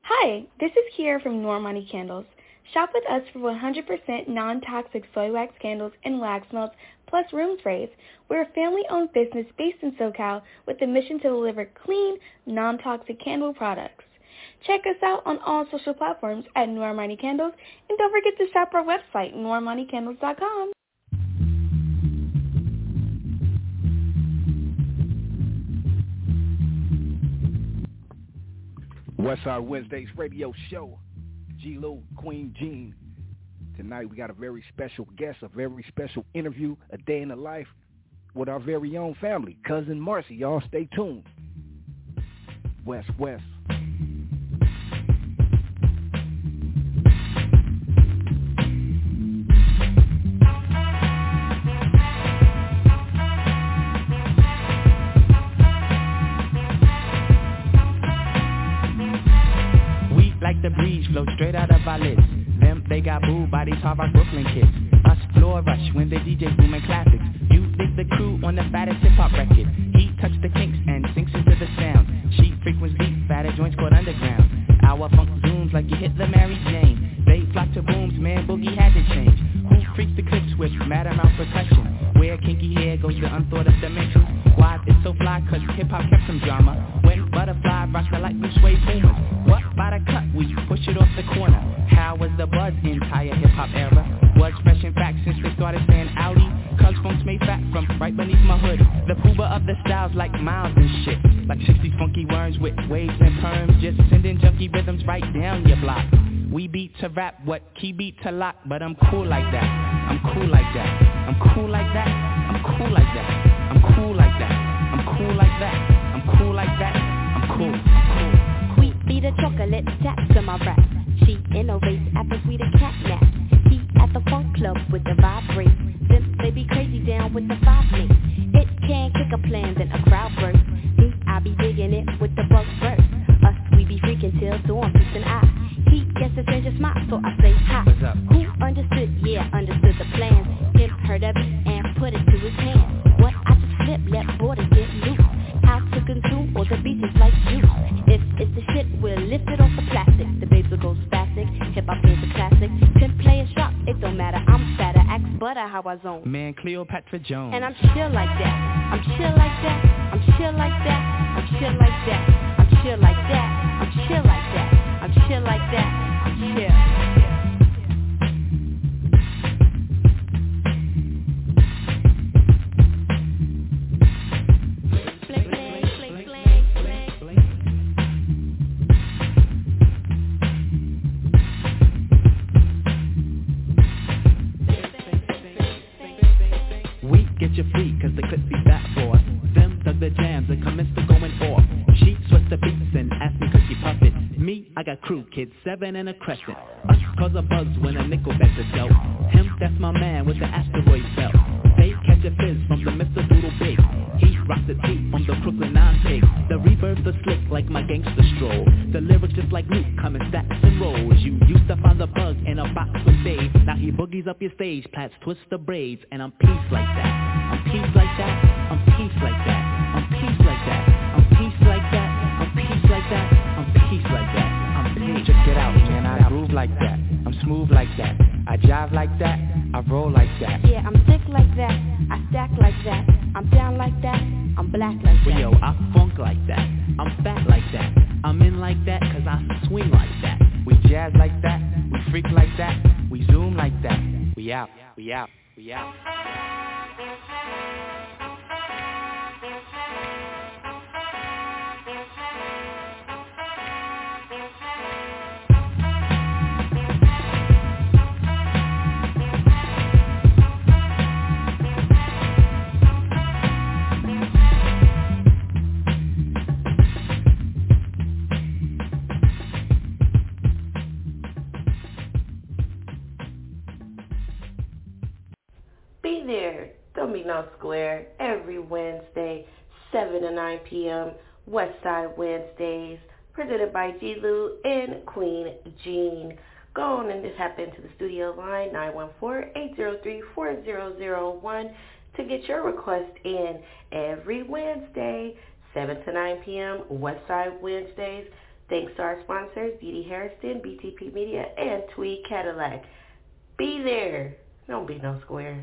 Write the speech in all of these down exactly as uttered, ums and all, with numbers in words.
Hi, this is Kiera from Normani Candles. Shop with us for one hundred percent non-toxic soy wax candles and wax melts, plus room sprays. We're a family-owned business based in SoCal with a mission to deliver clean, non-toxic candle products. Check us out on all social platforms at Normani Candles, and don't forget to shop our website, normani candles dot com. Westside Wednesdays radio show, G-Lo, Queen Jean. Tonight we got a very special guest, a very special interview, a day in the life with our very own family, Cousin Marcy. Y'all stay tuned. West, West. Like the breeze, flow straight out of our lips. Them, they got boo bodies, hard rock Brooklyn kids. Us floor rush when the D J booming classics. You dig the crew on the fattest hip-hop record. He touched the kinks and sinks into the sound. She frequents beat, fatter joints called underground. Our funk zooms like you hit the Mary Jane. They flock to booms, man, boogie had to change. Who freaks the clips with mad amount percussion? Where kinky hair goes to unthought of dimensions. Why it's so fly, cause hip-hop kept some drama. When Butterfly rocks the light blue suede boomers. What by the cut, we push it off the corner. How was the buzz entire hip-hop era? Was fresh in fact since they started saying Audi. Cuz funks made fat from right beneath my hood. The pooba of the styles like Miles and shit. Like sixty funky worms with waves and perms. Just sending junky rhythms right down your block. We beat to rap, what key beat to lock. But I'm cool like that, I'm cool like that. I'm cool like that, I'm cool like that. I'm cool like that, I'm cool like that. I'm cool like that, I'm cool, I'm cool. Sweet beat of chocolate taps in my rap. She innovates after sweet a cat nap. He at the funk club with the vibrate. Then they be crazy down with the five mix. It can kick a plan, then a crowd burst. Me, I be digging it with the bug burst. Us, we be freaking till dawn, peace and I. He gets a stranger smile, so I say hi. Who understood? Yeah, understood the plans. Him heard of it and put it to his hand. What I just flip, let borders get loose. How to consume all the beaches like juice. If it's the shit, we'll lift it off the plastic. The babes will go spastic, hip-hop is a classic. Pimp play a shot, it don't matter, I'm fatter. Axe butter how I zone. Man, Cleopatra Jones. And I'm chill like that, I'm chill like that. I'm chill like that, I'm chill like that. I'm chill like that, I'm chill like that. I'm chill like that, I'm chill. Get your free, cause the clips be fat for us. Them dug the jams and commenced to going off. She sweats the beats and asked me could she puff it. Me, I got crew kids, seven and a crescent. Us cause a buzz when a nickelback's a dope. Him, that's my man with the asteroid belt. They catch a fizz from the Mister Doodle Big. He rocks the tape from the Brooklyn Nine Pig. The reverbs are slick like my gangster stroll. The lyrics just like Luke come in stacks and rolls. You used to find the bug in a box with Dave. Now he boogies up your stage, plats twist the braids. And I'm peace like that, I'm peace like that, I'm peace like that, I'm peace like that, I'm peace like that, I'm peace like that, I'm peace like that, I'm peace. Check it out, man, I groove like that, I'm smooth like that, I jive like that, I roll like that. Yeah, I'm sick like that, I stack like that, I'm down like that, I'm black like that. Well, yo, I funk like that, I'm fat like that, I'm in like that, cause I swing like that. We jazz like that, we freak like that, we zoom like that. We out, we out, we out. Be there, don't be no square, every Wednesday, seven to nine p.m., Westside Wednesdays, presented by G-Lo and Queen Jean. Go on and just hop into the studio line, nine one four, eight zero three, four zero zero one, to get your request in every Wednesday, seven to nine p.m., Westside Wednesdays. Thanks to our sponsors, D D Harrison, B T P Media, and Tweed Cadillac. Be there. Don't be no square.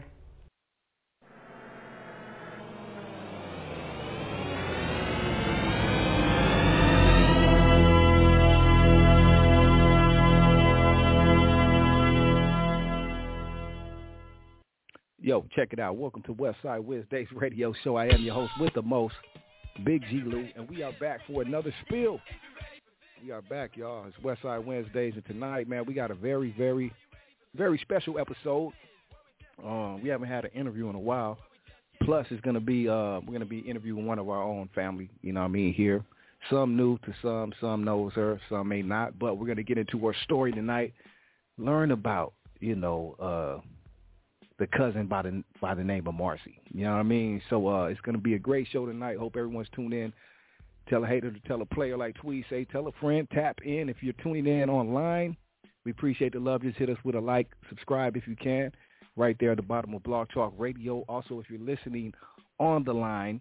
Yo, check it out. Welcome to Westside Wednesdays Radio Show. I am your host with the most, Big G Lou, and we are back for another spill. We are back, y'all. It's Westside Wednesdays, and tonight, man, we got a very, very, very special episode. Um, we haven't had an interview in a while. Plus, it's gonna be uh, we're gonna be interviewing one of our own family. You know what I mean? Here, some new to some, some knows her, some may not. But we're gonna get into her story tonight. Learn about, you know, uh. the cousin by the by the name of Marcy. You know what I mean? So uh, it's going to be a great show tonight. Hope everyone's tuned in. Tell a hater to tell a player, like Tweed say. Tell a friend. Tap in. If you're tuning in online, we appreciate the love. Just hit us with a like. Subscribe if you can. Right there at the bottom of Blog Talk Radio. Also, if you're listening on the line,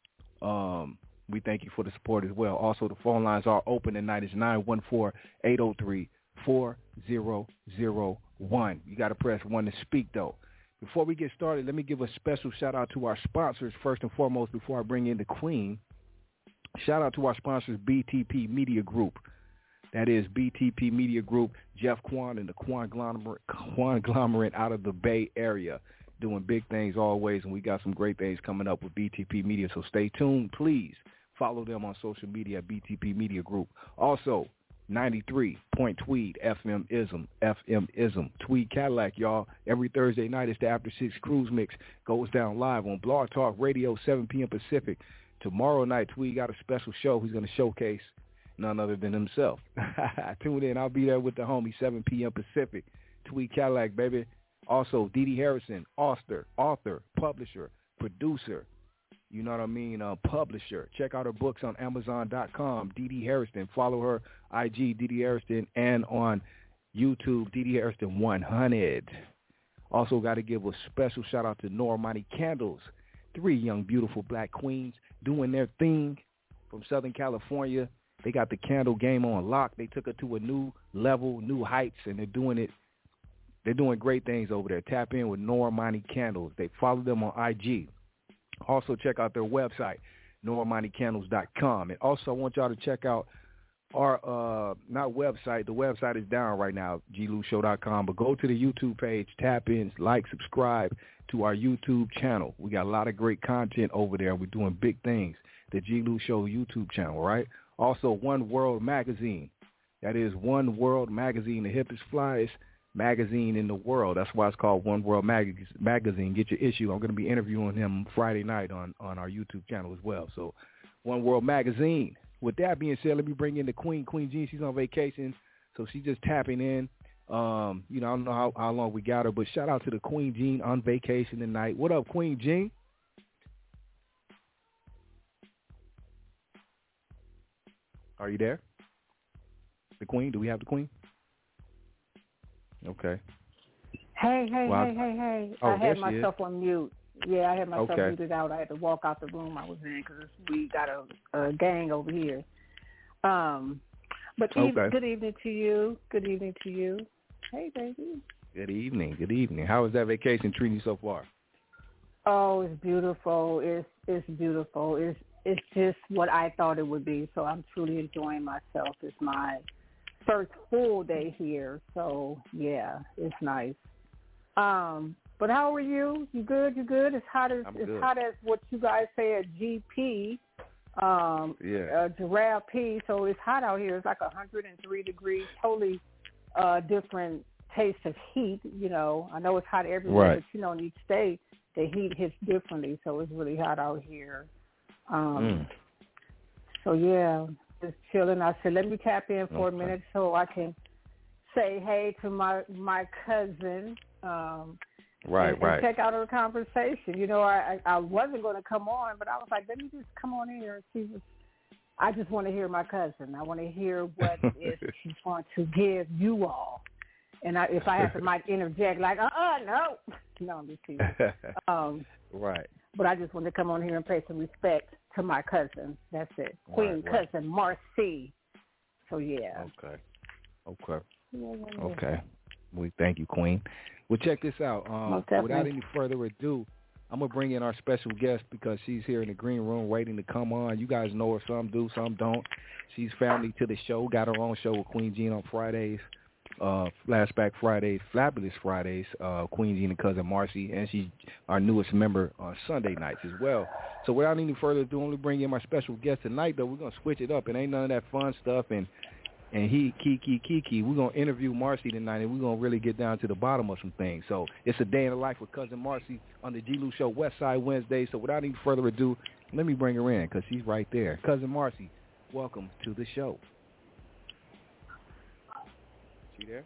um, we thank you for the support as well. Also, the phone lines are open tonight. It's nine one four, eight oh three, four oh oh one. You got to press one to speak, though. Before we get started, let me give a special shout-out to our sponsors, first and foremost, before I bring in the Queen. Shout-out to our sponsors, B T P Media Group. That is B T P Media Group, Jeff Quan and the Quanglomerate, Quanglomerate out of the Bay Area, doing big things always, and we got some great things coming up with B T P Media, so stay tuned. Please follow them on social media at B T P Media Group. Also, ninety-three point Tweed, F M ism, F M ism, Tweed Cadillac, y'all. Every Thursday night, it's the After Six Cruise Mix. Goes down live on Blog Talk Radio, seven p.m. Pacific. Tomorrow night, Tweed got a special show. He's going to showcase none other than himself. Tune in. I'll be there with the homie, seven p.m. Pacific. Tweed Cadillac, baby. Also, D D Harrison, author, author, publisher, producer. You know what I mean? Uh, publisher. Check out her books on Amazon dot com. D D Harrison. Follow her I G, D D Harrison, and on YouTube, D D Harrison one hundred. Also got to give a special shout out to Normani Candles. Three young, beautiful black queens doing their thing from Southern California. They got the candle game on lock. They took it to a new level, new heights, and they're doing it. They're doing great things over there. Tap in with Normani Candles. They follow them on I G. Also, check out their website, normani candles dot com. And also, I want y'all to check out our, uh, not website, the website is down right now, G Lou Show dot com, but go to the YouTube page, tap in, like, subscribe to our YouTube channel. We got a lot of great content over there. We're doing big things, the G Lou Show YouTube channel, right? Also, One World Magazine. That is One World Magazine, the hippest, flyest magazine in the world. That's why it's called One World Mag- Magazine. Get your issue. I'm going to be interviewing him Friday night on, on our YouTube channel as well. So, One World Magazine. With that being said, let me bring in the Queen. Queen Jean, she's on vacation, so she's just tapping in. Um, you know, I don't know how, how long we got her, but shout out to the Queen Jean on vacation tonight. What up, Queen Jean? Are you there? The Queen? Do we have the Queen? Okay. Hey, hey, well, hey, hey, hey. Oh, I had she myself is. on mute. Yeah, I had myself okay. muted out. I had to walk out the room I was in because we got a, a gang over here. Um, but okay. e- good evening to you. Good evening to you. Hey, baby. Good evening. Good evening. How is that vacation treating you so far? Oh, it's beautiful. It's it's beautiful. It's it's just what I thought it would be. So I'm truly enjoying myself. It's my first full day here. So yeah, it's nice. Um, but how are you? You good? You good? It's hot as I'm it's good. hot as what you guys say at G P. Um, yeah. uh, Giraffe P. So it's hot out here. It's like one hundred three degrees. Totally uh, different taste of heat. You know, I know it's hot everywhere, right. but you know, in each state the heat hits differently. So it's really hot out here. Um, mm. So yeah, just chilling. I said, let me tap in for okay. a minute so I can say hey to my my cousin. Um, right, and, right. And check out our conversation. You know, I I wasn't going to come on, but I was like, let me just come on in here and see what. I just want to hear my cousin. I want to hear what it is she's going to give you all. And I, if I have to might interject, like, uh-uh, no. No, I'm just kidding. Um, right. But I just want to come on here and pay some respect to my cousin. That's it. Queen right, right. cousin Marcy. So yeah. Okay. Okay. Okay. We thank you, Queen. Well, check this out. Um, without any further ado, I'm gonna bring in our special guest because she's here in the green room waiting to come on. You guys know her. Some do, some don't. She's family to the show. Got her own show with Queen Jean on Fridays. Uh, Flashback Fridays, Fabulous Fridays, uh, Queen Jean and Cousin Marcy, and she's our newest member on Sunday nights as well. So without any further ado, I'm going to bring in my special guest tonight, though. We're going to switch it up. It ain't none of that fun stuff and and he, Kiki, Kiki. We're going to interview Marcy tonight, and we're going to really get down to the bottom of some things. So it's a day in the life with Cousin Marcy on the G. Lou Show, Westside Wednesday. So without any further ado, let me bring her in because she's right there. Cousin Marcy, welcome to the show. She there?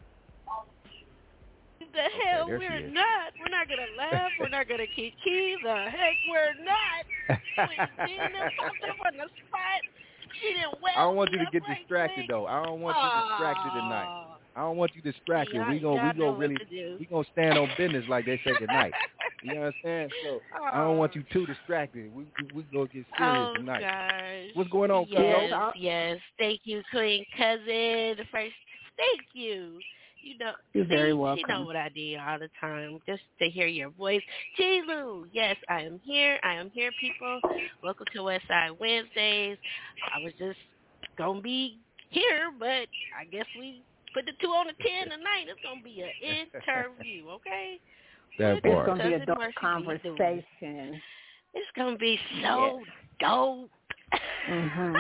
The hell, okay, we're not. We're not gonna laugh. We're not gonna kiki. The heck, we're not. Queen Jean popped up on the spot. She didn't well. I don't want you to get right distracted quick. though. I don't want you Aww. distracted tonight. I don't want you distracted. Yeah, we gonna we gonna really we gonna stand on business like they say tonight. You understand? So Aww. I don't want you too distracted. We we, we gonna get serious oh, tonight. Gosh. What's going on, Yes, Cousin? yes. Thank you, Queen Cousin. First, thank you. You know, You're see, very welcome. You know what I do all the time, just to hear your voice. G. Lou, yes, I am here. I am here, people. Welcome to Westside Wednesdays. I was just going to be here, but I guess we put the two on the ten tonight. It's going to be an interview, okay? That part. It's going to be a dope conversation. It's going to be so yeah. dope. Mm-hmm.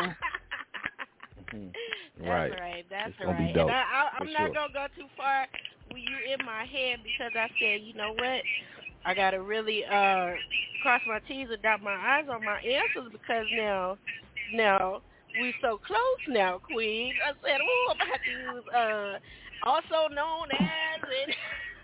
That's right. right. That's it's gonna right. Be dope, and I, I, I'm for not sure. gonna go too far with you in my head because I said, you know what? I gotta really uh, cross my T's and dot my I's on my answers because now, now we so close now, Queen. I said, oh, I'm gonna have to use uh, also known as. And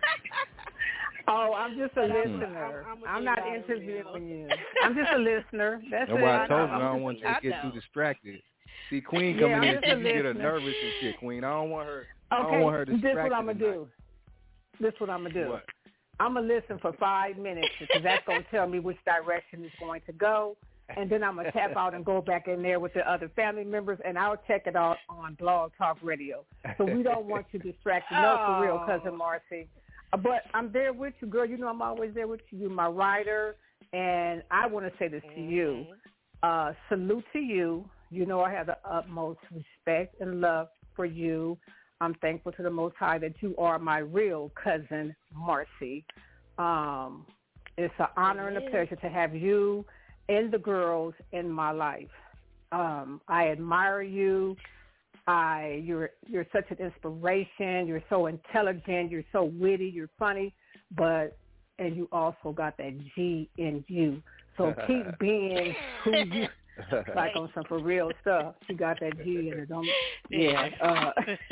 Oh, I'm just a listener. I'm, I'm, I'm not interviewing you. I'm just a listener. That's, That's it. why I told you I don't want you to get too distracted. See, Queen coming yeah, in, she can get her nervous and shit, Queen. I don't want her. Okay, I don't want her distracted. This is what I'm gonna tonight. do. This is what I'm gonna do. What? I'm gonna listen for five minutes because that's gonna tell me which direction it's going to go, and then I'm gonna tap out and go back in there with the other family members, and I'll check it out on Blog Talk Radio. So we don't want you distracted. No, for real, Cousin Marcy. But I'm there with you, girl. You know I'm always there with you. You're my rider, and I want to say this to you. Uh, salute to you. You know I have the utmost respect and love for you. I'm thankful to the Most High that you are my real cousin, Marcy. Um, it's an honor and a pleasure to have you and the girls in my life. Um, I admire you. I you're you're such an inspiration. You're so intelligent. You're so witty. You're funny, but and you also got that G in you. So keep being who you. Like on some for real stuff. You got that G in it. Don't, yeah. Uh.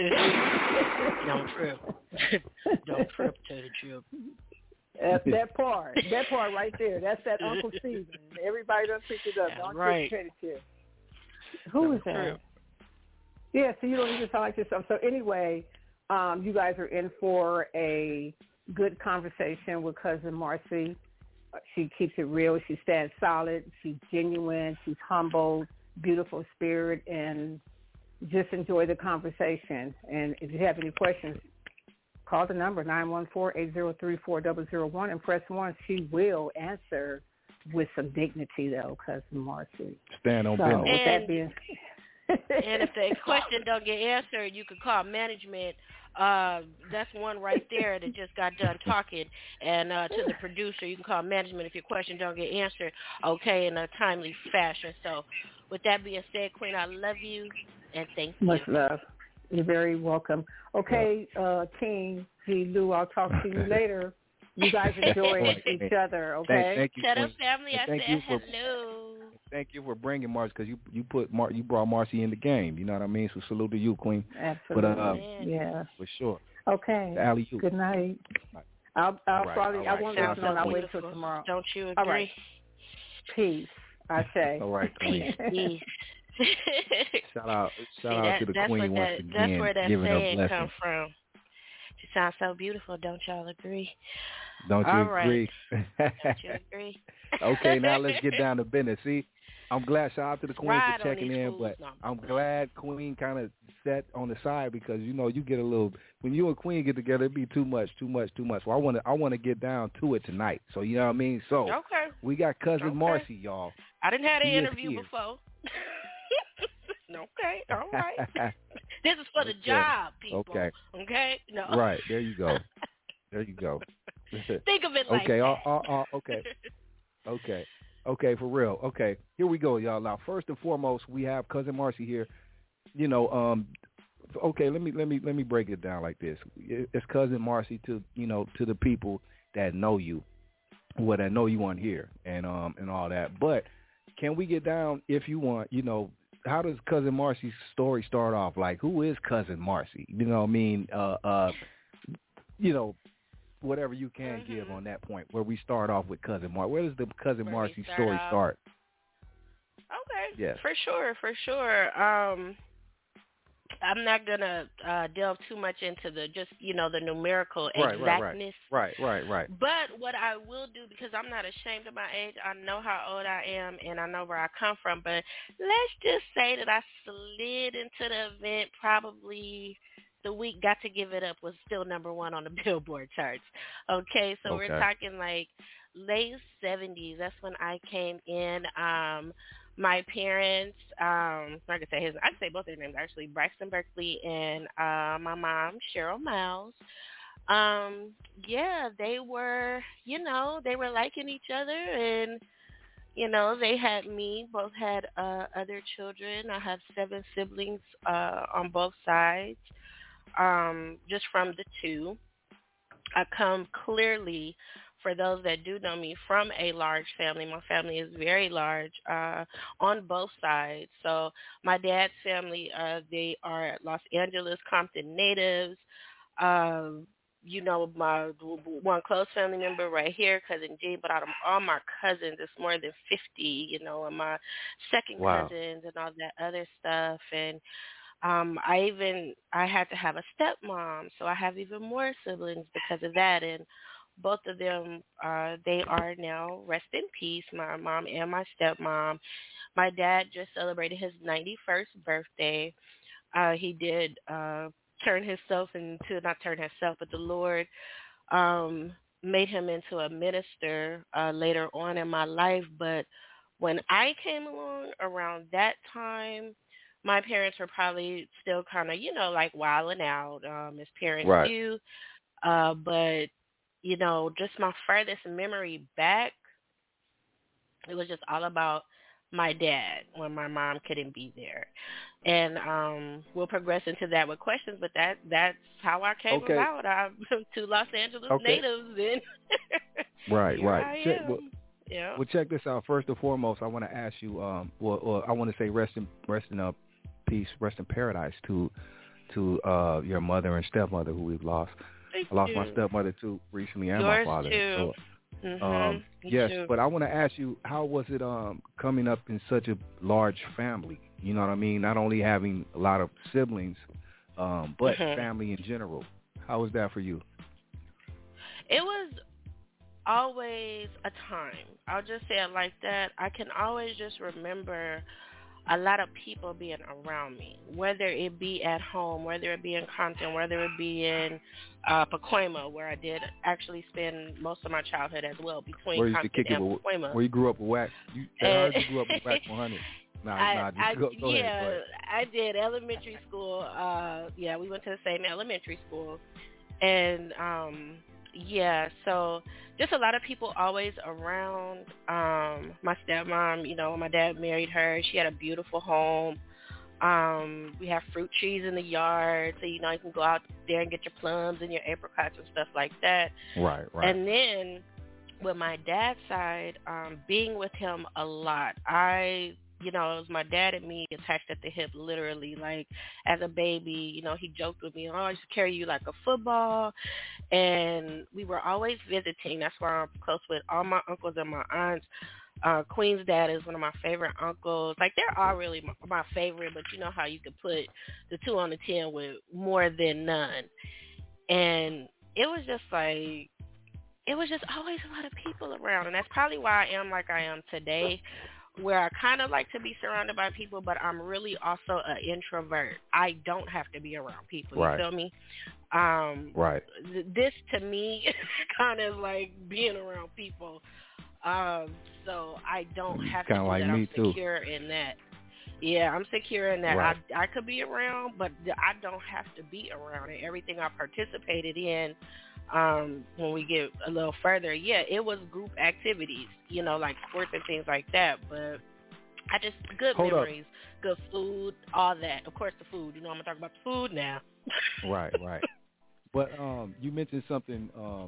Don't trip. Don't trip to the trip. That, that part. That part right there. That's that Uncle Stephen. Everybody done picked it up. That's Don't right. trip to it. Who is that? Trip. Yeah, so you don't even sound like yourself. So anyway, um, you guys are in for a good conversation with Cousin Marcy. She keeps it real. She stands solid. She's genuine. She's humble, beautiful spirit, and just enjoy the conversation. And if you have any questions, call the number nine one four, eight zero three, four zero zero one and press one. She will answer with some dignity, though, Cousin Marcy. Stand on so, business. With that being and if the question don't get answered, you can call management. Uh, that's one right there that just got done talking. And uh, to the producer, you can call management if your question don't get answered, okay, in a timely fashion. So with that being said, Queen, I love you and thank you. Much love. You're very welcome. Okay, uh, King G. Lou, I'll talk to you later. You guys enjoy each other, okay? Thank, thank you, Shut Queen. up, family. I thank said you for, hello. Thank you for bringing Marcy because you you put Mar- you brought Marcy in the game. You know what I mean? So salute to you, Queen. Absolutely. But, uh, yeah. For sure. Okay. Alley-oop. Good night. I'll, I'll right, probably, right. I won't Sounds listen on. so I'll wait beautiful. till tomorrow. Don't you agree? All right. Peace. I say. All right, Queen. Peace. Shout out, shout See, out that, to the that's Queen where once that, again, that's where that giving her saying blessing. come from. She sounds so beautiful. Don't y'all agree? Don't you All agree? right. Don't you agree? Okay, now let's get down to business. See, I'm glad. Shout out to the Queen Ride for checking in, fools, but no. I'm glad Queen kind of set on the side because you know you get a little when you and Queen get together, it'd be too much, too much, too much. Well, I want to, I want to get down to it tonight. So you know what I mean. So okay. we got cousin okay. Marcy, y'all. I didn't have an She interview before. Okay, all right. This is for the okay. job, people. Okay. Okay? No. Right. There you go. There you go. Think of it like okay, that. Uh, uh, uh, okay. Okay. Okay, for real. Okay. Here we go, y'all. Now, first and foremost, we have cousin Marcy here. You know, um okay, let me let me let me break it down like this. It's cousin Marcy to, you know, to the people that know you. Well, that know you on here and um and all that. But can we get down if you want, you know, how does cousin Marcy's story start off? Like, who is cousin Marcy? You know what I mean? Uh, uh, you know, whatever you can mm-hmm. give on that point where we start off with cousin Marcy. Where does the cousin where Marcy start story off. start? Okay. Yes. For sure, for sure. Um, I'm not going to uh, delve too much into the just, you know, the numerical right, exactness. Right, right, right, right. But what I will do, because I'm not ashamed of my age, I know how old I am and I know where I come from, but let's just say that I slid into the event probably the week Got to Give It Up was still number one on the Billboard charts. Okay, so okay. we're talking like late seventies. That's when I came in. Um, my parents, um, I could say his, I could say both their names actually, Braxton Berkeley and uh, my mom, Cheryl Miles. Um, yeah, they were, you know, they were liking each other, and you know, they had me. Both had uh, other children. I have seven siblings uh, on both sides. Um, just from the two. I come clearly, for those that do know me, from a large family. My family is very large uh, on both sides. So my dad's family, uh, they are Los Angeles, Compton natives. Um, you know, my one close family member right here, Cousin G, but out of all my cousins, it's more than fifty, you know, and my second wow. cousins and all that other stuff. And Um, I even, I had to have a stepmom, so I have even more siblings because of that, and both of them, uh, they are now, rest in peace, my mom and my stepmom. My dad just celebrated his ninety-first birthday. Uh, he did uh, turn himself into, not turn himself, but the Lord um, made him into a minister uh, later on in my life, but when I came along around that time, my parents were probably still kind of, you know, like wilding out, um, as parents right. do. Uh, but, you know, just my furthest memory back, it was just all about my dad when my mom couldn't be there. And um, we'll progress into that with questions, but that that's how I came okay. about. I'm two Los Angeles okay. natives. And right, here right. I Check, am. well, yeah. well, check this out. First and foremost, I want to ask you, um, well, well I want to say rest in, rest in up. peace, rest in paradise to to uh, your mother and stepmother who we've lost. Thank I lost you. my stepmother too recently and Yours my father. Too. So, mm-hmm. um, yes, too. but I want to ask you, how was it um, coming up in such a large family? You know what I mean? Not only having a lot of siblings, um, but mm-hmm. family in general. How was that for you? It was always a time. I'll just say it like that. I can always just remember a lot of people being around me, whether it be at home, whether it be in Compton, whether it be in uh, Pacoima, where I did actually spend most of my childhood as well, between where you Compton kick and it with, Pacoima. Where you grew up with Wax. You, I heard you grew up with Wax one hundred. Nah, I, nah, just I, go, go yeah, ahead. Go I did elementary school. Uh, yeah, we went to the same elementary school. And, um, yeah, so just a lot of people always around. Um, my stepmom, you know, when my dad married her, she had a beautiful home. Um, we have fruit trees in the yard, so, you know, you can go out there and get your plums and your apricots and stuff like that. Right, right. And then with my dad's side, um, being with him a lot, I... You know, it was my dad and me attached at the hip, literally. Like, as a baby, you know, he joked with me, oh, I used to carry you like a football. And we were always visiting. That's why I'm close with all my uncles and my aunts. Uh, Queen's dad is one of my favorite uncles. Like, they're all really my, my favorite, but you know how you could put the two on the ten with more than none. And it was just like, it was just always a lot of people around. And that's probably why I am like I am today, where I kind of like to be surrounded by people, but I'm really also an introvert. I don't have to be around people. You right. feel me? Um, right. Th- this to me is kind of like being around people. Um, so I don't have Kinda to do like that. me I'm too. secure in that. Yeah, I'm secure in that. Right. I I could be around, but I don't have to be around. And everything I participated in, um, when we get a little further, yeah, it was group activities, you know, like sports and things like that. But I just good Hold memories, up. good food, all that. Of course, the food. You know, I'm gonna talk about the food now. Right, right. But um, you mentioned something. Um,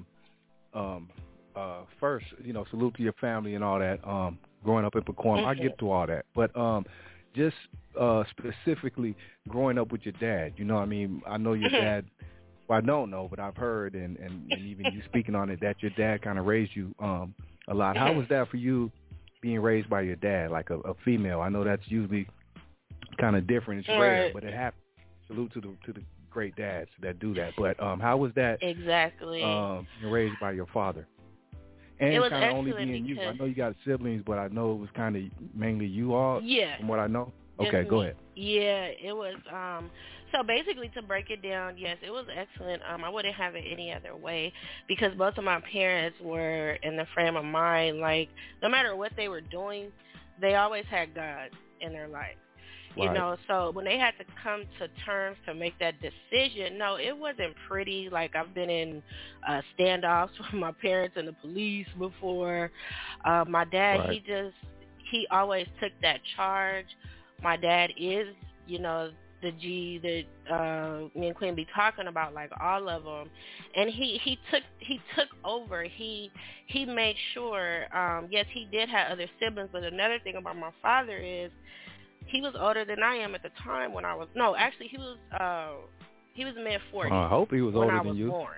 um, uh, first, you know, salute to your family and all that. Um, growing up in Pacoima, Mm-hmm. I get to all that. But um, just uh, specifically growing up with your dad. You know, what I mean, I know your Mm-hmm. dad. Well, I don't know, but I've heard, and, and, and even you speaking on it, that your dad kind of raised you um, a lot. How was that for you, being raised by your dad, like a, a female? I know that's usually kind of different. It's rare, Right. but it happens. Salute to the to the great dads that do that. But um, how was that? Exactly. Um, raised by your father, and It was kind of only excellent being you. I because- know you got siblings, but I know it was kind of mainly you all. Yeah. From what I know. Just Okay, go me. ahead. Yeah, it was. Um, so basically, to break it down, yes, it was excellent. Um, I wouldn't have it any other way because both of my parents were in the frame of mind, like no matter what they were doing, they always had God in their life. You Right. know, so when they had to come to terms to make that decision, no, it wasn't pretty. Like I've been in uh, standoffs with my parents and the police before. Uh, my dad, Right. he just, he always took that charge. My dad is, you know, the G that uh, me and Queen be talking about, like all of them, and he, he took he took over. He he made sure. Um, yes, he did have other siblings, but another thing about my father is he was older than I am at the time when I was. No, actually, he was uh, he was mid forties. I hope he was when older I than was you. Born.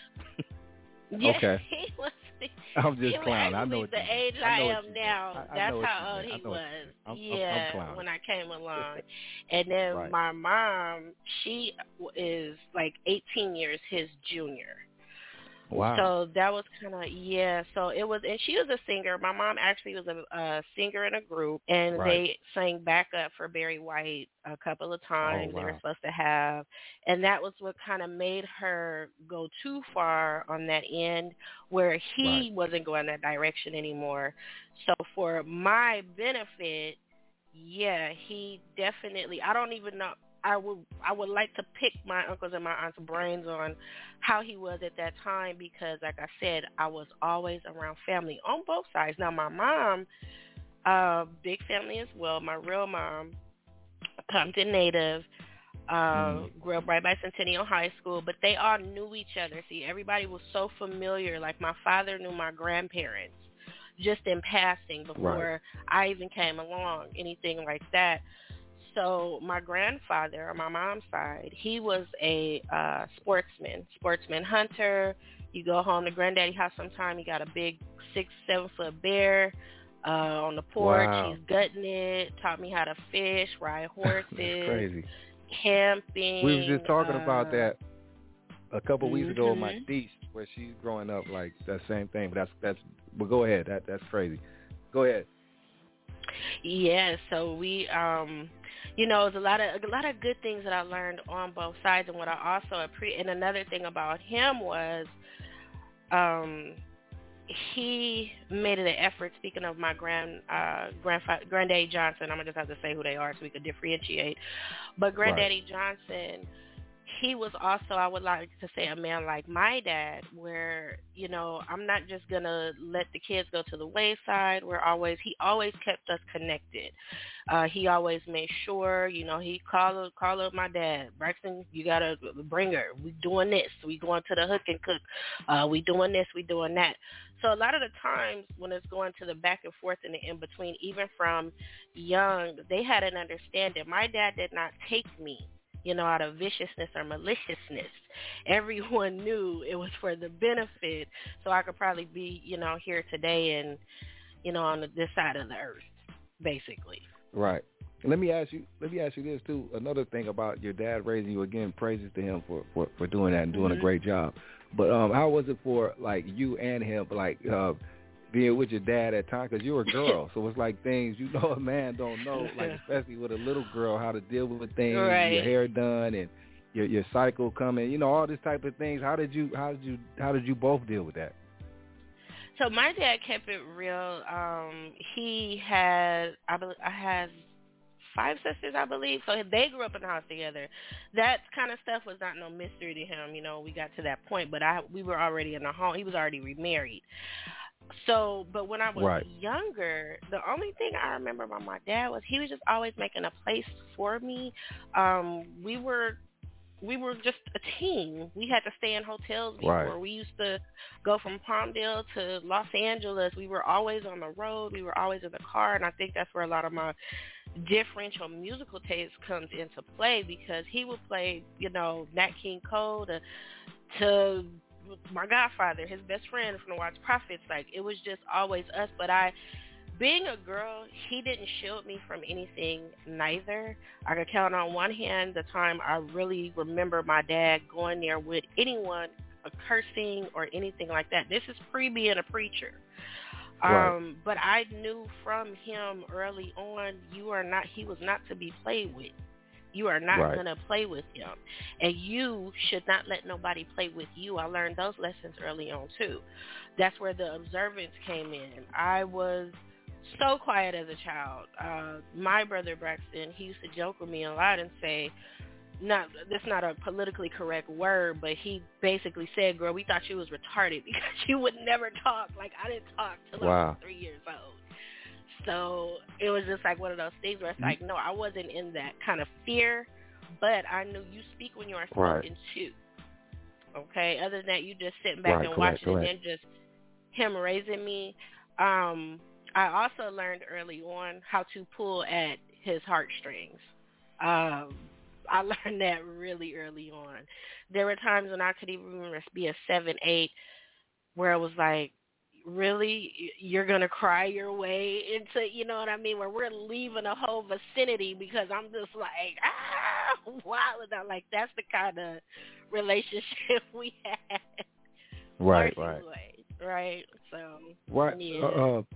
Yeah, Okay. he was. I'm just he was clowning. I actually know what the you age I I, know what am you now. mean. I- I That's know what how you old mean. I he know what you was. mean. I'm- I'm- yeah, I'm clowning. when I came along, and then Right. my mom, she is like eighteen years his junior. Wow. So that was kind of, yeah, so it was, and she was a singer. My mom actually was a, a singer in a group, and Right. they sang backup for Barry White a couple of times. Oh, They were wow. supposed to have, and that was what kind of made her go too far on that end, where he Right. wasn't going that direction anymore. So for my benefit, yeah, he definitely, I don't even know, I would I would like to pick my uncles and my aunts' brains on how he was at that time because, like I said, I was always around family on both sides. Now, my mom, uh, big family as well. My real mom, Compton native, uh, Mm. grew up right by Centennial High School, but they all knew each other. See, everybody was so familiar. Like my father knew my grandparents just in passing before I even came along, anything like that. So my grandfather, on my mom's side, he was a uh, sportsman, sportsman hunter. You go home to granddaddy house sometime, he got a big six, seven foot bear uh, on the porch. Wow. He's gutting it, taught me how to fish, ride horses, That's crazy. camping. We was just talking uh, about that a couple of weeks ago with my mhm. niece, where she's growing up like that same thing. But that's that's. But go ahead. That that's crazy. Go ahead. Yeah, so we, um, you know, there's a lot of a lot of good things that I learned on both sides, and what I also appreciate. And another thing about him was, um, he made it an effort. Speaking of my grand, uh, grandfather, Granddaddy Johnson, I'm gonna just have to say who they are so we could differentiate. But Granddaddy right. Johnson, he was also, I would like to say, a man like my dad, where, you know, I'm not just going to let the kids go to the wayside. We're always, he always kept us connected. Uh, he always made sure, you know, he called, called up my dad, Braxton, you got to bring her. We doing this. We going to the hook and cook. Uh, we doing this. We doing that. So a lot of the times when it's going to the back and forth and the in-between, even from young, they had an understanding. My dad did not take me, you know, out of viciousness or maliciousness. Everyone knew it was for the benefit, so I could probably be, you know, here today and, you know, on the, this side of the earth, basically. Right. Let me ask you. Let me ask you this too. Another thing about your dad raising you, again, praises to him for, for, for doing that and doing mm-hmm. a great job. But um, how was it for like you and him? Like, uh, being with your dad at times because you're a girl. So it's like things you know a man don't know, like especially with a little girl, how to deal with things, right. your hair done and your your cycle coming, you know, all this type of things. How did you how did you how did you both deal with that? So my dad kept it real. Um, he had I believe I had five sisters, I believe. So they grew up in the house together. That kind of stuff was not no mystery to him. You know, we got to that point, but I we were already in the home. He was already remarried. So, but when I was right. younger, the only thing I remember about my dad was he was just always making a place for me. Um, we were we were just a team. We had to stay in hotels before. Right. We used to go from Palmdale to Los Angeles. We were always on the road. We were always in the car, and I think that's where a lot of my differential musical taste comes into play because he would play, you know, Nat King Cole to, to my godfather, his best friend from the Watch Prophets. Like, it was just always us. But I, being a girl, he didn't shield me from anything neither. I could count on one hand the time I really remember my dad going there with anyone, a cursing or anything like that. This is pre being a preacher. Right. Um, but I knew from him early on, you are not, he was not to be played with. You are not right. going to play with him. And you should not let nobody play with you. I learned those lessons early on, too. That's where the observance came in. I was so quiet as a child. Uh, my brother Braxton, he used to joke with me a lot and say, not that's not a politically correct word, but he basically said, girl, we thought you was retarded because you would never talk. Like, I didn't talk till wow. I was three years old. So it was just like one of those things where it's mm-hmm. like, no, I wasn't in that kind of fear, but I knew you speak when you are spoken right. to. Okay? Other than that, you just sitting back right, and correct, watching correct. and then just him raising me. Um, I also learned early on how to pull at his heartstrings. Um, I learned that really early on. There were times when I could even be a seven, eight, where it was like, really, you're going to cry your way into, you know what I mean, where we're leaving a whole vicinity because I'm just like, ah, wow. Like, that's the kind of relationship we had. Right, Mercy right. Way, right? So, right. yeah. Uh, uh,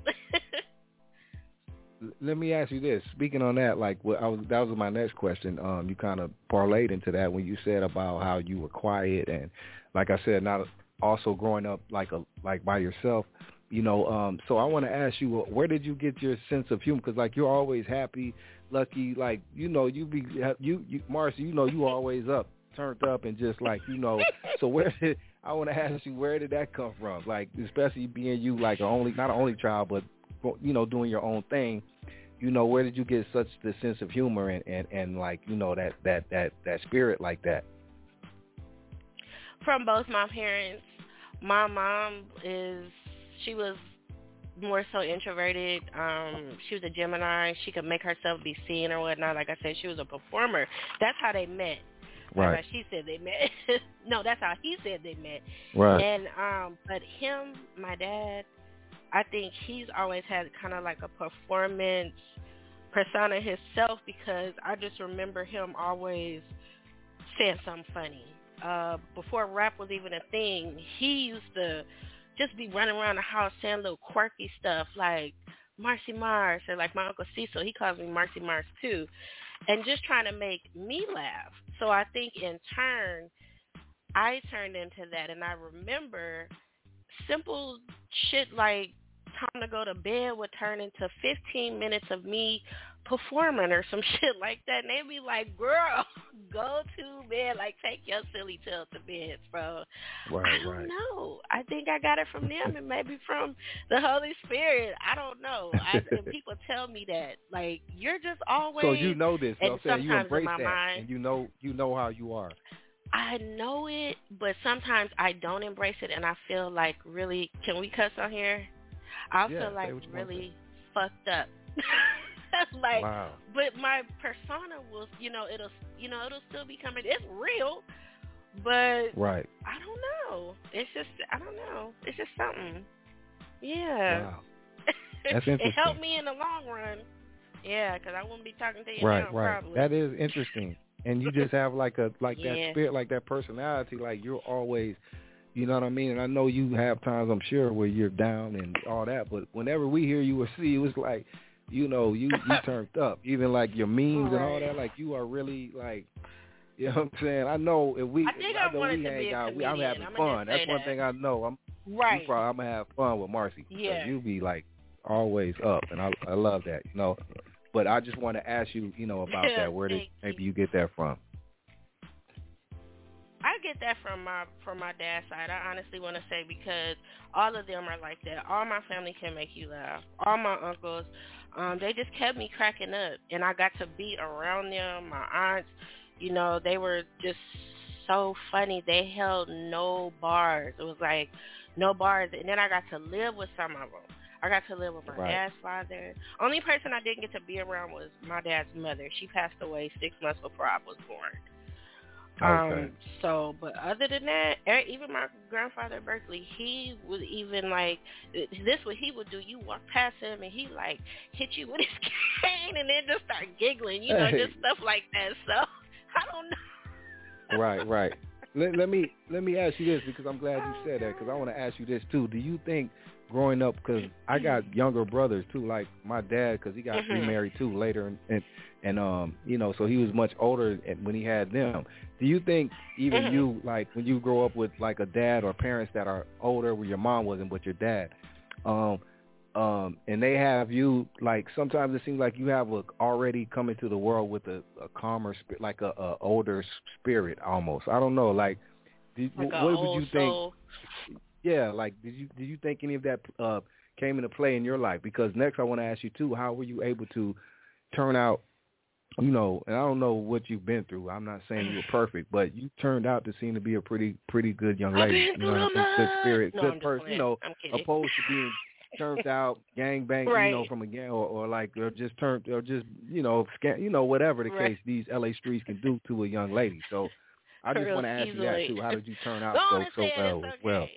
let me ask you this. Speaking on that, like, what I was, that was my next question. Um, you kind of parlayed into that when you said about how you were quiet and, like I said, not also growing up like a like by yourself. You know, um, so I want to ask you, where did you get your sense of humor? Because like you're always happy, lucky, like you know, you be you, you Marcy, you know, you always up, turned up, and just like you know. So where did I want to ask you, where did that come from? Like, especially being you, like a only not an only child, but you know, doing your own thing, you know, where did you get such the sense of humor and, and, and like, you know, that, that, that, that spirit like that? From both my parents. My mom is, she was more so introverted. Um, she was a Gemini. She could make herself be seen or whatnot. Like I said, she was a performer. That's how they met. Right. That's how she said they met. No, that's how he said they met. Right. And, um, but him, my dad, I think he's always had kind of like a performance persona himself because I just remember him always saying something funny. Uh, before rap was even a thing, he used to just be running around the house saying little quirky stuff like Marcy Mars, or like my Uncle Cecil, he calls me Marcy Mars too, and just trying to make me laugh. So I think in turn, I turned into that, and I remember simple shit like time to go to bed would turn into fifteen minutes of me performing or some shit like that. And they'd be like, girl, go to bed. Like, take your silly tail to bed, bro. Right, I don't right. know. I think I got it from them and maybe from the Holy Spirit. I don't know. I, and people tell me that. Like, you're just always. So you know this. And I'm saying you sometimes embrace in my that. mind, and you know, you know how you are. I know it, but sometimes I don't embrace it, and I feel like really, can we cuss on here? I yeah, feel like really say. fucked up. Like, wow. But my persona will, you know, it'll, you know, it'll still be coming. It's real, but right. I don't know. It's just, I don't know. It's just something. Yeah. Wow. That's interesting. It helped me in the long run. Yeah, because I wouldn't be talking to you right, now, right. probably. That is interesting. And you just have like a like yeah. that spirit, like that personality. Like you're always, You know what I mean? And I know you have times, I'm sure, where you're down and all that. But whenever we hear you or see you, it's like, you know, you, you turned up. Even like your memes right. and all that, like you are really like, you know what I'm saying? I know if we, I, think I I know wanted we to hang be a out, we, I'm having I'm fun. That's that. one thing I know. I'm right. Probably, I'm gonna have fun with Marcy. Yeah. You be like always up, and I I love that. You know, but I just want to ask you, you know, about yeah, that. Where did maybe you. you get that from? I get that from my from my dad's side. I honestly want to say because all of them are like that. All my family can make you laugh. All my uncles, um, they just kept me cracking up, and I got to be around them. My aunts, you know, they were just so funny. They held no bars. It was like no bars, and then I got to live with some of them. I got to live with my right. dad's father. Only person I didn't get to be around was my dad's mother. She passed away six months before I was born. Okay. Um, so, but other than that, even my grandfather Berkeley, he would even like, this what he would do, you walk past him and he like hit you with his cane and then just start giggling, you know, hey. just stuff like that. So, I don't know. right, right. Let, let me let me ask you this because I'm glad you said that because I want to ask you this too. Do you think growing up, because I got younger brothers too, like my dad, because he got mm-hmm. remarried too later, and, and and um you know, so he was much older when he had them. Do you think even mm-hmm. you, like when you grow up with like a dad or parents that are older, where your mom wasn't but your dad, um um and they have you, like sometimes it seems like you have a, already come into the world with a, a calmer spirit, like a, a older spirit almost. I don't know, like, did, like what would you think? Soul. Yeah, like did you did you think any of that uh, came into play in your life? Because next I want to ask you too, how were you able to turn out, you know, and I don't know what you've been through. I'm not saying you were perfect, but you turned out to seem to be a pretty pretty good young lady. I've been you know, through good spirit, no, good person, you know, opposed to being turned out gang bang, right. you know, from a gang or, or like or just turned or just, you know, scan, you know, whatever the right. case these L A streets can do to a young lady. So I just want to ask easily. you that too. How did you turn out so so well as well?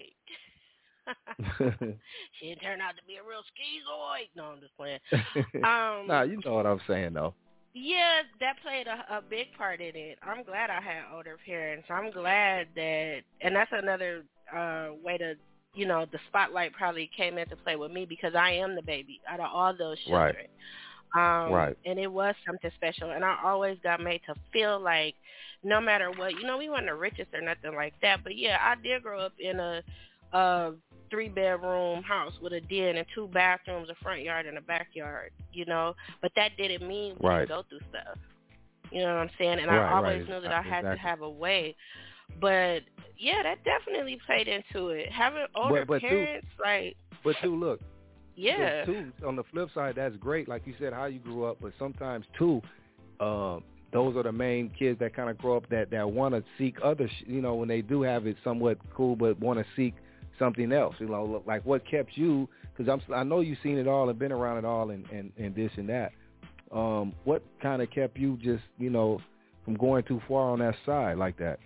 She didn't turn out to be a real schizoid. No, I'm just playing. Um, nah, you know what I'm saying, though. Yeah, that played a, a big part in it. I'm glad I had older parents. I'm glad that, and that's another uh, way to, you know, the spotlight probably came into play with me because I am the baby out of all those children. Right. Um, right. And it was something special. And I always got made to feel like no matter what, you know, we weren't the richest or nothing like that. But, yeah, I did grow up in a, a three-bedroom house with a den and two bathrooms, a front yard and a backyard, you know. But that didn't mean we right. didn't go through stuff. You know what I'm saying? And right, I always right. knew that I had exactly. to have a way. But, yeah, that definitely played into it. Having older but, but parents, too, like... But, too, look. Yeah. Too, on the flip side, that's great. Like you said, how you grew up. But sometimes, too, uh, those are the main kids that kind of grow up that, that want to seek other, sh- you know, when they do have it somewhat cool, but want to seek something else. You know, like what kept you, because I'm, I know you've seen it all and been around it all and, and, and this and that. Um, what kind of kept you just, you know, from going too far on that side like that?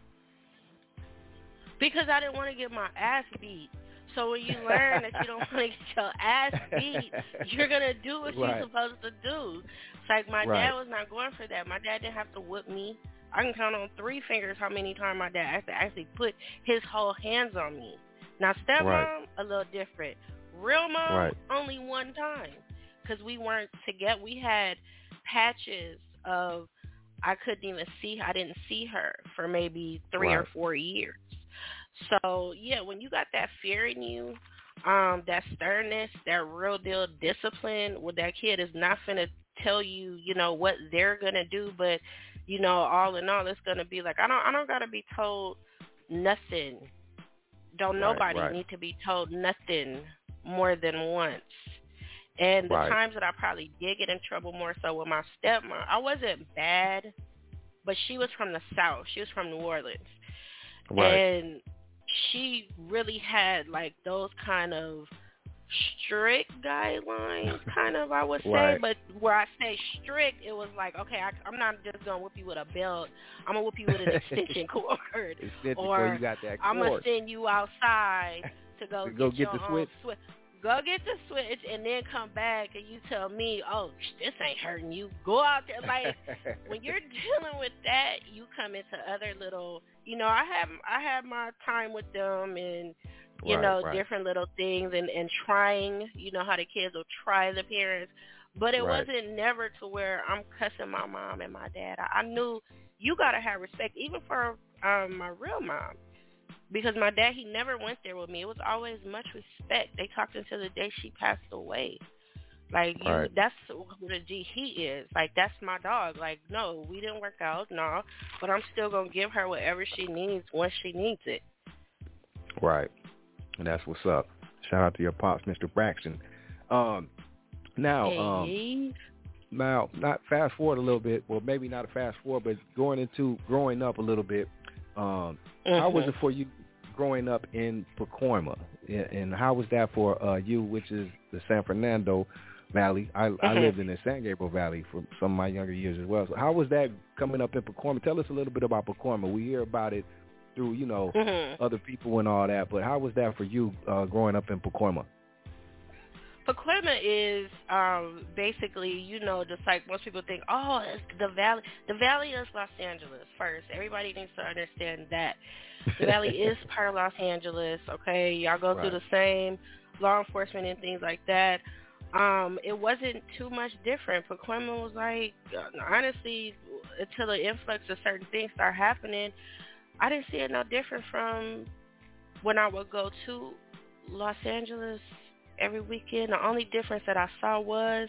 Because I didn't want to get my ass beat. So when you learn that you don't want to get your ass beat, you're going to do what right. you're supposed to do. It's like my right. dad was not going for that. My dad didn't have to whip me. I can count on three fingers how many times my dad had to actually put his whole hands on me. Now, stepmom, right. a little different. Real mom, right. only one time. Because we weren't together. We had patches of, I couldn't even see, I didn't see her for maybe three right. or four years. So, yeah, when you got that fear in you, um, that sternness, that real deal discipline, well, that kid is not going to tell you, you know, what they're going to do, but, you know, all in all, it's going to be like, I don't I don't got to be told nothing. Don't right, nobody right. need to be told nothing more than once. And the right. times that I probably did get in trouble more so with my stepmom, I wasn't bad, but she was from the South. She was from New Orleans. Right. And she really had, like, those kind of strict guidelines, kind of, I would say. Right. But where I say strict, it was like, okay, I, I'm not just going to whoop you with a belt. I'm going to whoop you with an extension cord. Extension or cord, you got that cord. I'm going to send you outside to go, to get, go get your the switch. switch. Go get the switch and then come back and you tell me, oh, this ain't hurting you. Go out there. Like, when you're dealing with that, you come into other little, you know, I have I have my time with them and, you right, know, right. different little things and, and trying, you know, how the kids will try the parents. But it right. wasn't never to where I'm cussing my mom and my dad. I, I knew you got to have respect, even for um, my real mom. Because my dad, he never went there with me. It was always much respect. They talked until the day she passed away. Like, you, right. that's who the G he is. Like, that's my dog. Like, no, we didn't work out, no. But I'm still going to give her whatever she needs once she needs it. Right. And that's what's up. Shout out to your pops, Mister Braxton. Um, now, hey. um, now, not fast forward a little bit. Well, maybe not a fast forward, but going into growing up a little bit. Um, mm-hmm. How was it for you growing up in Pacoima, and how was that for uh, you, which is the San Fernando Valley? I, mm-hmm. I lived in the San Gabriel Valley for some of my younger years as well. So how was that coming up in Pacoima? Tell us a little bit about Pacoima. We hear about it through, you know, mm-hmm. other people and all that, but how was that for you uh, growing up in Pacoima? Pacoima is um, basically, you know, just like most people think, oh, it's the valley. The valley is Los Angeles first. Everybody needs to understand that. The valley is part of Los Angeles, okay? Y'all go right. through the same law enforcement and things like that. Um, it wasn't too much different. Pacoima was like, honestly, until the influx of certain things start happening, I didn't see it no different from when I would go to Los Angeles every weekend. The only difference that I saw was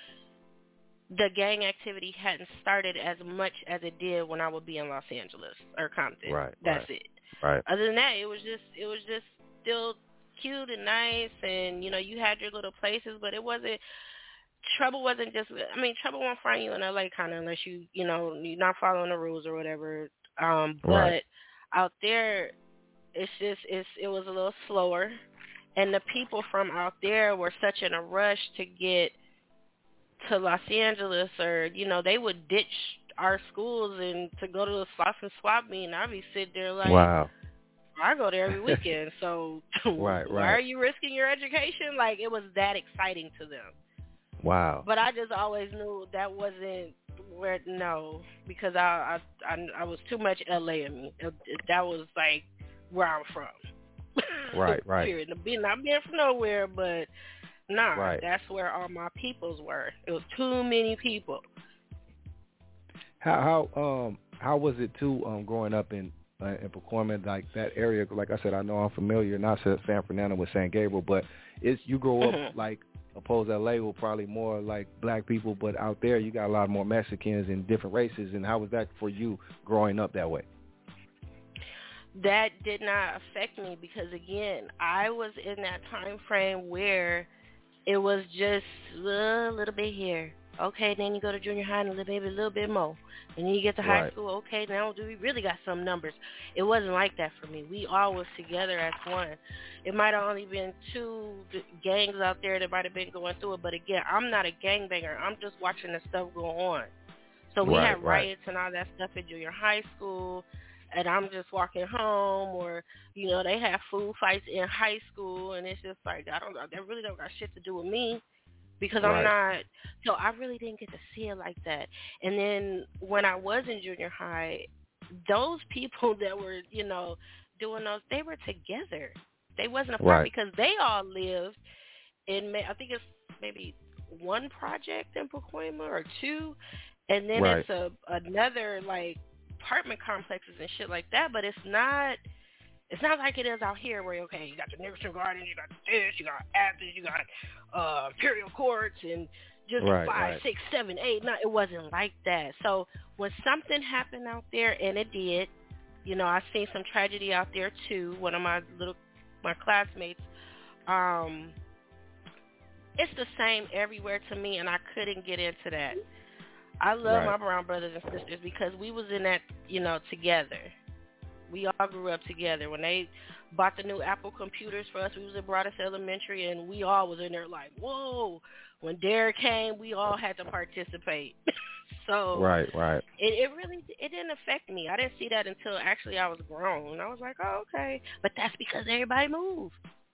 the gang activity hadn't started as much as it did when I would be in Los Angeles or Compton. Right. That's right. it. Right. Other than that, it was just it was just still cute and nice, and you know you had your little places, but it wasn't trouble. Wasn't just I mean trouble won't find you in L A kind of unless you you know you're not following the rules or whatever. Um, but right. out there, it's just it's it was a little slower. And the people from out there were such in a rush to get to Los Angeles, or, you know, they would ditch our schools and to go to the slop and swap meet, and I'd be sitting there like, wow. I go there every weekend, so right, why right. are you risking your education? Like, it was that exciting to them. Wow. But I just always knew that wasn't where, no, because I I, I, I was too much L A in me. That was, like, where I'm from. Right, right. Period. Being, not being from nowhere, but nah, right. that's where all my peoples were. It was too many people. How how um how was it too um growing up in uh, in Pacoima, like that area? Like I said, I know I'm familiar, not San Fernando with San Gabriel, but it's you grow up mm-hmm. like opposed L A with probably more like black people, but out there you got a lot more Mexicans and different races. And how was that for you growing up that way? That did not affect me because, again, I was in that time frame where it was just a little bit here. Okay, then you go to junior high and a little, maybe a little bit more. And then you get to high right. school. Okay, now do we really got some numbers? It wasn't like that for me. We all was together as one. It might have only been two gangs out there that might have been going through it. But, again, I'm not a gangbanger. I'm just watching the stuff go on. So we right, had riots right. and all that stuff in junior high school. And I'm just walking home, or, you know, they have food fights in high school, and it's just like, I don't know, that really don't got shit to do with me because I'm right. not, so I really didn't get to see it like that. And then when I was in junior high, those people that were, you know, doing those, they were together. They wasn't apart right. because they all lived in, I think it's maybe one project in Pacoima or two, and then right. it's a another, like, apartment complexes and shit like that, but it's not it's not like it is out here where, okay, you got the Nicholson Gardens, you got this, you got Athens, you got uh, Imperial Courts, and just right, five, right. six, seven, eight, nine. It wasn't like that. So when something happened out there, and it did, you know, I seen some tragedy out there too. One of my little my classmates, um, it's the same everywhere to me, and I couldn't get into that. I love right. my brown brothers and sisters because we was in that, you know, together. We all grew up together. When they bought the new Apple computers for us, we was at Broadus Elementary, and we all was in there like, whoa. When Derek came, we all had to participate. So right, right. It, it really it didn't affect me. I didn't see that until actually I was grown. I was like, oh, okay. But that's because everybody moved.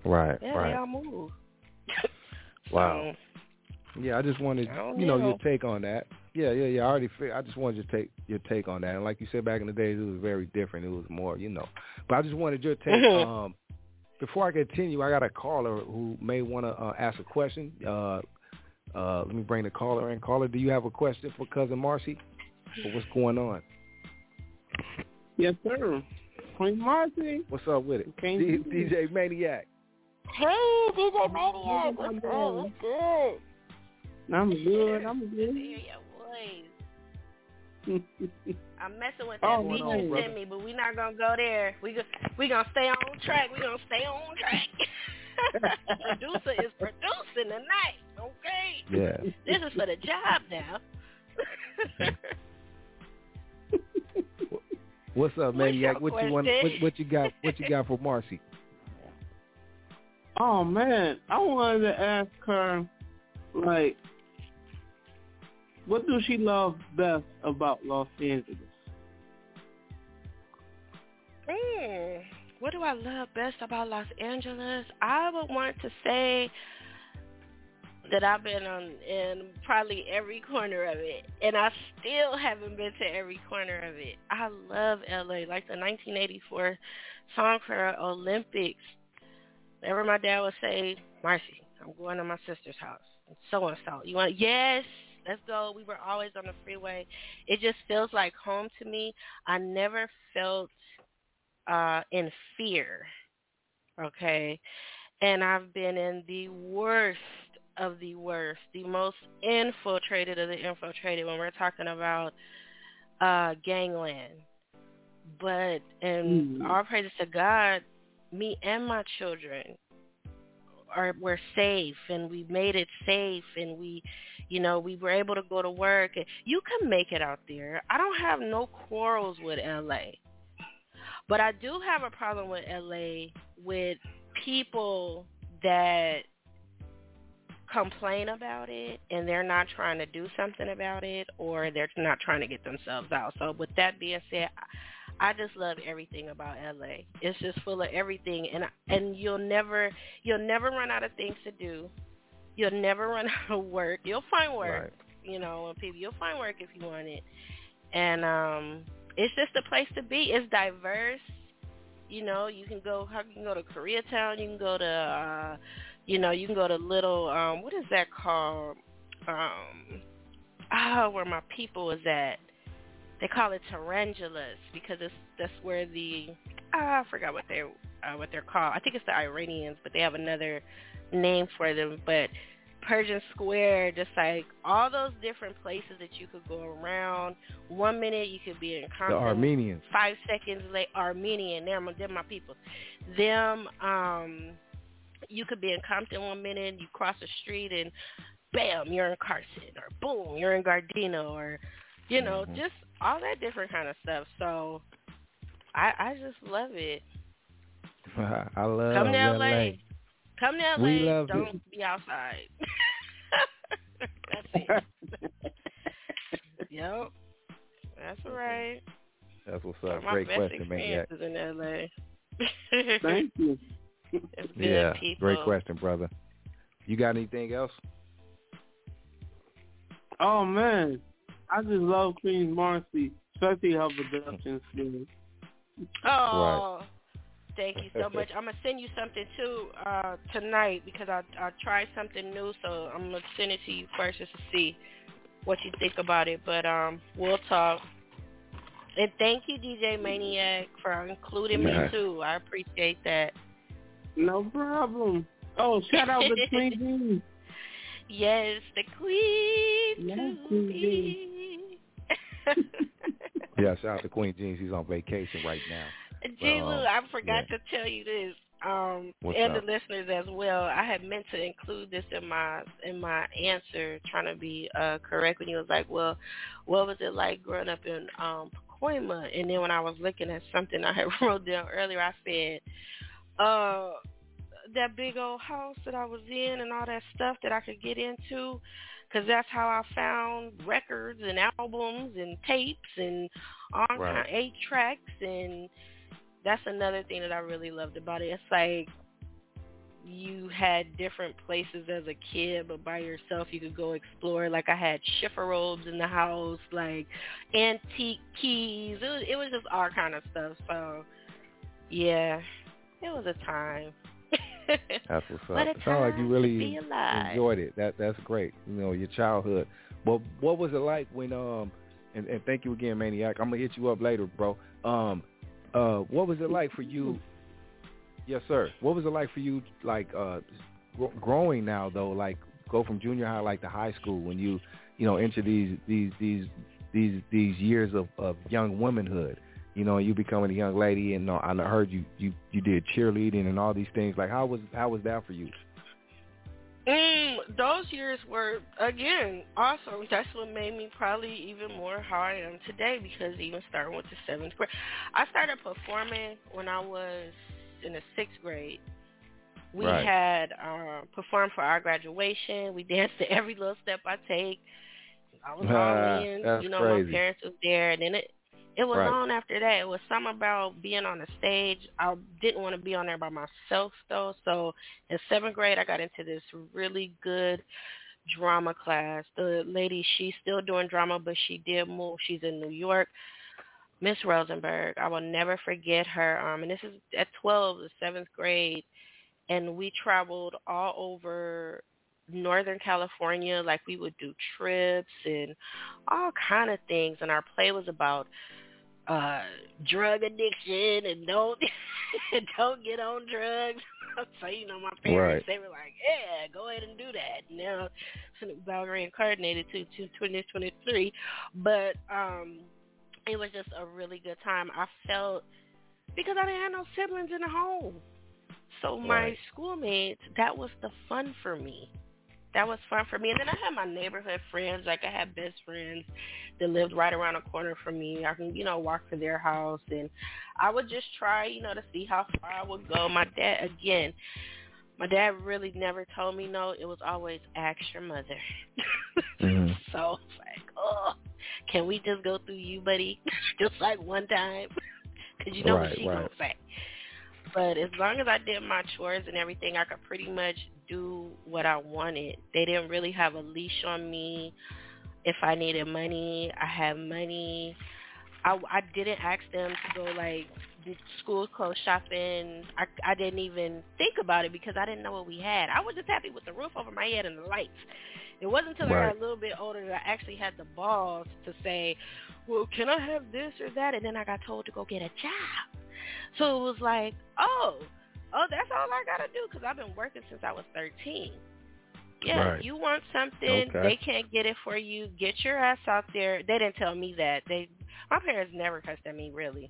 Right, yeah, right. they all move. Wow. So, yeah, I just wanted, you know, know, your take on that. Yeah, yeah, yeah. I already figured, I just wanted your take, your take on that. And like you said, back in the days, it was very different. It was more, you know. But I just wanted your take. Mm-hmm. Um, before I continue, I got a caller who may want to uh, ask a question. Uh, uh, let me bring the caller in. Caller, do you have a question for Cousin Marcy? Or what's going on? Yes, sir. Queen Marcy. What's up with it? D- D J Maniac. Hey, D J Maniac. What's good? What's good? I'm good. I'm good. Good to hear your voice. I'm messing with that oh, beat no, you brother. sent me, but we're not going to go there. We go, we going to stay on track. We're going to stay on track. Producer is producing tonight, okay? Yeah. This is for the job now. What's up, Maniac? What you want? What, what you got? What you got for Marcy? Oh man, I wanted to ask her, like, what does she love best about Los Angeles? Mm, what do I love best about Los Angeles? I would want to say that I've been on in probably every corner of it, and I still haven't been to every corner of it. I love L A, like the nineteen eighty-four Songkran Olympics. Whenever my dad would say, Marcy, I'm going to my sister's house, so-and-so. You want? Yes, let's go. We were always on the freeway. It just feels like home to me. I never felt uh, in fear, okay? And I've been in the worst of the worst, the most infiltrated of the infiltrated when we're talking about uh, gangland. But, and mm. all praises to God, me and my children are we're safe, and we made it safe, and we, you know, we were able to go to work. You can make it out there. I don't have no quarrels with L A, but I do have a problem with L A with people that complain about it and they're not trying to do something about it, or they're not trying to get themselves out. So with that being said, I just love everything about L A. It's just full of everything, and and you'll never you'll never run out of things to do. You'll never run out of work. You'll find work, right. you know, and people you'll find work if you want it. And um, it's just a place to be. It's diverse. You know, you can go. You can go to Koreatown. You can go to, uh, you know, you can go to little. Um, what is that called? Um, ah, oh, where my people is at. They call it tarantulas because it's that's where the ah, I forgot what they uh, what they're called. I think it's the Iranians, but they have another name for them. But Persian Square, just like all those different places that you could go around. One minute you could be in Compton. The Armenians. Five seconds late, Armenian. They're, they're my people. Them, um, you could be in Compton one minute, you cross the street and bam, you're in Carson, or boom, you're in Gardena, or you know, mm-hmm. just all that different kind of stuff. So I, I just love it. I love Come to L A. L A. Come to L A. We love Don't it. be outside. That's it. Yep. That's all right. That's what's up. My Great best question, Maniac. experiences in L A. Thank you. It's good yeah, people. Great question, brother. You got anything else? Oh, man. I just love Queen Marcy, especially her production skills. Oh, right. Thank you so much. I'm going to send you something, too, uh, tonight because I, I tried something new, so I'm going to send it to you first just to see what you think about it. But um, we'll talk. And thank you, D J Maniac, for including me, too. I appreciate that. No problem. Oh, shout out to Queen Jean. Yes, the Queen yes, to Queen be. Yeah, shout out to Queen Jean. She's on vacation right now. G. Lou, um, I forgot yeah. to tell you this, um, What's and up? the listeners as well. I had meant to include this in my in my answer, trying to be uh, correct when you was like, well, what was it like growing up in um, Pacoima? And then when I was looking at something I had wrote down earlier, I said, uh, that big old house that I was in and all that stuff that I could get into, because that's how I found records and albums and tapes and all right. kind of eight tracks, and that's another thing that I really loved about it. It's like you had different places as a kid, but by yourself you could go explore. Like I had shiffer robes in the house, like antique keys. It was, it was just all kind of stuff. So, yeah, it was a time. That's what's up. What a It sounds like you really enjoyed it. That that's great. You know, your childhood. But what was it like when um and, and thank you again, Maniac. I'm gonna hit you up later, bro. Um, uh, what was it like for you? Yes, sir. What was it like for you, like uh, gr- growing now though? Like go from junior high like to high school when you you know enter these these these these these years of, of young womanhood. You know, you becoming a young lady, and uh, I heard you, you, you did cheerleading and all these things. Like, how was how was that for you? Mm, those years were, again, awesome. That's what made me probably even more how I am today, because even starting with the seventh grade. I started performing when I was in the sixth grade. We right. had uh, performed for our graduation. We danced to Every Little Step I Take. I was all in. That's you know, crazy. My parents was there, and then it, It was right. on after that. It was something about being on the stage. I didn't want to be on there by myself, though. So in seventh grade, I got into this really good drama class. The lady, she's still doing drama, but she did move. She's in New York. Miss Rosenberg. I will never forget her. Um, and this is at twelve, the seventh grade. And we traveled all over Northern California. Like, we would do trips and all kind of things. And our play was about uh drug addiction and don't don't get on drugs. So, you know, my parents, right. they were like, yeah, go ahead and do that. Now it's about reincarnated to, to twenty twenty-three. But um it was just a really good time. I felt, because I didn't have no siblings in the home. So my right. schoolmates, that was the fun for me. That was fun for me. And then I had my neighborhood friends. Like, I had best friends that lived right around the corner from me. I can, you know, walk to their house. And I would just try, you know, to see how far I would go. My dad, again, my dad really never told me no. It was always, ask your mother. mm-hmm. So it's like, oh, can we just go through you, buddy? Just like one time. Because you know right, what she right. going to say. But as long as I did my chores and everything, I could pretty much do what I wanted. They didn't really have a leash on me. If I needed money, I had money. I, I didn't ask them to go, like, school clothes shopping. I, I didn't even think about it because I didn't know what we had. I was just happy with the roof over my head and the lights. It wasn't until right. I got a little bit older that I actually had the balls to say, well, can I have this or that? And then I got told to go get a job. So it was like, oh, oh, that's all I got to do, because I've been working since I was thirteen. Yeah, right. if you want something, okay. they can't get it for you. Get your ass out there. They didn't tell me that. They, my parents never cussed at me, really.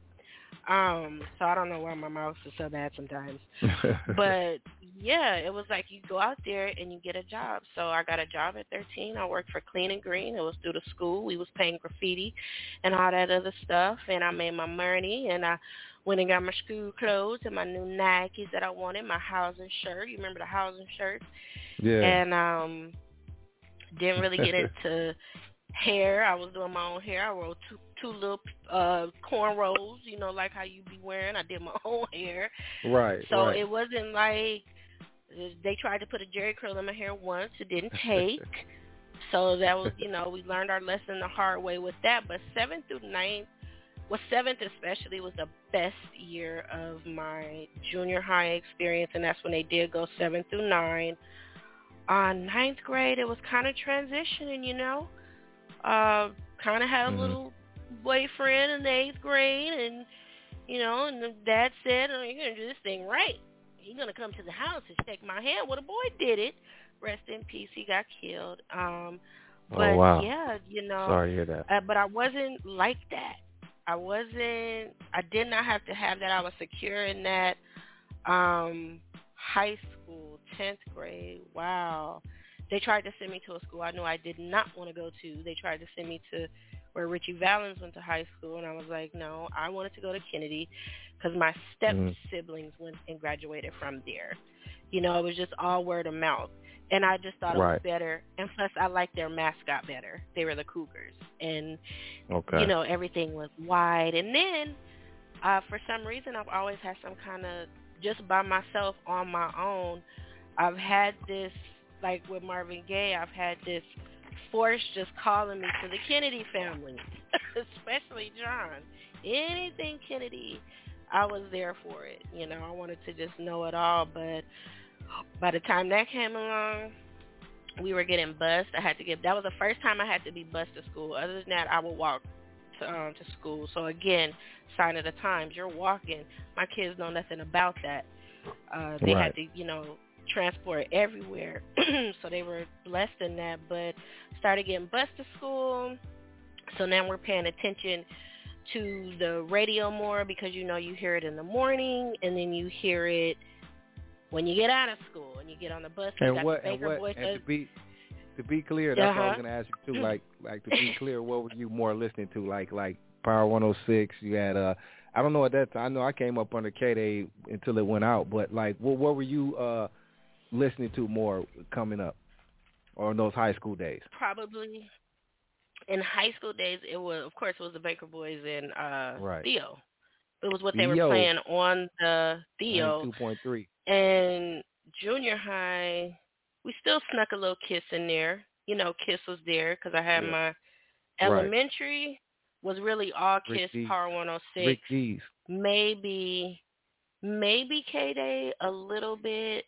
Um, so I don't know why my mouth is so bad sometimes. But, yeah, it was like you go out there and you get a job. So I got a job at thirteen. I worked for Clean and Green. It was through the school. We was painting graffiti and all that other stuff. And I made my money, and I went and got my school clothes and my new Nikes that I wanted, my housing shirt. You remember the housing shirts? Yeah. And um, didn't really get into hair. I was doing my own hair. I wrote two two little uh, cornrows, you know, like how you be wearing. I did my own hair. Right. So right. it wasn't like they tried to put a jerry curl in my hair once. It didn't take. So that was, you know, we learned our lesson the hard way with that. But seventh through ninth, well, seventh especially was the best year of my junior high experience, and that's when they did go seven through nine. Uh, ninth grade, it was kind of transitioning, you know. Uh, kind of had a mm-hmm. little boyfriend in the eighth grade, and, you know, and the dad said, oh, you're going to do this thing right. You're going to come to the house and shake my hand. Well, the boy did it. Rest in peace. He got killed. Um, but, oh, wow. yeah, you know. Sorry to hear that. Uh, but I wasn't like that. I wasn't, I did not have to have that. I was secure in that. Um, high school, tenth grade, wow. They tried to send me to a school I knew I did not want to go to. They tried to send me to where Richie Valens went to high school, and I was like, no, I wanted to go to Kennedy because my step-siblings mm-hmm. went and graduated from there. You know, it was just all word of mouth. And I just thought it right. was better. And plus, I liked their mascot better. They were the Cougars. And, okay. you know, everything was wide. And then, uh, for some reason, I've always had some kind of just by myself on my own, I've had this, like with Marvin Gaye, I've had this force just calling me to the Kennedy family, especially John. Anything Kennedy, I was there for it. You know, I wanted to just know it all, but by the time that came along, we were getting bused. I had to get, that was the first time I had to be bused to school. Other than that, I would walk to, um, to school. So again, sign of the times, you're walking. My kids know nothing about that. Uh, they right. had to, you know, transport everywhere. So they were blessed in that, but started getting bused to school. So now we're paying attention to the radio more because, you know, you hear it in the morning and then you hear it when you get out of school and you get on the bus. And got what, the and, what voice and to be to be clear, that's uh-huh. what I was going to ask you too. Like, like to be clear, what were you more listening to? Like, like Power one oh six. You had uh, I don't know at that time. I know I came up under K-Day until it went out. But like, what, what were you uh listening to more coming up, or in those high school days? Probably in high school days, it was, of course, it was the Baker Boys and uh, right. Theo. It was what Theo. they were playing on the Theo. two point three. And junior high, we still snuck a little Kiss in there. You know, Kiss was there because I had yeah. my right. elementary was really all Kiss, Rick Power one oh six. Rick Dees. Maybe, maybe K-Day a little bit,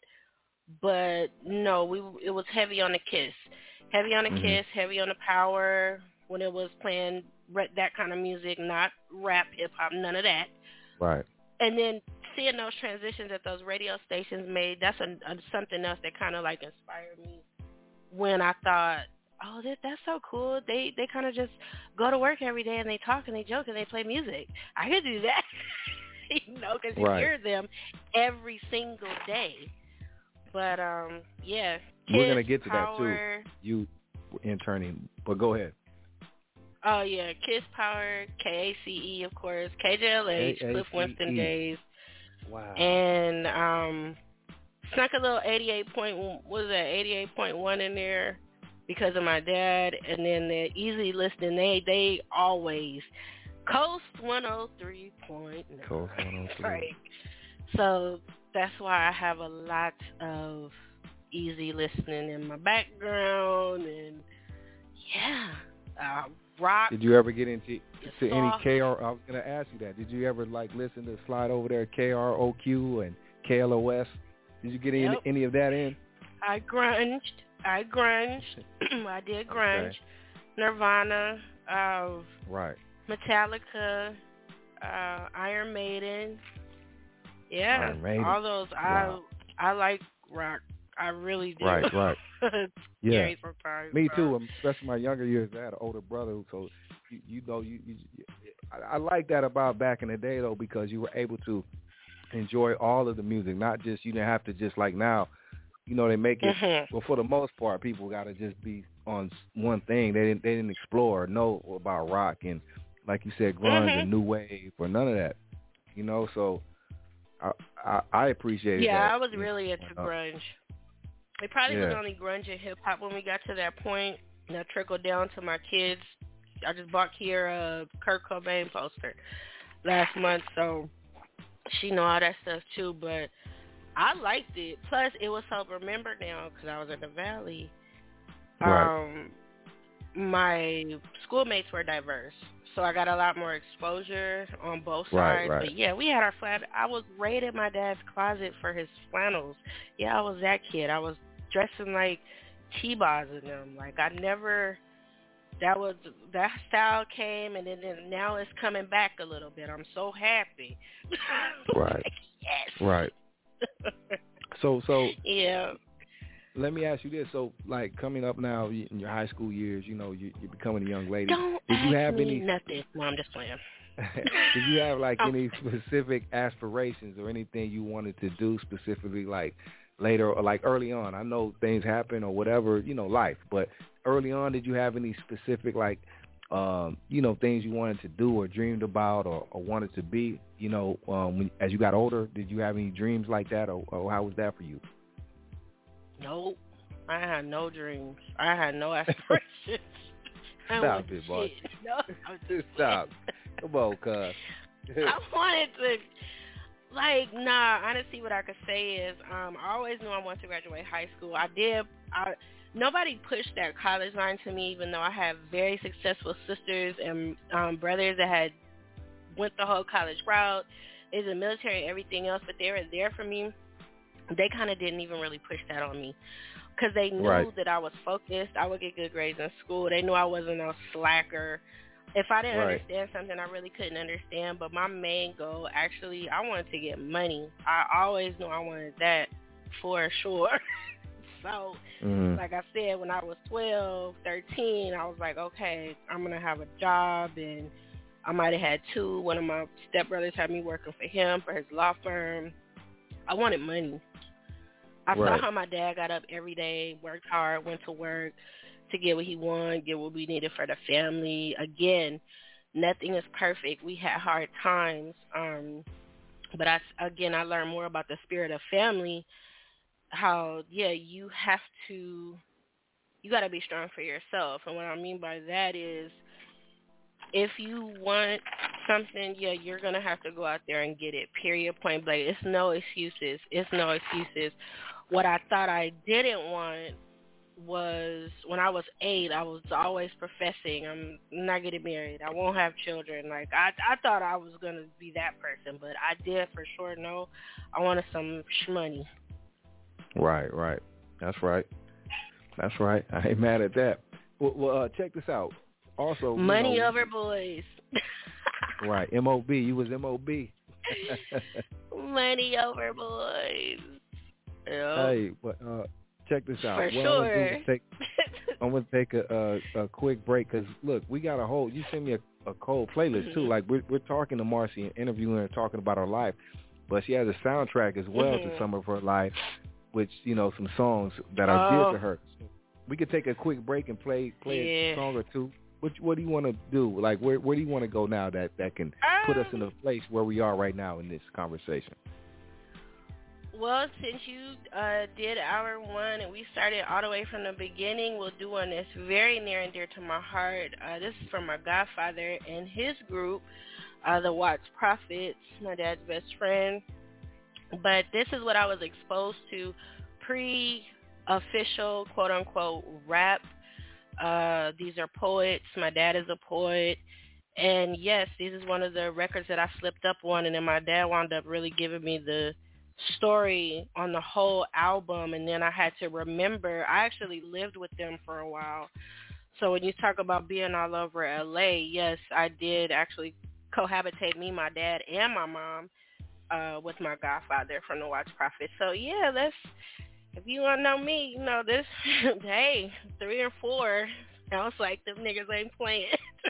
but no, we it was heavy on the Kiss. Heavy on the mm-hmm. Kiss, heavy on the Power when it was playing that kind of music, not rap, hip-hop, none of that. Right. And then seeing those transitions that those radio stations made, that's a, a, something else that kind of like inspired me when I thought, oh, that, that's so cool. They they kind of just go to work every day and they talk and they joke and they play music. I could do that, you know, because you right. hear them every single day. But, um, yeah. Kids, we're going to get to Power, that, too, you interning. But go ahead. Oh, yeah. Kiss, Power, K A C E, of course, K J L H, K A C E. Cliff Winston Days. Wow. And um, snuck a little eighty-eight point, what was that, eighty-eight point one in there because of my dad. And then the easy listening, they, they always, Coast one oh three point nine. Coast one oh three. Right. So that's why I have a lot of easy listening in my background. And, yeah, uh, rock. Did you ever get into to any soft. K R? I was going to ask you that. Did you ever like listen to Slide Over There, K R O Q and K L O S? Did you get Yep. any, any of that in? I grunged. I grunged. I did grunge. Okay. Nirvana. Uh, right. Metallica. Uh, Iron Maiden. Yeah. Iron Maiden. All those. Wow. I I like rock. I really do. Right, right. It's yeah. scary sometimes. Me bro. too. Especially my younger years. I had an older brother, so you, you know, you, you, you I, I like that about back in the day though, because you were able to enjoy all of the music, not just you didn't have to just like now. You know, they make it. Mm-hmm. Well, for the most part, people got to just be on one thing. They didn't. They didn't explore, or know about rock and, like you said, grunge mm-hmm. and new wave or none of that. You know, so I I, I appreciate it. Yeah, that, I was really into know. grunge. It probably yeah. was only grunge and hip hop when we got to that point. And that trickled down to my kids. I just bought Kiera a Kurt Cobain poster last month, so she know all that stuff too. But I liked it. Plus, it was so remembered now because I was in the Valley. Right. Um, my schoolmates were diverse, so I got a lot more exposure on both Right, sides. right. But yeah, we had our flat. I was raiding my dad's closet for his flannels. Yeah, I was that kid. I was dressing like T-Boz in them. Like I never. That was that style came, and then, then now it's coming back a little bit. I'm so happy. Right. Like, yes. Right. So so. Yeah. Let me ask you this. So, like, coming up now in your high school years, you know, you, you're becoming a young lady. Don't Did you ask have me any, nothing. No, I'm just playing. Did you have, like, Oh. any specific aspirations or anything you wanted to do specifically, like, later or, like, early on? I know things happen or whatever, you know, life. But early on, did you have any specific, like, um, you know, things you wanted to do or dreamed about or, or wanted to be, you know, um, when, as you got older? Did you have any dreams like that, or, or how was that for you? Nope. I had no dreams. I had no aspirations. I Stop wanted it, boy. shit. No, I'm just Stop. Come on, cuz. I wanted to Like, nah, honestly, what I could say is um, I always knew I wanted to graduate high school. I did. I, nobody pushed that college line to me, even though I have very successful sisters and um, brothers that had went the whole college route, is in military and everything else, but they were there for me. They kind of didn't even really push that on me because they knew right. that I was focused. I would get good grades in school. They knew I wasn't a slacker. If I didn't right. understand something, I really couldn't understand. But my main goal, actually, I wanted to get money. I always knew I wanted that for sure. So, mm-hmm. like I said, when I was twelve, thirteen, I was like, okay, I'm going to have a job. And I might have had two. One of my stepbrothers had me working for him, for his law firm. I wanted money. I right. saw how my dad got up every day, worked hard, went to work to get what he wanted, get what we needed for the family. Again, nothing is perfect. We had hard times. Um, but, I, again, I learned more about the spirit of family, how, yeah, you have to, you got to be strong for yourself. And what I mean by that is if you want something, yeah, you're going to have to go out there and get it, period, point blank. It's no excuses. It's no excuses. What I thought I didn't want was when I was eight, I was always professing, I'm not getting married, I won't have children. Like, I I thought I was going to be that person, but I did for sure know I wanted some shmoney. Right, right. That's right. That's right. I ain't mad at that. Well, well uh, check this out. Also, money you know, over boys. Right, M O B. You was M O B. Money over boys. Yep. Hey, but uh, check this out. For what sure. I'm gonna take, I'm gonna take a, a, a quick break because look, we got a whole. You sent me a, a cold playlist mm-hmm. too. Like we're we're talking to Marcy and interviewing her, talking about her life, but she has a soundtrack as well mm-hmm. to some of her life, which you know some songs that are oh. dear to her. So we could take a quick break and play play yeah. a song or two. What what do you want to do? Like where where do you want to go now that that can um, put us in a place where we are right now in this conversation? Well, since you uh, did hour one and we started all the way from the beginning, we'll do one that's very near and dear to my heart. Uh, this is from my godfather and his group, uh, the Watts Prophets, my dad's best friend. But this is what I was exposed to pre-official, quote-unquote, rap. Uh, these are poets. My dad is a poet. And, yes, this is one of the records that I slipped up on, and then my dad wound up really giving me the story on the whole album, and then I had to remember I actually lived with them for a while. So when you talk about being all over L A, yes, I did actually cohabitate, me, my dad, and my mom uh, with my godfather from the Watts Prophets. So yeah, that's, if you want to know me, you know this. Hey, three or four, I was like, them niggas ain't playing.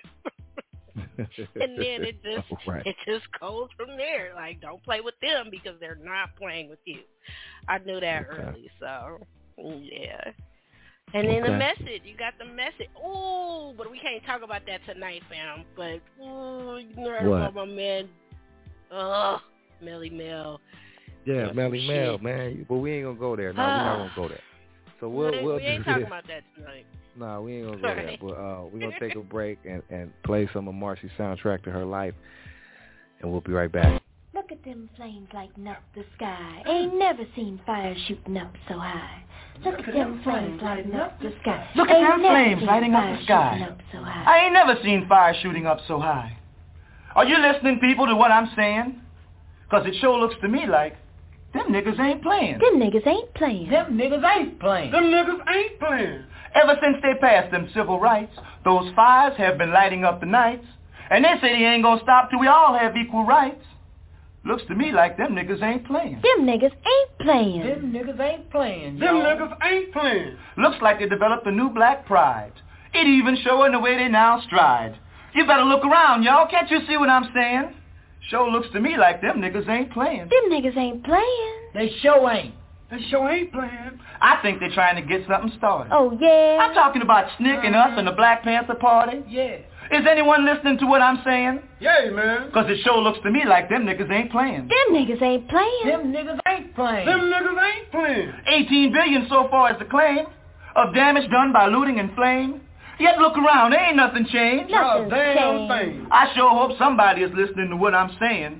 And then it just oh, right. it just goes from there. Like, don't play with them because they're not playing with you. I knew that okay. early, so yeah. And then okay. the message, you got the message. Ooh, but we can't talk about that tonight, fam. But ooh, you heard what? about my man, ugh, Melly Mel. Yeah, Melly Mel, man. But we ain't gonna go there. No, we're not gonna go there. So we'll we, we'll we ain't do talking this. about that tonight. No, nah, we ain't gonna go right. there. But uh, we're gonna take a break and, and play some of Marcy's soundtrack to her life, and we'll be right back. Look at them flames lighting up the sky. Ain't never seen fire shooting up so high. Look, Look at them flames lighting up the sky. Look at them flames lighting up the sky. Up so high. I ain't never seen fire shooting up so high. Are you listening, people, to what I'm saying? Because it sure looks to me like them niggas ain't playing. Them niggas ain't playing. Them niggas ain't playing. Them niggas ain't playing. Ever since they passed them civil rights, those fires have been lighting up the nights. And they say they ain't gonna stop till we all have equal rights. Looks to me like them niggas ain't playing. Them niggas ain't playing. Them niggas ain't playing, Them y'all. niggas ain't playing. Looks like they developed a new black pride. It even showing the way they now stride. You better look around, y'all. Can't you see what I'm saying? Sure looks to me like them niggas ain't playing. Them niggas ain't playing. They sure ain't. They sure ain't playing. I think they're trying to get something started. Oh, yeah? I'm talking about Snick and us and the Black Panther Party. Yeah. Is anyone listening to what I'm saying? Yeah, man. Because it sure looks to me like them niggas ain't playing. Them niggas ain't playing. Them niggas ain't playing. Them niggas ain't playing. eighteen billion so far is the claim of damage done by looting and flame. Yet look around, there ain't nothing changed. Nothing's damn changed. thing. I sure hope somebody is listening to what I'm saying.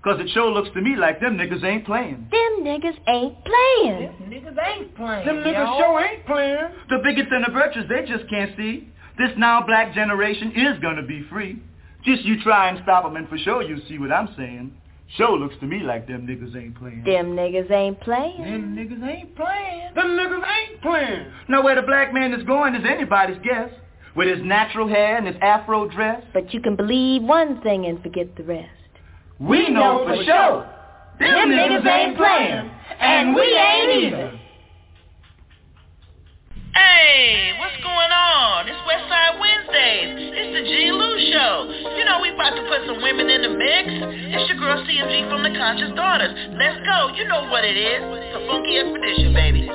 Cause it sure looks to me like them niggas ain't playing. Them niggas ain't playing. Them niggas ain't playing. Them niggas sure ain't playing. The bigots and the virtues, they just can't see. This now black generation is gonna be free. Just you try and stop them and for sure you see what I'm saying. Sure looks to me like them niggas ain't playing. Them niggas ain't playing. Them niggas ain't playing. Them niggas ain't playing. Now where the black man is going is anybody's guess. With his natural hair and his afro dress. But you can believe one thing and forget the rest. We know for sure. Them, them niggas, niggas ain't playing. And we ain't either. Hey, what's going on? It's Westside Wednesdays. It's the G. Lou Show. You know we about to put some women in the mix. It's your girl C M G from the Conscious Daughters. Let's go. You know what it is. It's a funky expedition, baby.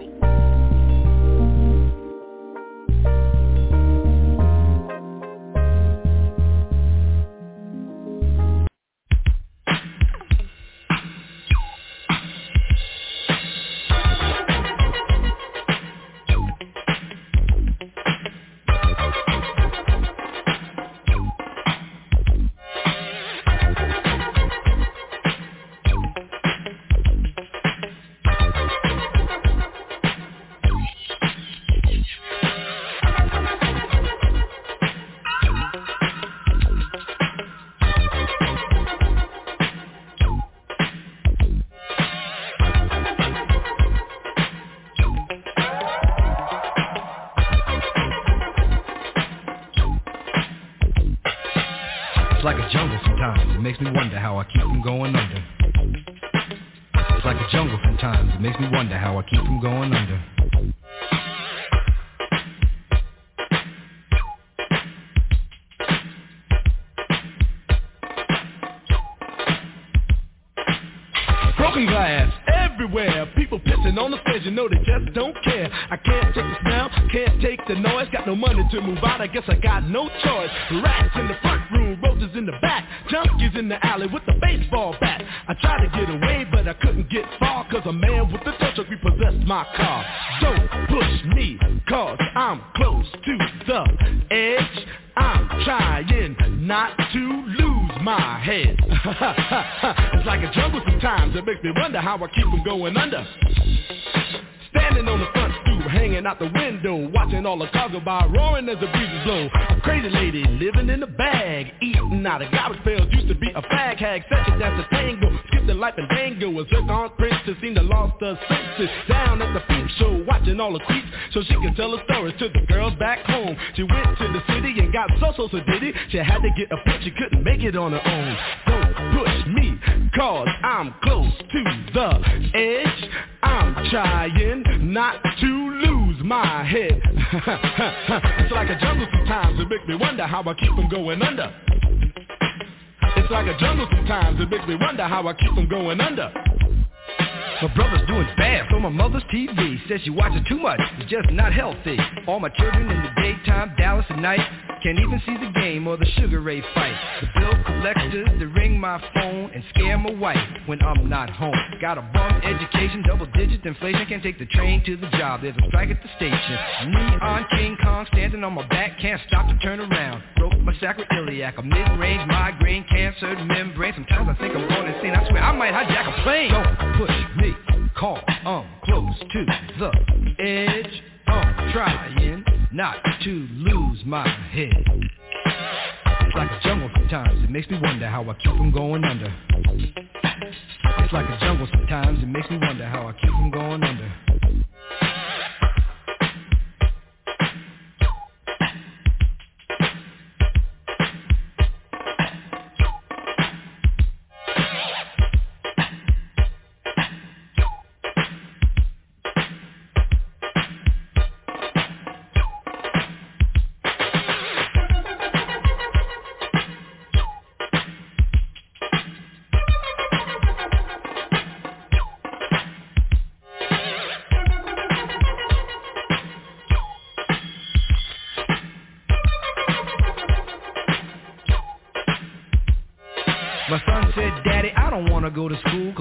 It's like a jungle sometimes, it makes me wonder how I keep from going under. It's like a jungle sometimes, it makes me wonder how I keep from going under. Broken glass everywhere, people pissing on the stage, you know they just don't care. I can't take the smell, can't take the noise, got no money to move out, I guess I got no choice. Rats in the front room, roaches in the back, junkies in the alley with the baseball bat. I tried to get away, but I couldn't get far, cause a man with a tow truck repossessed my car. Don't push me, cause I'm close to the edge. I'm trying not to lose my head. It's like a jungle sometimes, it makes me wonder how I keep from going under. Standing on the front stoop, hanging out the window, watching all the cars go by, roaring as the breezes blow. A crazy lady living in a bag, eating out of garbage pails, used to be a fag hag, such a dance a tango, skipped the life and dango, a zircon princess seemed to lost her senses. Down at the peep show, watching all the creeps, so she could tell her stories to the girls back home. She went to the city and got so so so diddy, she had to get a pitch, she couldn't make it on her own. Don't push me, cause I'm close to the edge. I'm trying not to lose my head. It's like a jungle sometimes, it makes me wonder how I keep from going under. It's like a jungle sometimes, it makes me wonder how I keep from going under. My brother's doing bad from my mother's T V. Says she watches too much, it's just not healthy. All my children in the daytime, Dallas at night. Can't even see the game or the Sugar Ray fight. The bill collectors, they ring my phone and scare my wife when I'm not home. Got a bum education, double digit inflation. Can't take the train to the job, there's a strike at the station. Neon King Kong standing on my back, can't stop to turn around. Broke my sacroiliac, a mid-range migraine, cancer membrane. Sometimes I think I'm going insane, I swear I might hijack a plane. Don't push me, call, I'm close to the edge. I'm trying not to lose my head. It's like a jungle sometimes, it makes me wonder how I keep from going under. It's like a jungle sometimes, it makes me wonder how I keep from going under.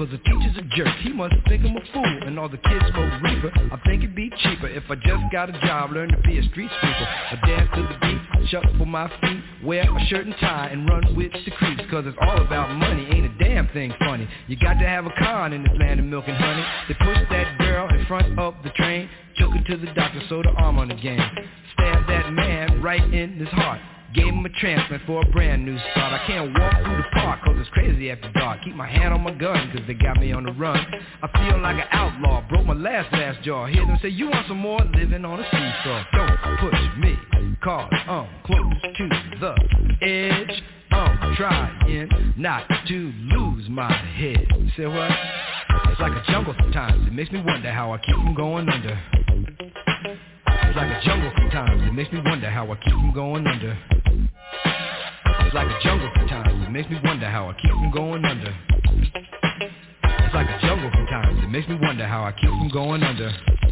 cause the teacher's a jerk. He must think I'm a fool, and all the kids smoke reefer. I think it'd be cheaper if I just got a job, learn to be a street sweeper. I dance to the beat, shuffle my feet, wear a shirt and tie, and run with the creeps. Cause it's all about money, ain't a damn thing funny. You got to have a con in this land of milk and honey. They pushed that girl in front of the train, took her to the doctor, sewed her arm on the game. Stabbed that man right in his heart, gave him a transplant for a brand new start. I can't walk through the park cause it's crazy after dark. Keep my hand on my gun cause they got me on the run. I feel like an outlaw, broke my last last jaw. Hear them say you want some more, living on a seesaw. Don't push me cause I'm close to the edge. I'm trying not to lose my head. Say what? It's like a jungle sometimes. It makes me wonder how I keep from going under. It's like a jungle sometimes. It makes me wonder how I keep from going under. It's like a jungle sometimes. It makes me wonder how I keep from going under. It's like a jungle sometimes. It makes me wonder how I keep from going under.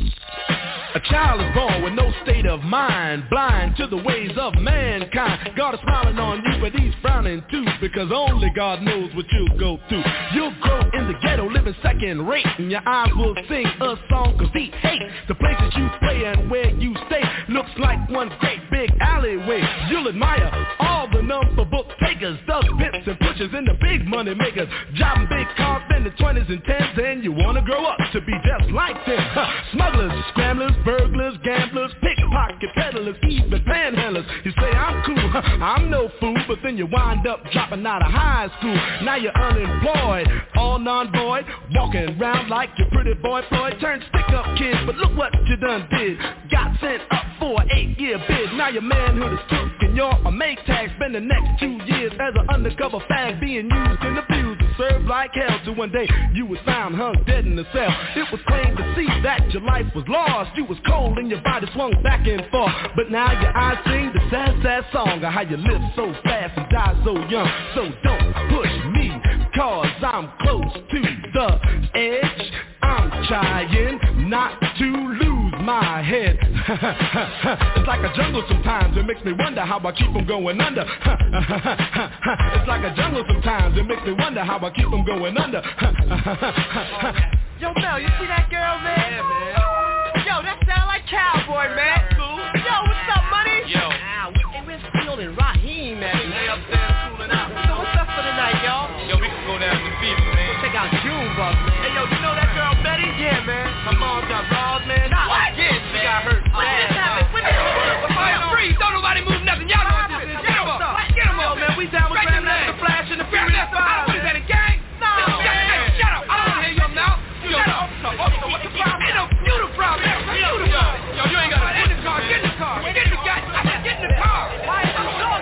A child is born with no state of mind, blind to the ways of mankind. God is smiling on you, but he's frowning too, because only God knows what you'll go through. You'll grow in the ghetto, living second rate, and your eyes will sing a song cause he hates the places you play and where you stay. Looks like one great big alleyway. You'll admire all the number book takers, dust bits and pushers and the big money makers, driving big cars, spending twenties and tens, and you wanna grow up to be just like them. Smugglers, scramblers, burglars, gamblers, pickpocket peddlers, even panhandlers. You say I'm cool, I'm no fool, but then you wind up dropping out of high school. Now you're unemployed, all non-void, walking around like your pretty boy Floyd. Turned stick-up kid, but look what you done did. Got sent up for an eight-year bid. Now your manhood is took and you're a make tag. Spend the next two years as an undercover fag, being used and abused and served like hell. Till one day you was found hung dead in the cell. It was plain to see that your life was lost. You was cold and your body swung back and forth, but now your eyes sing the sad, sad song of how you live so fast and die so young. So don't push me, cause I'm close to the edge. I'm trying not to lose my head. It's like a jungle sometimes, it makes me wonder how I keep from going under. It's like a jungle sometimes, it makes me wonder how I keep from going under. Yo, Mel, you see that girl, man? Yeah, man. Yo, that sound like Cowboy, man. Yo, what's up, money? Yo. Ow, hey, where's Field and Raheem, man? They upstairs cooling out. So what's up for the night, y'all? Yo, we can go down to the fever, man. Check out Junebug, man. Hey, yo, you know that girl Betty? Yeah, man. My mom got robbed, man. Nah, what? Yeah, she got hurt. What just happened? What the hell? Freeze, don't nobody move nothing. Y'all know what this is. Get him up. Get him up, man. We down with Grandmaster Flash and the Furious Five. What is that, a gang? No, man. Shut up. I don't hear you now. Shut up. What's the problem? Ain't no you the problem. You the problem. Yo, you ain't got to get in the car. Get in the car. Get in the car. I said get in the car. Why is it so?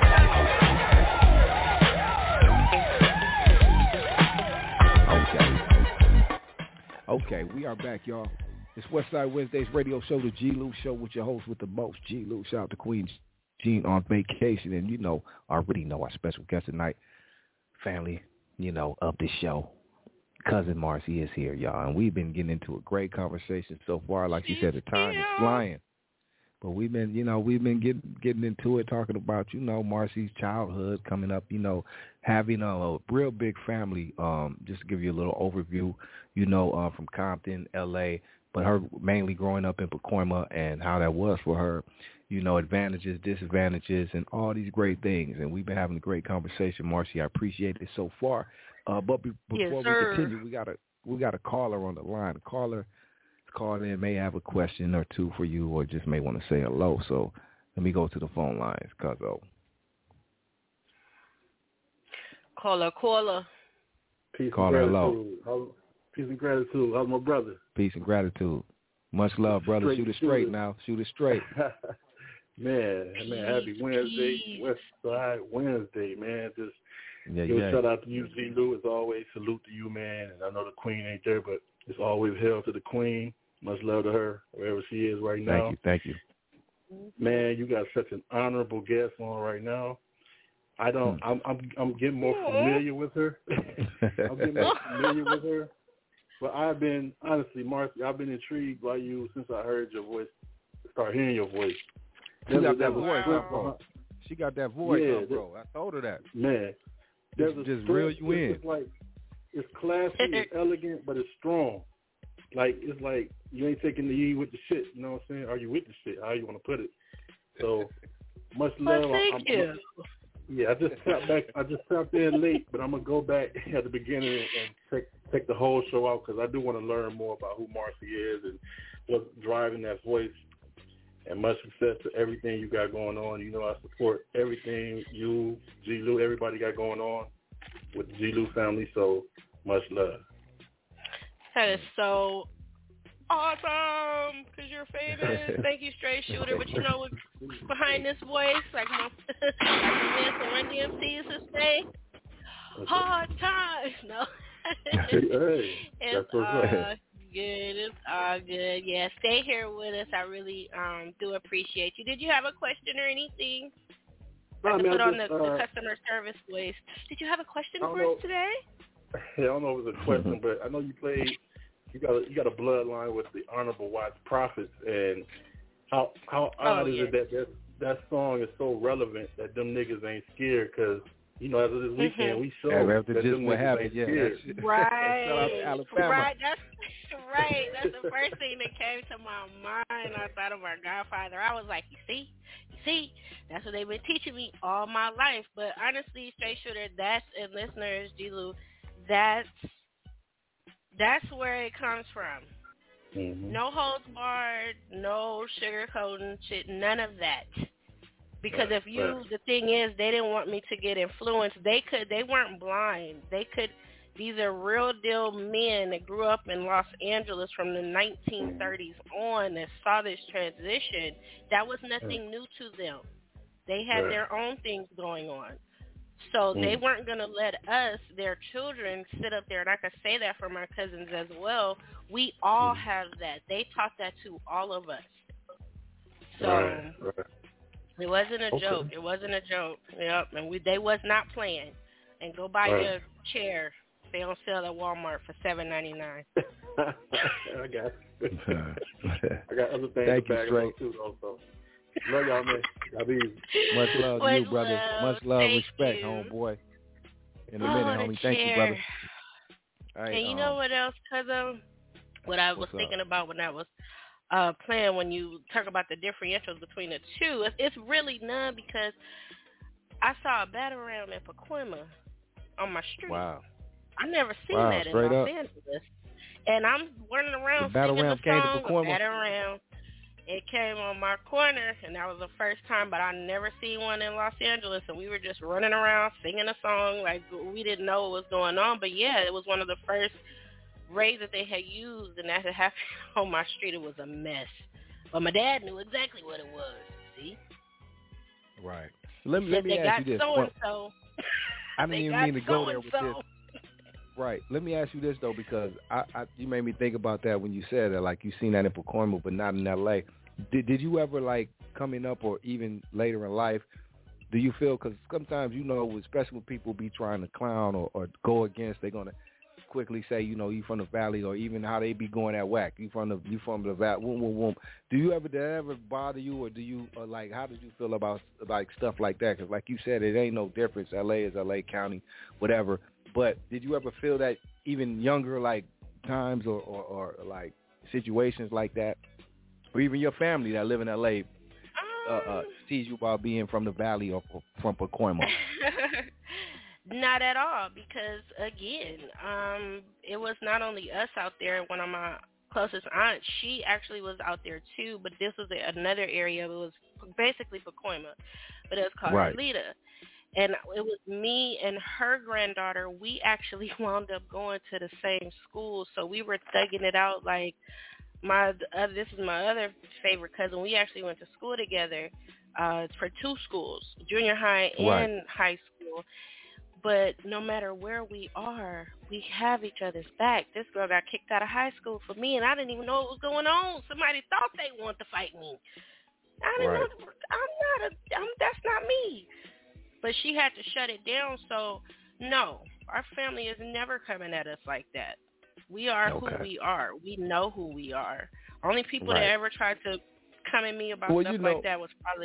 Okay, we are back, y'all. It's Westside Wednesdays radio show, the G. Lou Show, with your host with the most, G. Lou. Shout out to Queen Jean on vacation, and you know, already know our special guest tonight, family, you know, of the show. Cousin Marcy is here, y'all, and we've been getting into a great conversation so far. Like you said, the time is flying, but we've been, you know, we've been getting getting into it, talking about, you know, Marcy's childhood coming up, you know, having a, a real big family. Um, just to give you a little overview, you know, uh, from Compton, L A, but her mainly growing up in Pacoima and how that was for her, you know, advantages, disadvantages, and all these great things. And we've been having a great conversation, Marcy. I appreciate it so far. Uh, but be, before yes, we continue, we got a we got a caller on the line. The caller called in, may have a question or two for you, or just may want to say hello. So let me go to the phone lines, cuz oh. Caller, caller. Peace caller, and hello. How, peace and gratitude. How's my brother? Peace and gratitude. Much love, brother. Straight Shoot it straight it. now. Shoot it straight. man, man, happy Wednesday, West Side Wednesday, man. Just yeah, give yeah. a shout out to you, Z. Lou. As always, salute to you, man. And I know the Queen ain't there, but it's always hail to the Queen. Much love to her, wherever she is right now. Thank you, thank you. Man, you got such an honorable guest on right now. I don't. Hmm. I'm. I'm. I'm getting more familiar with her. I'm getting more familiar with her. But I've been honestly, Marcy. I've been intrigued by you since I heard your voice. Start hearing your voice. She got that voice, bro. She got that voice, yeah, bro. I told her that. Man, there's a just strength, reel you in. It's like it's classy, it's elegant, but it's strong. Like it's like you ain't taking the E with the shit. You know what I'm saying? Are you with the shit? How you want to put it? So much love. Well, thank I'm, you. I'm, yeah, I just tapped back. I just tapped in late, but I'm gonna go back at the beginning and check check the whole show out because I do want to learn more about who Marcy is and what's driving that voice. And much success to everything you got going on. You know I support everything you, G. Lou, everybody got going on with the G. Lou family. So much love. That is so awesome because you're famous. Thank you, Straight Shooter. But you know what's behind this voice? Like my, like my man from Run D M C used to say, hard times. No. Hey, it's all good. It's all good. Yeah, stay here with us. I really um, do appreciate you. Did you have a question or anything? No, I I mean, put I on just, the, uh, the customer service voice. Did you have a question for know. us today? I don't know if it was a question, but I know you played. You got a, you got a bloodline with the Honorable Watts Prophets, and how how odd oh, is yeah. it that, that that song is so relevant that them niggas ain't scared? Because you know, as of this weekend, mm-hmm. we showed yeah, that just them what niggas happened. ain't Yeah, scared. Right, Shout out to Alabama. right. That's right. That's the first thing that came to my mind. I thought of our Godfather. I was like, you see, you see, that's what they've been teaching me all my life. But honestly, Straight Shooter, that's and listeners, G. Lou, that's that's where it comes from. Mm-hmm. No holds barred, no sugarcoating shit, none of that. Because right, if you, right. the thing is, they didn't want me to get influenced. They could, they weren't blind. They could. These are real deal men that grew up in Los Angeles from the nineteen thirties on that saw this transition. That was nothing new to them. They had right. their own things going on. So mm. they weren't going to let us, their children, sit up there. And I can say that for my cousins as well. We all mm. have that. They taught that to all of us. So right, right. it wasn't a okay. joke. It wasn't a joke. Yep. And we, they was not playing. And go buy right. your chair. They don't sell at Walmart for seven ninety-nine. I got it. I got other things Thank to you, back Straight. up too, also. Love y'all, man. Y'all be easy. Much love to Much you, brother. love. Much love, Thank respect, you. homeboy. In a oh, minute, homie. Thank you, brother. All right, and you um, know what else, cousin? What I was what's thinking up? about when I was uh, playing, when you talk about the differentials between the two, it's, it's really none because I saw a battle round in Pacoima on my street. Wow. I never seen wow, that in straight Los up. Angeles. And I'm running around the battle singing round the came song, to Pacoima. battle round. It came on my corner, and that was the first time, but I never seen one in Los Angeles, and we were just running around singing a song like we didn't know what was going on. But, yeah, it was one of the first rays that they had used, and that had happened on my street. It was a mess. But my dad knew exactly what it was, see? Right. Let me, let me they ask got you this. So-and-so. I didn't they even got mean to go there with so-and-so. this. Right. Let me ask you this, though, because I, I, you made me think about that when you said that, like you seen that in Pacoima, but not in L A. Did, did you ever, like, coming up or even later in life, do you feel, because sometimes, you know, especially when people be trying to clown or, or go against, they're going to quickly say, you know, you from the valley, or even how they be going at whack, you from the you from the valley, whoom, whoom, whoom. Do you ever, did that ever bother you, or do you, or like, how did you feel about, like, stuff like that? Because like you said, it ain't no difference. L A is L A County, whatever. But did you ever feel that even younger, like, times or, or, or like, situations like that? Or even your family that live in L A uh, uh, sees you about being from the valley or from Pacoima? Not at all, because, again, um, it was not only us out there. One of my closest aunts, she actually was out there, too, but this was another area. It was basically Pacoima, but it was called right. Lita. And it was me and her granddaughter. We actually wound up going to the same school, so we were thugging it out like my. Uh, this is my other favorite cousin. We actually went to school together uh, for two schools, junior high and right. high school. But no matter where we are, we have each other's back. This girl got kicked out of high school for me, and I didn't even know what was going on. Somebody thought they wanted to fight me. I didn't right. know. I'm not a. I'm, that's not me. But she had to shut it down. So no, our family is never coming at us like that. We are okay. who we are. We know who we are. Only people right. that ever tried to come at me about well, stuff you know, like that was probably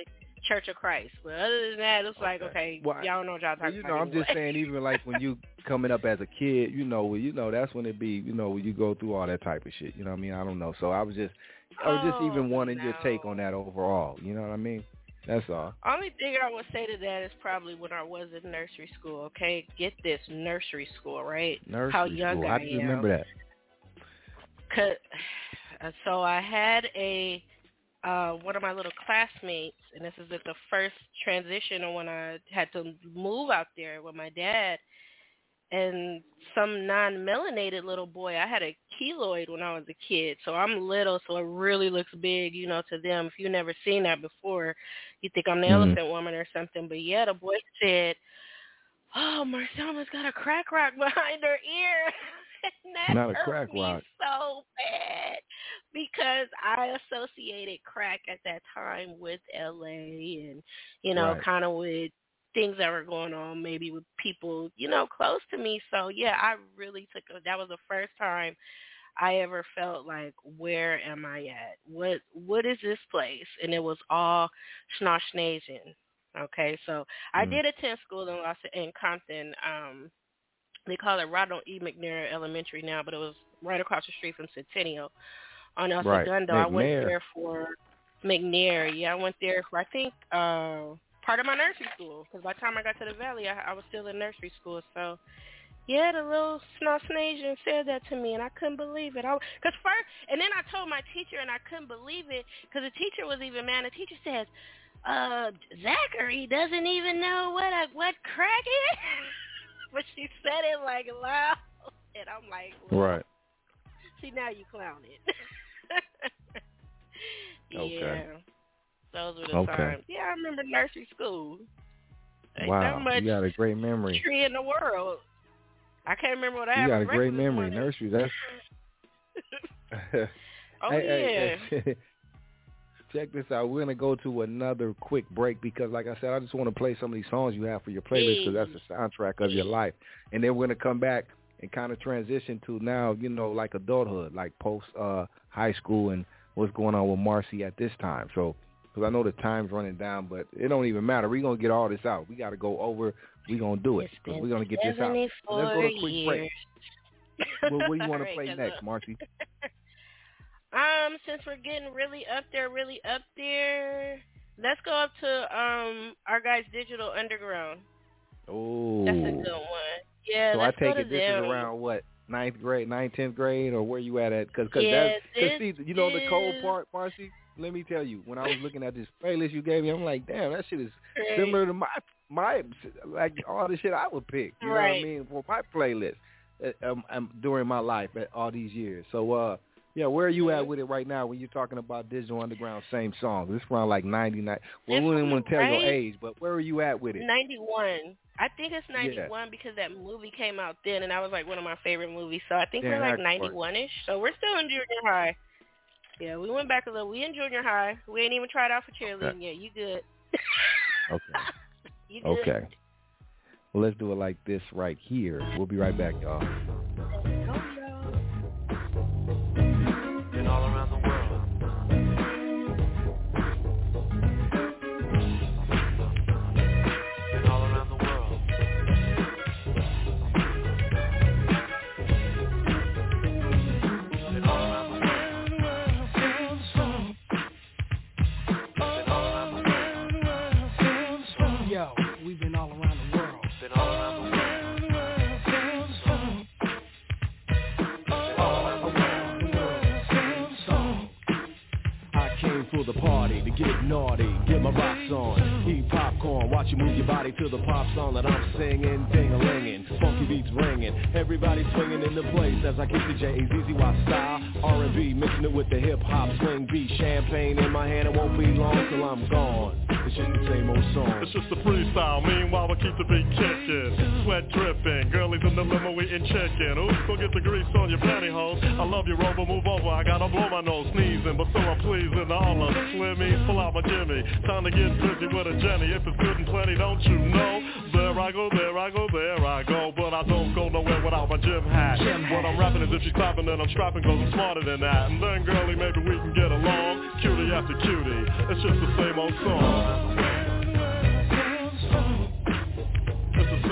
Church of Christ. But other than that, it's like, okay, well, y'all don't know what y'all talking well, you know, about. I'm anyway. just saying, even like when you coming up as a kid, you know, well, you know, that's when it be, you know, when you go through all that type of shit. You know what I mean? I don't know. So I was just, I was just Oh, even wanting no. your take on that overall. You know what I mean? That's all. Only thing I would say to that is probably when I was in nursery school, okay? Get this, nursery school, right? Nursery How young school. I I do am. remember that. Cause, so I had a, uh, one of my little classmates, and this is at the first transition when I had to move out there with my dad, and some non-melanated little boy. I had a keloid when I was a kid, so I'm little, so it really looks big, you know, to them. If you've never seen that before, you think I'm the Mm-hmm. elephant woman or something. But yeah, the boy said, "Oh, Marcelma's got a crack rock behind her ear." And that Not a hurt crack me rock. so bad because I associated crack at that time with L A and, you know, Right. kind of with things that were going on maybe with people, you know, close to me. So, yeah, I really took a, that was the first time I ever felt like, where am I at? What What is this place? And it was all Schnosh-Nation. Okay, so I Mm. did attend school in Los in Compton. Um, they call it Ronald E. McNair Elementary now, but it was right across the street from Centennial on El Right. Segundo. I went McNair. there for McNair. Yeah, I went there for, I think, uh, part of my nursery school, because by the time I got to the Valley, I, I was still in nursery school. So, yeah, the little Schnosh-Nation said that to me, and I couldn't believe it. I, cause first, and then I told my teacher, and I couldn't believe it, because the teacher was even mad. The teacher says, uh, Zachary doesn't even know what a, what crack is. But she said it like loud, and I'm like, well, Right. see, now you clowning. Yeah. Okay. Those were the Okay. times. Yeah, I remember nursery school. Ain't Wow. that much You got a great memory. tree in the world. I can't remember what I You had got for a great breakfast this memory. morning. Nursery. That's. Oh, Hey, hey, yeah. hey. Check this out. We're gonna go to another quick break because, like I said, I just want to play some of these songs you have for your playlist because that's the soundtrack of your life. And then we're gonna come back and kind of transition to now, you know, like adulthood, like post uh, high school and what's going on with Marcy at this time. So, because I know the time's running down, but it don't even matter. We're gonna get all this out. We got to go over. We're gonna do it because we're gonna get this out. So let's go to a quick years. break. What, what do you want to All play right, next, Marcy? Um, since we're getting really up there, really up there, let's go up to um our guys Digital Underground. Oh, That's a good one. Yeah, so I let's take go to it this them. is around what, ninth grade, ninth, tenth grade, or where you at at? Because cause Yeah, that's because this see, you know the cold is- part, Marcy. Let me tell you, when I was looking at this playlist you gave me, I'm like, damn, that shit is Right. similar to my my like all the shit I would pick. You know what I Right. mean for my playlist uh, um, um, during my life at all these years. So uh, yeah, where are you Mm-hmm. at with it right now when you're talking about Digital Underground? Same song. This around like ninety-nine. Well, we This don't want to tell one, your right? age, but where are you at with it? ninety-one. I think it's ninety-one because that movie came out then, and that was like one of my favorite movies. So I think Dan we're like Aykroyd. ninety-one-ish. So we're still in junior high. Yeah, we went back a little. We in junior high. We ain't even tried out for cheerleading yet. You good? Okay. You good? Okay. Well, let's do it like this right here. We'll be right back, y'all. Been all around the world. Been all around the world. Been all around the world. Yo, we've been all around the world. Been all around the world. I came for the party to get naughty, get my rocks on, eat popcorn, watch you move your body to the pop song that I'm singing, ding-a-linging, funky beats ringing, everybody swinging in the place as I kick the J A Z Z Y style, R and B, mixing it with the hip-hop swing beat, champagne in my hand, it won't be long till I'm gone, it's just the same old song. It's just a freestyle, meanwhile we keep the beat kicking, sweat dripping, girlies in the limo eating chicken, oops, go get the grease on your pantyhose, I love you Rover, move over, I gotta blow my nose, sneezing, but still I'm pleasing, all of the slimmies, pull out my Jimmy, time to get busy with a Jenny, if it's good and plenty, don't you know, there I go, there I go, there I go, but I don't go nowhere without my gym hat, what I'm rapping is if she's clapping then I'm strapping cause I'm smarter than that, and then girlie maybe we can get along, cutie after cutie, it's just the same old song.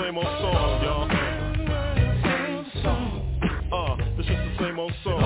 same old song, y'all. Uh, it's just the same old song.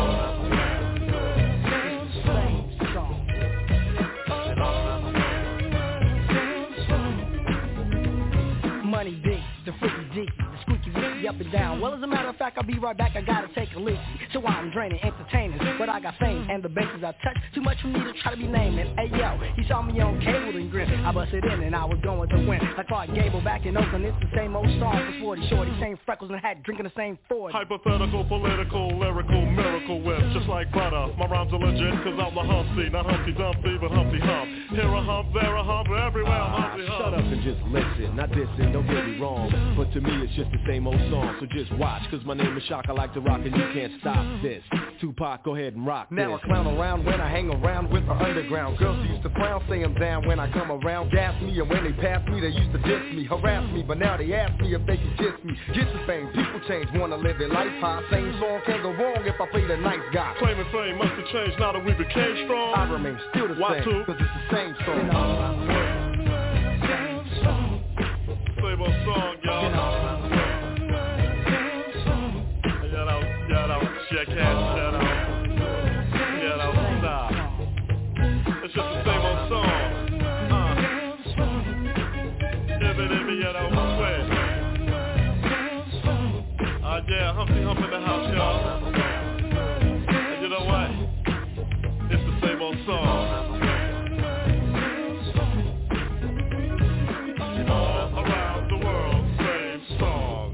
Money big, the freaky dicky, the squeaky wicky up and down. Well, as a matter of fact, I'll be right back. I gotta take a leak. So I'm draining entertainers, but I got fame and the bases I touch. Too much for me to try to be naming. Hey yo, he saw me on cable and grin. I busted in and I was going to win. Like Clark Gable back in Oakland, it's the same old song for Sporty Shorty, same freckles and hat, drinking the same forty. Hypothetical, political, lyrical, miracle whip, just like butter. My rhymes are legit, cause I'm the Humpty, not Humpty Dumpty, but Humpty Hump. Here a hump, there a hump, everywhere I'm Humpty Hump. Shut up and just listen, not dissing, don't get me wrong, but to me it's just the same old song, so just watch, cause my name is Shock, I like to rock and you can't stop this. Tupac, go ahead and rock now this. I clown around when I hang around with the underground. Girls used to frown, say I'm down when I come around. Gas me, and when they pass me, they used to diss me, harass me. But now they ask me if they can kiss me. Get the fame, people change, wanna live their life high. Same song can't go wrong if I play the nice guy. Claiming fame must have changed now that we became strong. I remain still the Why same, too? cause it's the same song. Same old song, y'all. Shout out, shout out, check out, shout out. Shout out, stop. It's just the same old song. Uh. Ibby, ibby, shout out, sweat. Uh, yeah, Humpty Hump in the house, y'all. And you know what? It's the same old song. All around the world, same song.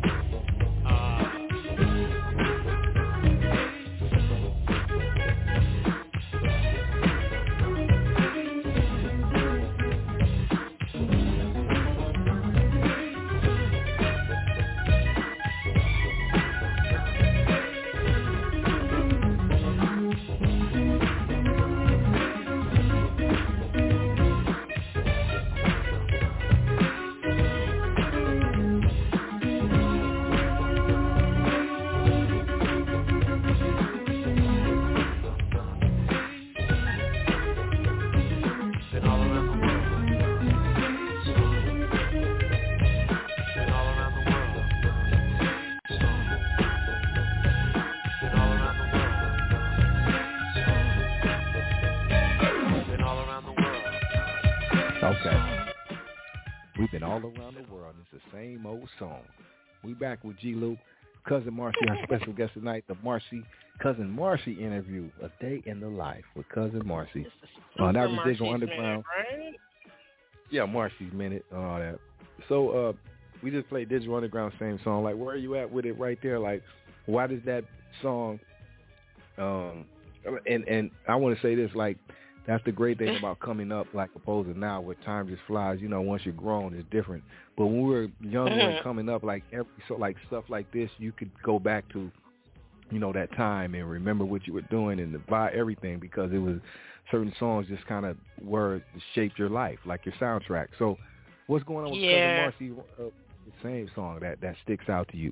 All around the world. It's the same old song. We back with G. Luke, Cousin Marcy, our special guest tonight, the Marcy, Cousin Marcy interview, A Day in the Life with Cousin Marcy. Uh, that was Digital Underground. Minute, right? Yeah, Marcy's Minute and all that. So uh, we just played Digital Underground, same song. Like, where are you at with it right there? Like, why does that song, um, and, and I want to say this, like, that's the great thing about coming up, like opposed to now, where time just flies. You know, once you're grown, it's different. But when we were younger and Mm-hmm. coming up, like every so like stuff like this, you could go back to, you know, that time and remember what you were doing and the vibe, everything, because it was certain songs just kind of were shaped your life, like your soundtrack. So, what's going on with Yeah. Cousin Marcy? Uh, the same song that that sticks out to you.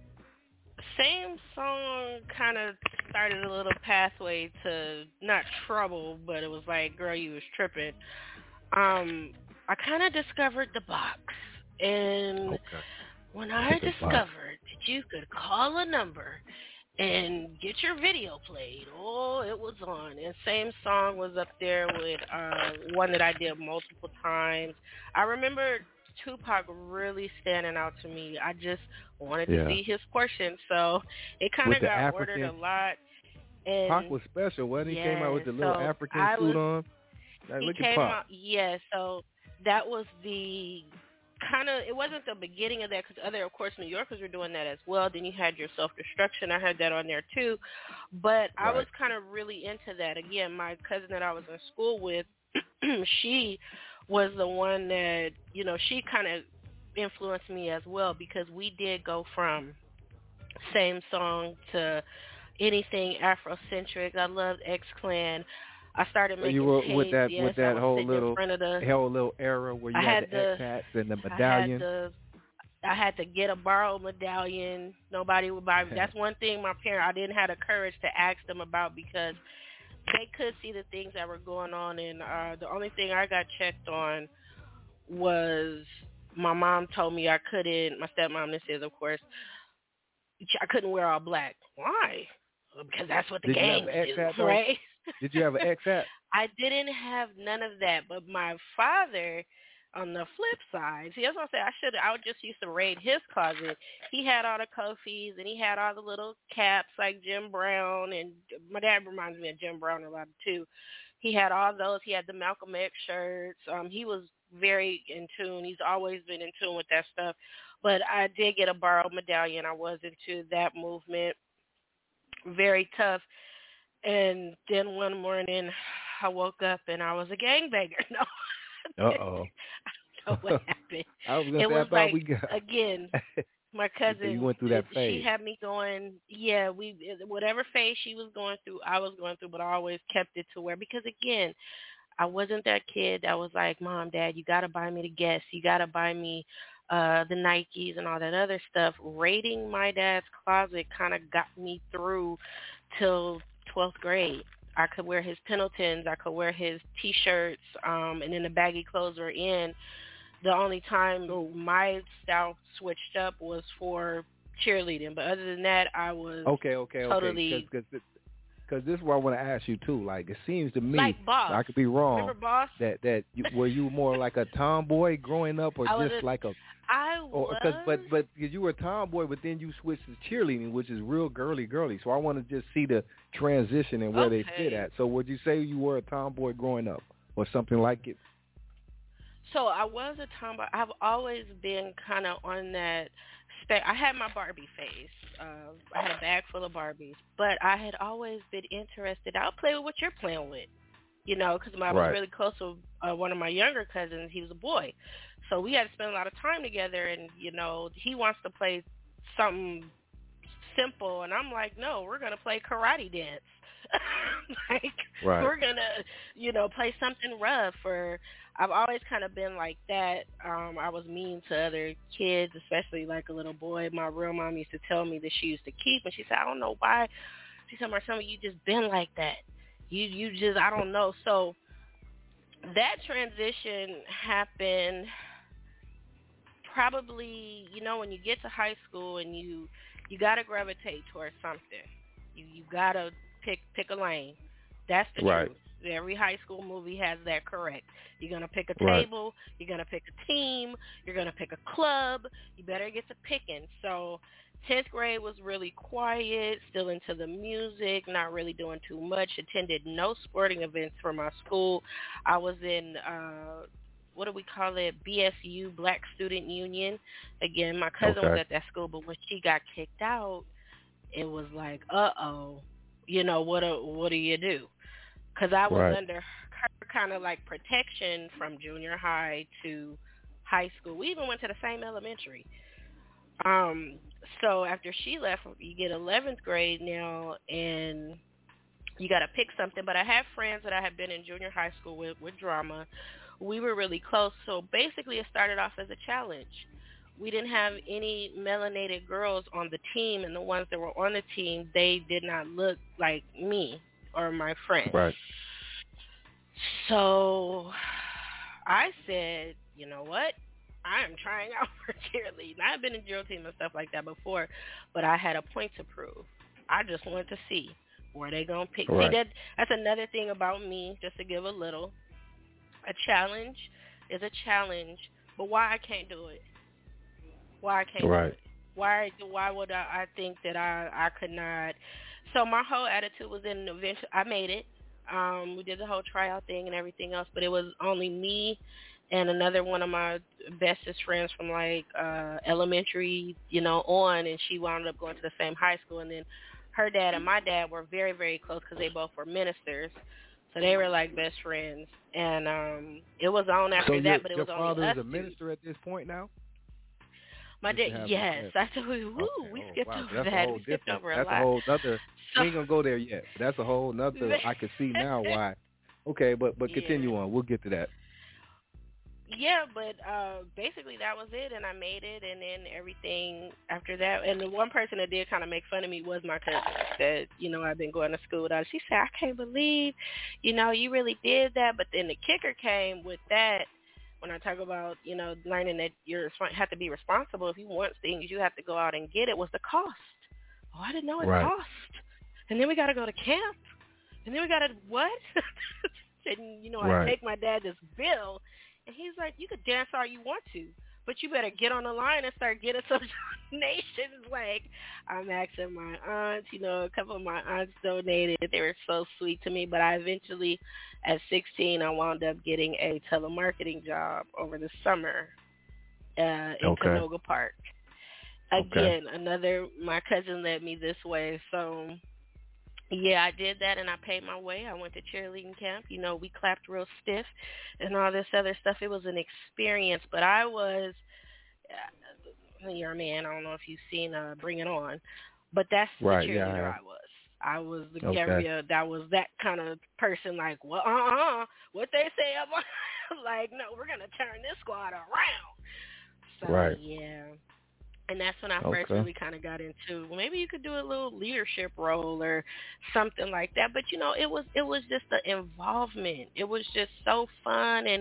Same song kind of started a little pathway to not trouble, but it was like, girl, you was tripping. Um, I kind of discovered the box, and okay. when I The discovered box. that you could call a number and get your video played, oh, it was on. And same song was up there with uh, one that I did multiple times. I remember Tupac really standing out to me. I just wanted to Yeah. see his portion, so it kind With of the got African- ordered a lot. And Pac was special, wasn't he? yes, Came out with the little so African I suit was- on. Like, he look came at Pac. out, yeah, so that was the kind of, it wasn't the beginning of that, because other, of course, New Yorkers were doing that as well. Then you had your Self-Destruction. I had that on there too. But I Right. was kind of really into that. Again, my cousin that I was in school with, she was the one that, you know, she kind of influenced me as well, because we did go from same song to anything Afrocentric. I loved X-Clan. I started making you were tapes. with that yes, with I that was whole sitting in little front of the, whole little era where you I had, had the the- X hats and the I medallion. had the, I had to get a borrowed medallion. Nobody would buy me. That's one thing my parents, I didn't have the courage to ask them about, because they could see the things that were going on. And uh, the only thing I got checked on was my mom told me I couldn't, my stepmom, this is, of course, I couldn't wear all black. Why? Because that's what the gangs do, right? Did you have an X-Hat? I didn't have none of that, but my father, on the flip side, see, that's what I said. I should. I would just used to raid his closet. He had all the Kofis, and he had all the little caps like Jim Brown, and my dad reminds me of Jim Brown a lot too. He had all those. He had the Malcolm X shirts. Um, he was very in tune. He's always been in tune with that stuff. But I did get a borrowed medallion. I was into that movement. Very tough. And then one morning, I woke up and I was a gangbanger. No. Uh-oh. I don't know what happened. I was gonna it say, was I like, we got... again, my cousin, you went through that phase. She had me going, yeah, we whatever phase she was going through, I was going through, but I always kept it to where, because, again, I wasn't that kid that was like, Mom, Dad, you got to buy me the Guess. You got to buy me uh, the Nikes and all that other stuff. Raiding my dad's closet kind of got me through till twelfth grade. I could wear his Pendletons. I could wear his T-shirts, um, and then the baggy clothes were in. The only time my style switched up was for cheerleading. But other than that, I was okay, okay, totally... okay. Because Because this is what I want to ask you too. Like, it seems to me, like Boss. I could be wrong. Remember Boss? That that you, were you more like a tomboy growing up, or just a, like a? I or, was. Cause, but but cause you were a tomboy, but then you switched to cheerleading, which is real girly girly. So I want to just see the transition and where okay. they fit at. So would you say you were a tomboy growing up, or something like it? So I was a tomboy. I've always been kind of on that. I had my Barbie phase. Uh, I had a bag full of Barbies, but I had always been interested. I'll play with what you're playing with, you know, because I was right. really close with uh, one of my younger cousins. He was a boy, so we had to spend a lot of time together. And you know, he wants to play something simple, and I'm like, no, we're gonna play karate dance. like right. we're gonna, you know, play something rough. Or I've always kind of been like that. Um, I was mean to other kids, especially like a little boy. My real mom used to tell me that she used to keep, and she said, I don't know why. She said, Marcella, you just been like that. You you just, I don't know. So that transition happened probably, you know, when you get to high school and you you gotta gravitate towards something. You you gotta pick pick a lane. That's the right. truth. Every high school movie has that correct. You're going to pick a right. table. You're going to pick a team. You're going to pick a club. You better get to picking. So tenth grade was really quiet, still into the music, not really doing too much. Attended no sporting events for my school. I was in, uh, what do we call it, B S U, Black Student Union. Again, my cousin okay. was at that school, but when she got kicked out, it was like, uh-oh, you know, what do, what do you do? Because I was right. under her kind of like protection from junior high to high school. We even went to the same elementary. Um, so after she left, you get eleventh grade now, and you got to pick something. But I have friends that I had been in junior high school with, with drama. We were really close. So basically it started off as a challenge. We didn't have any melanated girls on the team, and the ones that were on the team, they did not look like me or my friend. Right. So I said, you know what? I am trying out for cheerleading. I've been in drill team and stuff like that before, but I had a point to prove. I just wanted to see where they going to pick. Right. See, that, that's another thing about me, just to give a little. A challenge is a challenge, but why I can't do it? Why I can't right. do it? Why, why would I, I think that I, I could not? So my whole attitude was in eventually, I made it. Um, we did the whole tryout thing and everything else, but it was only me and another one of my bestest friends from like uh, elementary, you know, on, and she wound up going to the same high school. And then her dad and my dad were very, very close because they both were ministers. So they were like best friends. And um, it was on after so that, your, but it your was only father us is a two. minister at this point now? My dad, yes. I told you, woo, okay. we oh, skipped wow. over that's that. A whole we skipped different, over a that's lot. a whole other, So, we ain't going to go there yet. That's a whole nother, I can see now why. Okay, but, but continue yeah. on. We'll get to that. Yeah, but uh, basically that was it, and I made it, and then everything after that. And the one person that did kind of make fun of me was my cousin. That, you know, I've been going to school with her. She said, I can't believe, you know, you really did that. But then the kicker came with that. when I talk about, you know, learning that you have to be responsible. If you want things, you have to go out and get it. Was the cost? Oh, I didn't know it right. cost. And then we got to go to camp. And then we got to, what? And, you know, right. I take my dad this bill, and he's like, you could dance all you want to, but you better get on the line and start getting some donations. Like, I'm asking my aunts, you know, a couple of my aunts donated. They were so sweet to me, but I eventually, at sixteen, I wound up getting a telemarketing job over the summer uh, in okay. Canoga Park. Again, okay. another, my cousin led me this way, so... Yeah, I did that, and I paid my way. I went to cheerleading camp. You know, we clapped real stiff and all this other stuff. It was an experience, but I was, uh, you're a man. I don't know if you've seen uh, Bring It On, but that's right, the cheerleader yeah, I, I was. I was the okay. area that was that kind of person, like, well, uh-uh, what they say about, like, no, we're going to turn this squad around. So, right. yeah. And that's when I okay. first really kind of got into, well, maybe you could do a little leadership role or something like that. But, you know, it was it was just the involvement. It was just so fun. And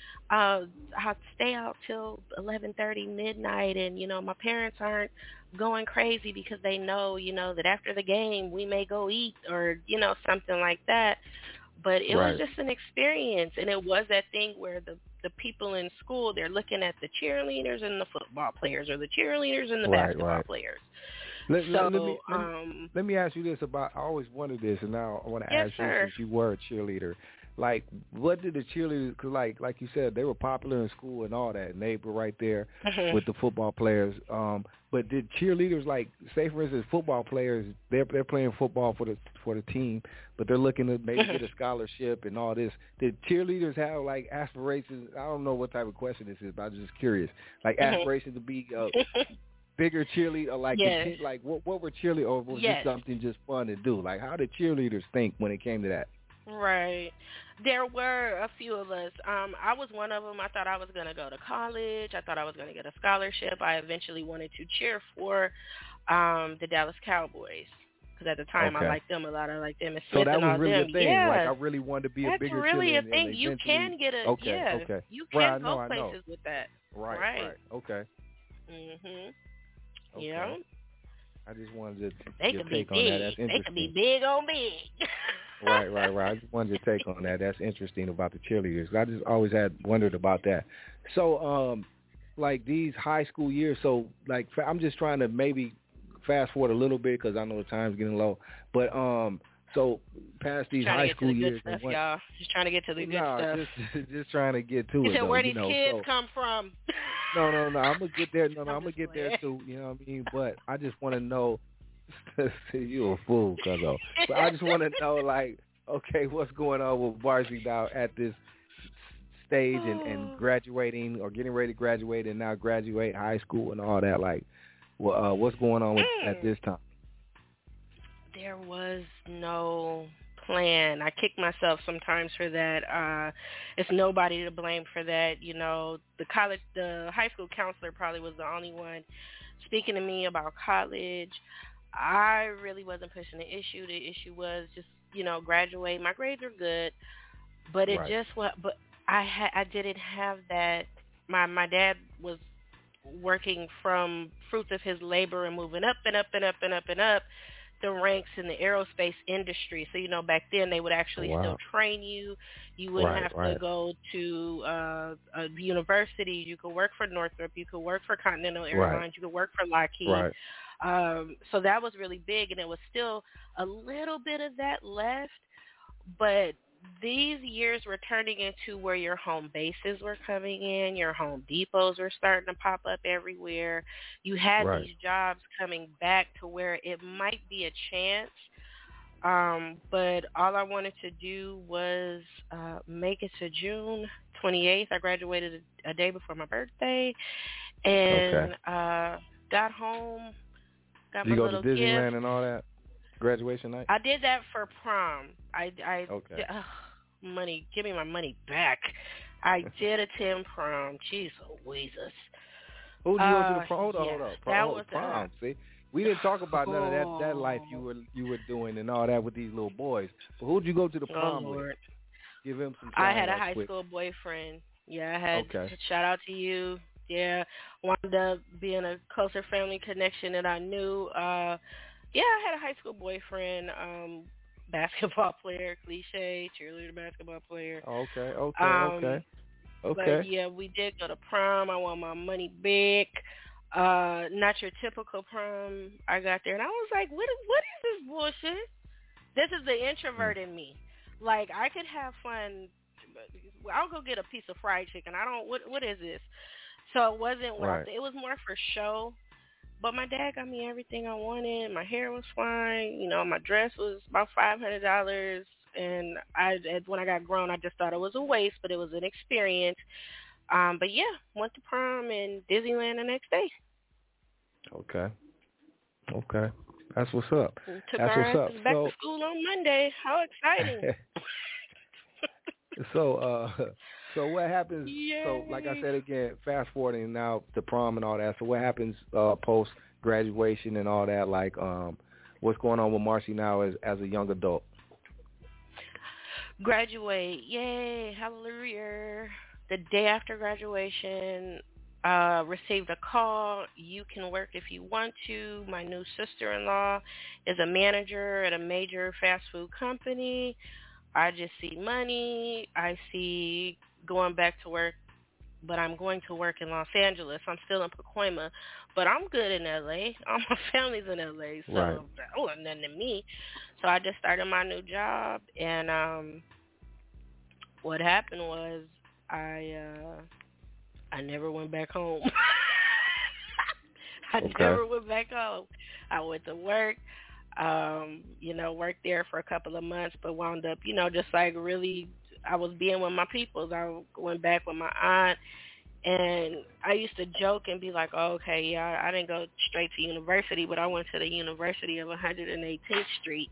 uh, I'd stay out till eleven thirty, midnight. And, you know, my parents aren't going crazy because they know, you know, that after the game we may go eat or, you know, something like that. But it right. was just an experience. And it was that thing where the the people in school, they're looking at the cheerleaders and the football players or the cheerleaders and the right, basketball right. players. Let, so, let, let, me, let, um, let me ask you this about, I always wondered this, and now I want to yes, ask you, sir. since you were a cheerleader, like, what did the cheerleaders, cause like like you said, they were popular in school and all that, and they were right there mm-hmm. with the football players. Um, but did cheerleaders, like, say for instance, football players, they're they're playing football for the for the team, but they're looking to maybe get a scholarship and all this. Did cheerleaders have like aspirations? I don't know what type of question this is, but I'm just curious. Like mm-hmm. aspirations to be a bigger cheerleader, or like yes. the, like what what were cheerleaders, or was yes. this something just fun to do? Like, how did cheerleaders think when it came to that? Right. There were a few of us. Um, I was one of them. I thought I was going to go to college. I thought I was going to get a scholarship. I eventually wanted to cheer for um, the Dallas Cowboys because at the time okay. I liked them a lot. I liked them. So that was really them. a thing. Yeah. Like, I really wanted to be That's a bigger really cheerleader. a thing. And you can get a okay, yeah. okay. You can right, go know, places with that. Right, right. right. Okay. Mhm. Okay. Yeah. I just wanted to they your could take be on big. that. That's interesting. They could be big on big. right, right, right. I just wanted to take on that. That's interesting about the cheerleaders. I just always had wondered about that. So, um, like these high school years, so like I'm just trying to maybe fast forward a little bit because I know the time's getting low. But um, so past these high school to the years, good stuff, what, y'all. Just trying to get to the good no, stuff. Just, just trying to get to you it. Said, though, where you these know, kids so, come from? no, no, no. I'm gonna get there. No, no, I'm, I'm gonna get playing. there too. You know what I mean? But I just want to know. You a fool, cuzzo. But I just want to know, like, okay, what's going on with Varsity now at this stage and, and graduating or getting ready to graduate and now graduate high school and all that? Like, well, uh, what's going on with, mm. at this time? There was no plan. I kick myself sometimes for that. Uh, it's nobody to blame for that. You know, the college, the high school counselor probably was the only one speaking to me about college. I really wasn't pushing the issue. The issue was just, you know, graduate. My grades were good, but it right. just what. But I had, I didn't have that. My my dad was working from fruits of his labor and moving up and up and up and up and up the ranks in the aerospace industry. So, you know, back then they would actually wow. still train you. You wouldn't right, have to right. go to uh, a university. You could work for Northrop. You could work for Continental Airlines. Right. You could work for Lockheed. Right. Um, so that was really big, and it was still a little bit of that left. But these years were turning into where your home bases were coming in, your Home Depots were starting to pop up everywhere. You had right. these jobs coming back to where it might be a chance. Um, but all I wanted to do was uh, make it to June twenty-eighth. I graduated a, a day before my birthday, and okay. uh, got home. Got Did you my go little to Disneyland gift. and all that? Graduation night? I did that for prom. I, I okay. did, ugh, money, give me my money back. I did attend prom. Jeez Louises. Who did you uh, go to the prom? Hold on, yeah, hold on. That Prom, was prom. See, we didn't talk about none of that that life you were you were doing and all that with these little boys. But who did you go to the prom oh, with? Lord. Give him some. I had a right high quick. school boyfriend. Yeah, I had Okay. shout out to you. Yeah, wound up being a closer family connection that I knew. Uh, yeah, I had a high school boyfriend, um, basketball player, cliche, cheerleader basketball player. Okay, okay, Um, okay. But Okay. yeah, we did go to prom. I won my money back. Uh, not your typical prom. I got there and I was like, what? What is this bullshit? This is the introvert in me. Like, I could have fun. I'll go get a piece of fried chicken. I don't. What? What is this? So it wasn't what I Right. th- it was more for show. But my dad got me everything I wanted. My hair was fine. You know, my dress was about five hundred dollars. And I, when I got grown, I just thought it was a waste, but it was an experience. Um, but yeah, went to prom and Disneyland the next day. Okay. Okay. That's what's up. And took That's our what's up. asses back So, to school on Monday. How exciting! so, uh, so what happens? Yay. So, like I said again, fast forwarding now to prom and all that. So, what happens uh, post graduation and all that? Like, um, what's going on with Marcy now as as a young adult? Graduate, yay, hallelujah. The day after graduation, uh, received a call. You can work if you want to. My new sister-in-law is a manager at a major fast food company. I just see money. I see going back to work, but I'm going to work in Los Angeles. I'm still in Pacoima, but I'm good in L A. All my family's in L A, so Right. that wasn't nothing to me. So I just started my new job, and um, what happened was I uh, I never went back home. I Okay. never went back home. I went to work, um, you know, worked there for a couple of months, but wound up, you know, just like really, I was being with my peoples. I went back with my aunt, and I used to joke and be like, oh, okay, yeah, I didn't go straight to university, but I went to the University of one hundred eighteenth Street.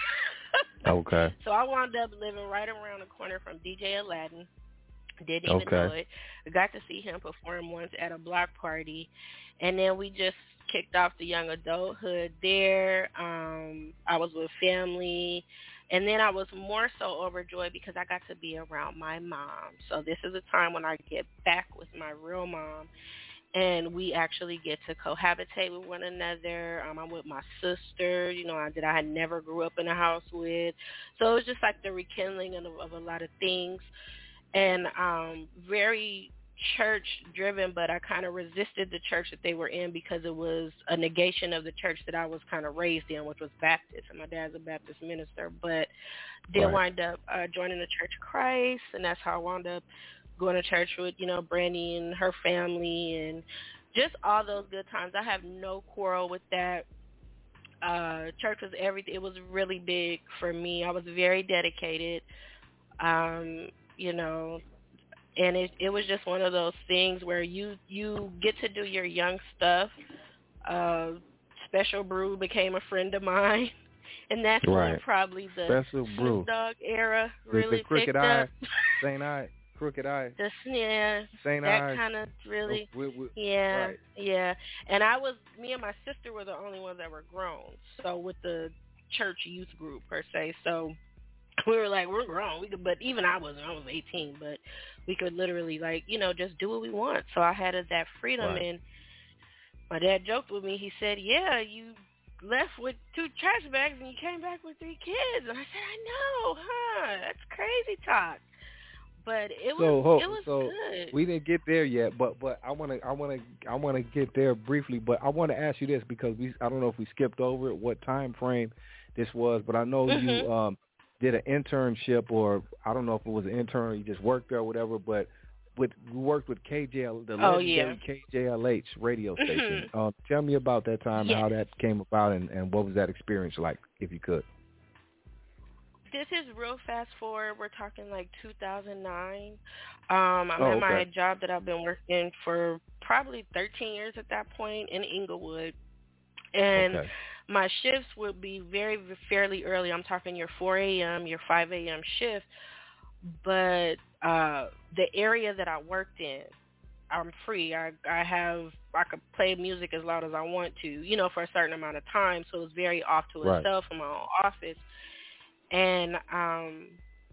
Okay. So I wound up living right around the corner from D J Aladdin. Didn't even Okay. know it. I got to see him perform once at a block party, and then we just kicked off the young adulthood there. Um, I was with family, and then I was more so overjoyed because I got to be around my mom. So this is a time when I get back with my real mom, and we actually get to cohabitate with one another. Um, I'm with my sister, you know, that I had never grew up in a house with. So it was just like the rekindling of, of a lot of things. And um, very church-driven, but I kind of resisted the church that they were in because it was a negation of the church that I was kind of raised in, which was Baptist. And my dad's a Baptist minister, but did Right. wind up uh, joining the Church of Christ, and that's how I wound up going to church with, you know, Brandy and her family and just all those good times. I have no quarrel with that. Uh, church was everything. It was really big for me. I was very dedicated. Um, you know, and it it was just one of those things where you, you get to do your young stuff. Uh, Special Brew became a friend of mine, and that's Right. when probably the Special Brew. Snoop Dogg era The, really the crooked picked eye, up. Saint Eye, crooked eye, The yeah, Saint that Eye. kind of really, We- we- yeah, right. yeah. And I was, me and my sister were the only ones that were grown. So with the church youth group per se, so we were like, we're grown. We could, but even I wasn't. I was eighteen, but we could literally like, you know, just do what we want. So I had that freedom, Right. and my dad joked with me. He said, "Yeah, you left with two trash bags and you came back with three kids." And I said, "I know, huh? That's crazy talk." But it was, So, ho- it was so good. we didn't get there yet, but but I want to I want to I want to get there briefly. But I want to ask you this because we I don't know if we skipped over it, what time frame this was, but I know Mhm. you um did an internship, or I don't know if it was an intern or you just worked there or whatever. But with we worked with K J L, the Oh, legendary yeah. K J L H radio station. Mhm. Uh, tell me about that time, Yes. how that came about, and, and what was that experience like, if you could. This is real fast forward. We're talking like two thousand nine. Um, I'm Oh, at my okay. job that I've been working for probably thirteen years at that point in Inglewood. And Okay. my shifts would be very fairly early. I'm talking your four a.m., your five a.m. shift. But uh, the area that I worked in, I'm free. I I have I could play music as loud as I want to, you know, for a certain amount of time. So it's very off to Right. itself in my own office. And um,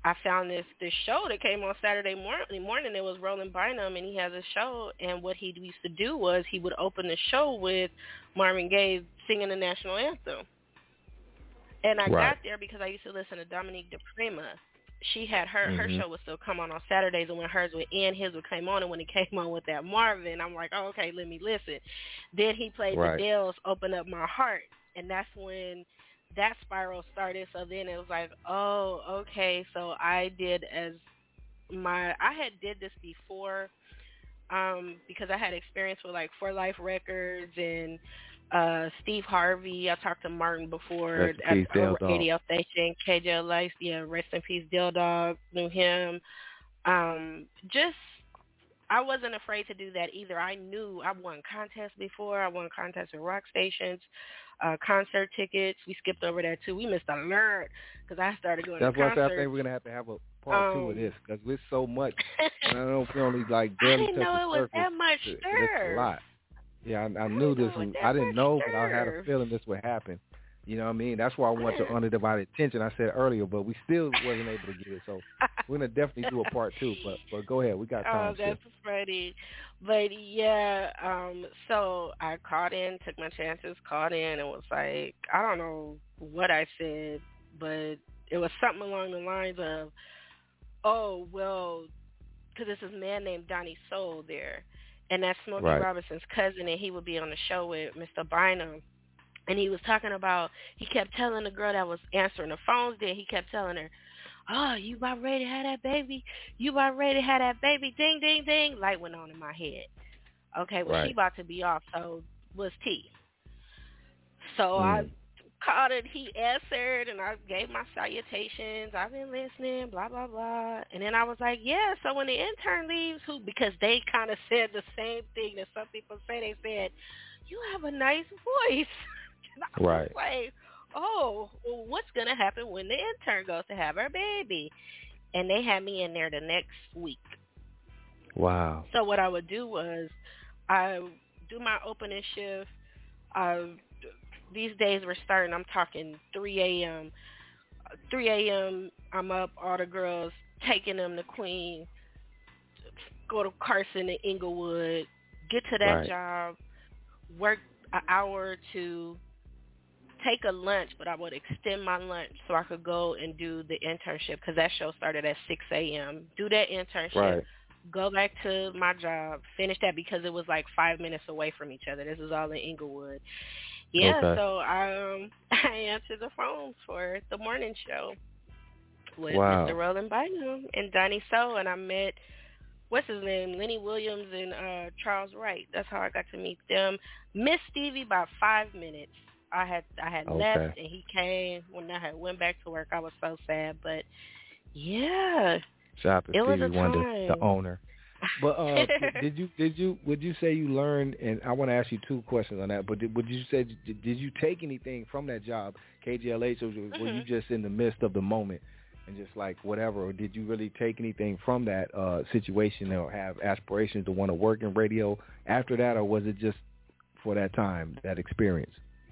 I found this this show that came on Saturday morning. Morning, it was Roland Bynum, and he has a show. And what he used to do was he would open the show with Marvin Gaye singing the national anthem. And I right. got there because I used to listen to Dominique DePrima. She had her mm-hmm. her show would still come on on Saturdays, and when hers would end, his would come on. And when it came on with that Marvin, I'm like, oh, okay, let me listen. Then he played right. the Dells, Open Up My Heart, and that's when that spiral started. So then it was like, oh, okay. So I did as my I had did this before, um, because I had experience with like For Life Records and uh, Steve Harvey. I talked to Martin before Rest at in peace, Dale a radio station, K J L Ice. Yeah, rest in peace, Dill Dog. Knew him. Um, just I wasn't afraid to do that either. I knew I won contests before. I won contests at rock stations, uh, concert tickets. We skipped over that too. We missed a lot because I started going That's to why concerts. I think we're gonna have to have a part um, two of this because there's so much. And I don't know if we only like barely I didn't touch know the it was surface. that much It's stir. a lot. Yeah, I, I knew this. Was, I didn't know, but I had a stir. feeling this would happen. You know what I mean? That's why I want your undivided attention. I said earlier, but we still wasn't able to get it. So we're gonna definitely do a part two. But but go ahead, we got time. Oh, that's sis. funny. But yeah, um, so I called in, took my chances, called in, and was like, I don't know what I said, but it was something along the lines of, oh well, because there's this man named Donnie Soul there, and that's Smokey Right. Robinson's cousin, and he would be on the show with Mister Bynum. And he was talking about, he kept telling the girl that was answering the phones there, he kept telling her, oh, you about ready to have that baby? You about ready to have that baby? Ding, ding, ding. Light went on in my head. Okay, well, Right. she about to be off, so was T. So Mm. I called it, he answered, and I gave my salutations. I've been listening, blah, blah, blah. And then I was like, yeah, so when the intern leaves, who, because they kind of said the same thing that some people say, they said, you have a nice voice. I was Right. like, oh, well, what's going to happen when the intern goes to have her baby? And they had me in there the next week. Wow. So what I would do was I do my opening shift. Uh, these days we're starting, I'm talking three a.m. three a.m. I'm up, all the girls, taking them to Queen, go to Carson and Inglewood, get to that Right. job, work an hour or two, take a lunch, but I would extend my lunch so I could go and do the internship because that show started at six a.m. Do that internship, Right. go back to my job, finish that because it was like five minutes away from each other. This was all in Inglewood. Yeah, Okay. so I, um, I answered the phone for the morning show with Wow. Mister Roland Bynum and Donnie Soul, and I met, what's his name, Lenny Williams and uh, Charles Wright. That's how I got to meet them. Missed Stevie by five minutes. I had I had Okay. left and he came when I had went back to work. I was so sad, but yeah, Shout out to it was Stevie a Wonder, time. the owner. But uh, did you did you would you say you learned? And I want to ask you two questions on that. But did, would you say did, did you take anything from that job, K G L H, or Mm-hmm. were you just in the midst of the moment and just like whatever? Or did you really take anything from that uh, situation or have aspirations to want to work in radio after that, or was it just for that time, that experience?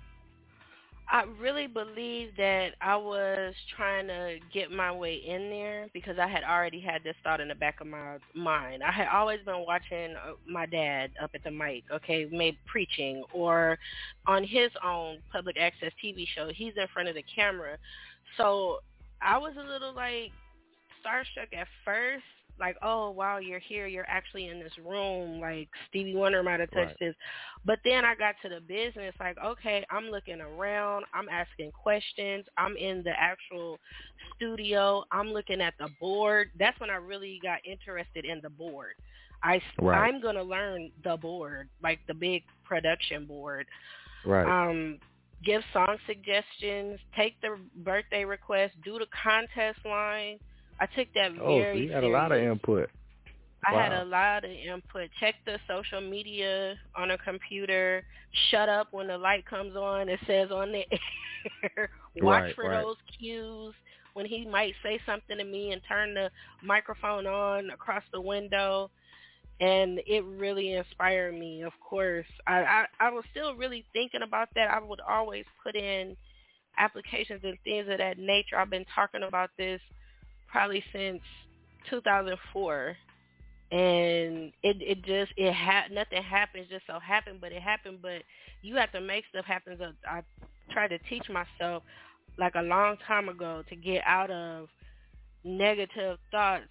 I really believe that I was trying to get my way in there because I had already had this thought in the back of my mind. I had always been watching uh, my dad up at the mic, okay, maybe preaching or on his own public access T V show. He's in front of the camera. So I was a little like starstruck at first. Like, oh, wow, you're here. You're actually in this room. Like, Stevie Wonder might have touched Right. this. But then I got to the business, like, okay, I'm looking around. I'm asking questions. I'm in the actual studio. I'm looking at the board. That's when I really got interested in the board. I, Right. I'm going to learn the board, like the big production board. Right. Um, give song suggestions, take the birthday request, do the contest line. I took that Oh, very so you had serious. a lot of input. I had Wow. a lot of input. Check the social media on a computer. Shut up when the light comes on. It says on the air. Watch Right, for right. those cues when he might say something to me and turn the microphone on across the window. And it really inspired me, of course. I, I, I was still really thinking about that. I would always put in applications and things of that nature. I've been talking about this probably since two thousand four, and it it just it ha- nothing happens just so happened, but it happened. But you have to make stuff happen. So I tried to teach myself like a long time ago to get out of negative thoughts.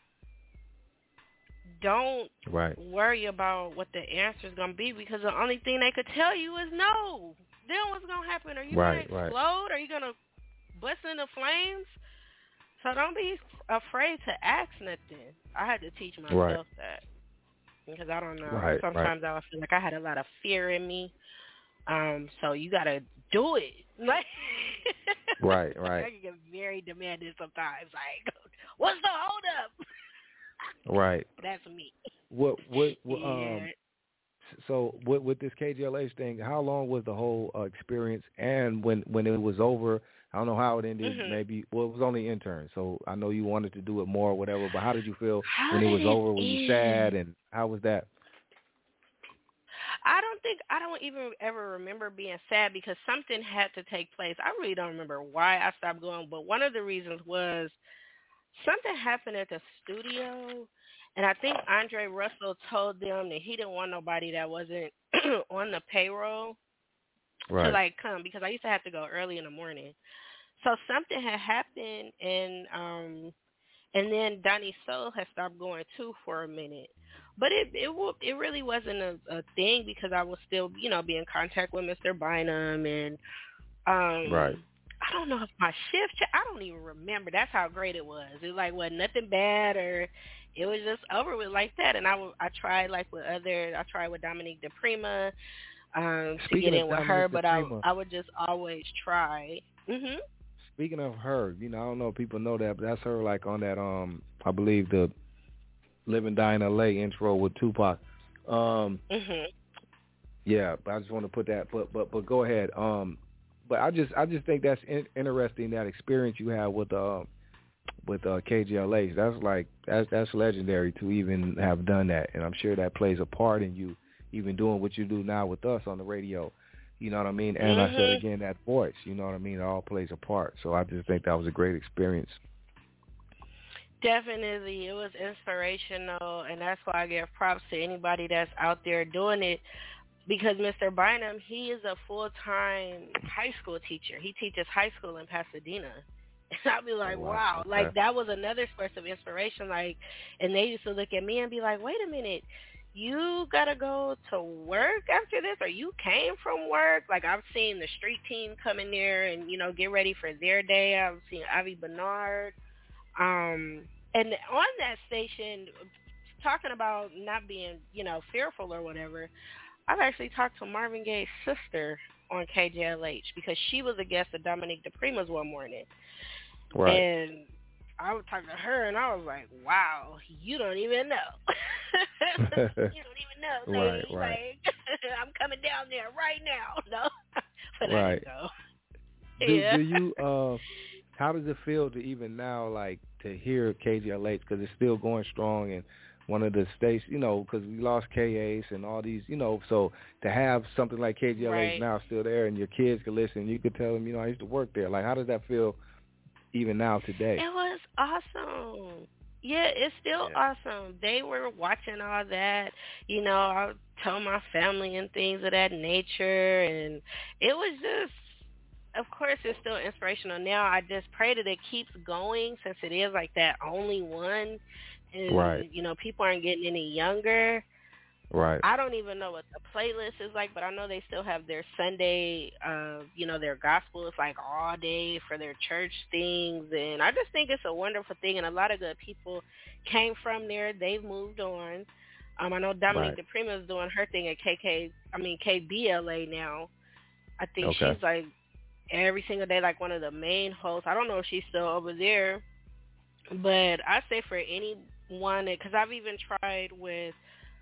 Don't right. worry about what the answer is going to be, because the only thing they could tell you is no. Then what's going to happen? Are you right, going to explode? Right. Are you going to bust into flames? So don't be afraid to ask nothing. I had to teach myself right. that, because I don't know. Right, Sometimes right. I feel like I had a lot of fear in me. Um, so you got to do it. Like, right, right. I can get very demanding sometimes. Like, what's the hold up? Right. That's me. What what, what yeah. um so with with this K G L H thing, how long was the whole uh, experience? And when when it was over, I don't know how it ended. Mm-hmm. Maybe well, it was only intern, so I know you wanted to do it more or whatever. But how did you feel how when it was it over? Were end? you sad, and how was that? I don't think I don't even ever remember being sad, because something had to take place. I really don't remember why I stopped going, but one of the reasons was something happened at the studio, and I think Andre Russell told them that he didn't want nobody that wasn't on the payroll right. to like come, because I used to have to go early in the morning. So something had happened, and um, and then Donnie Soul had stopped going too for a minute. But it it it really wasn't a, a thing, because I would still, you know, be in contact with Mister Bynum, and um, right. I don't know if my shift, I don't even remember. That's how great it was. It like wasn't nothing bad, or it was just over with like that. And I, I tried like with other, I tried with Dominique DePrima um, to get in with Dominique her, but I, DePrima, I would just always try. Mm-hmm. Speaking of her, you know, I don't know if people know that, but that's her like on that, um, I believe the Live and Die in L A intro with Tupac. Um, mm-hmm. Yeah, but I just want to put that, but but but go ahead. Um, But I just I just think that's in, interesting, that experience you had with uh, with uh, K G L H. That's like that's that's legendary to even have done that, and I'm sure that plays a part in you even doing what you do now with us on the radio. You know what I mean? And mm-hmm. I said again, that voice. You know what I mean? It all plays a part. So I just think that was a great experience. Definitely, it was inspirational, and that's why I give props to anybody that's out there doing it. Because Mister Bynum, he is a full-time high school teacher. He teaches high school in Pasadena. And I'll be like, oh, wow. wow. Okay. Like, that was another source of inspiration. Like, and they used to look at me and be like, wait a minute, you got to go to work after this? Or you came from work? Like, I've seen the street team come in there and, you know, get ready for their day. I've seen Avi Bernard. Um, and on that station, talking about not being, you know, fearful or whatever, I've actually talked to Marvin Gaye's sister on K J L H, because she was a guest of Dominique DePrima's one morning. Right. And I was talking to her, and I was like, wow, you don't even know. You don't even know, lady. Right, right. Like, I'm coming down there right now. No? But right. I didn't go. Do, Yeah. do you, uh, how does it feel to even now, like, to hear K J L H, because it's still going strong, and one of the states, you know, because we lost K Ace and all these, you know, so to have something like K G L H right. now still there, and your kids can listen, you could tell them, you know, I used to work there. Like, how does that feel even now today? It was awesome. Yeah, it's still yeah. awesome. They were watching all that. You know, I told my family and things of that nature, and it was just, of course, it's still inspirational now. I just pray that it keeps going, since it is like that only one. And, right. you know, people aren't getting any younger. Right. I don't even know what the playlist is like, but I know they still have their Sunday, uh, you know, their gospel is like all day for their church things. And I just think it's a wonderful thing. And a lot of good people came from there. They've moved on. Um, I know Dominique right. DePrima is doing her thing at K K, I mean, K B L A now. I think okay. she's like every single day, like one of the main hosts. I don't know if she's still over there, but I say for anyone, because I've even tried with,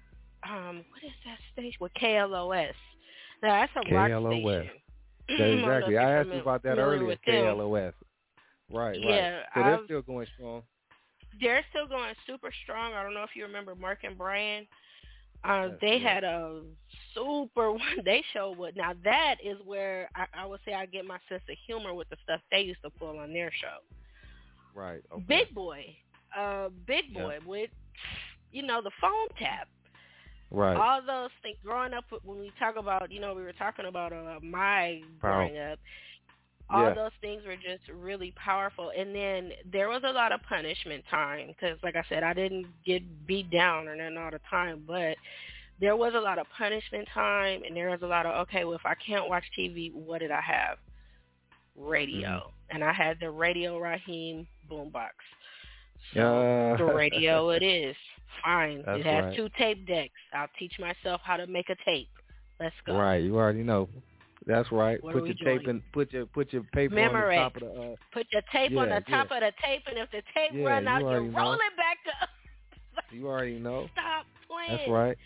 um, what is that station? With K L O S. Now, that's a rock K L O S. station. Exactly. I, I asked you about that earlier, K L O S. Right, yeah, right. So they're I've, still going strong. They're still going super strong. I don't know if you remember Mark and Brian. Uh, yes, they yes. had a super one day show. With, now, that is where I, I would say I get my sense of humor with the stuff they used to pull on their show. Right. Okay. Big Boy. Uh, Big Boy yeah. with, you know, the phone tap. Right. All those things. Growing up, when we talk about, you know, we were talking about uh, my Power. growing up. All yeah. those things were just really powerful. And then there was a lot of punishment time because, like I said, I didn't get beat down or nothing all the time, but there was a lot of punishment time, and there was a lot of, okay, well, if I can't watch T V, what did I have? Radio. Mm-hmm. And I had the Radio Raheem boombox. So uh, the radio it is. Fine. That's it has right. two tape decks. I'll teach myself how to make a tape. Let's go. Right. You already know. That's right. What put your doing? tape in. Put your put your paper Memorex. on the top of the. Uh, put your tape yeah, on the top yeah. of the tape, and if the tape yeah, run out, you, you roll know. it back up. You already know. Stop playing. That's right.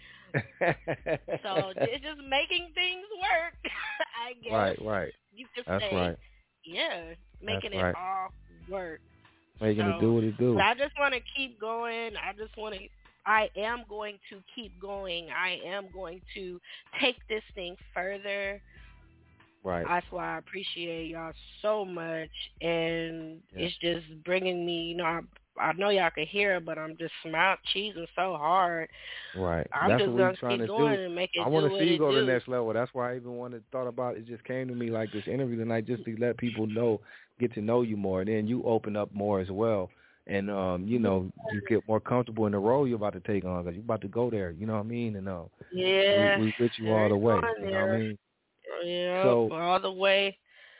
So it's just making things work. I guess. Right. Right. You could That's say, right. Yeah, making That's it right. all work. Making so, it do what it do. But I just want to keep going. I just want to. I am going to keep going. I am going to take this thing further. Right. That's why I appreciate y'all so much, and yeah. it's just bringing me. You know, I, I know y'all can hear it, but I'm just smile cheesing so hard. Right. I'm That's just what gonna we're trying keep to going do. and make it I do want to what see you it go do. to the next level. That's why I even wanted thought about it. Just came to me like this interview tonight, just to let people know, get to know you more, and then you open up more as well. And, um, you know, you get more comfortable in the role you're about to take on because you're about to go there. You know what I mean? And uh, yeah, we, we with you all the way. You know there. what I mean? Yeah, so, all the way.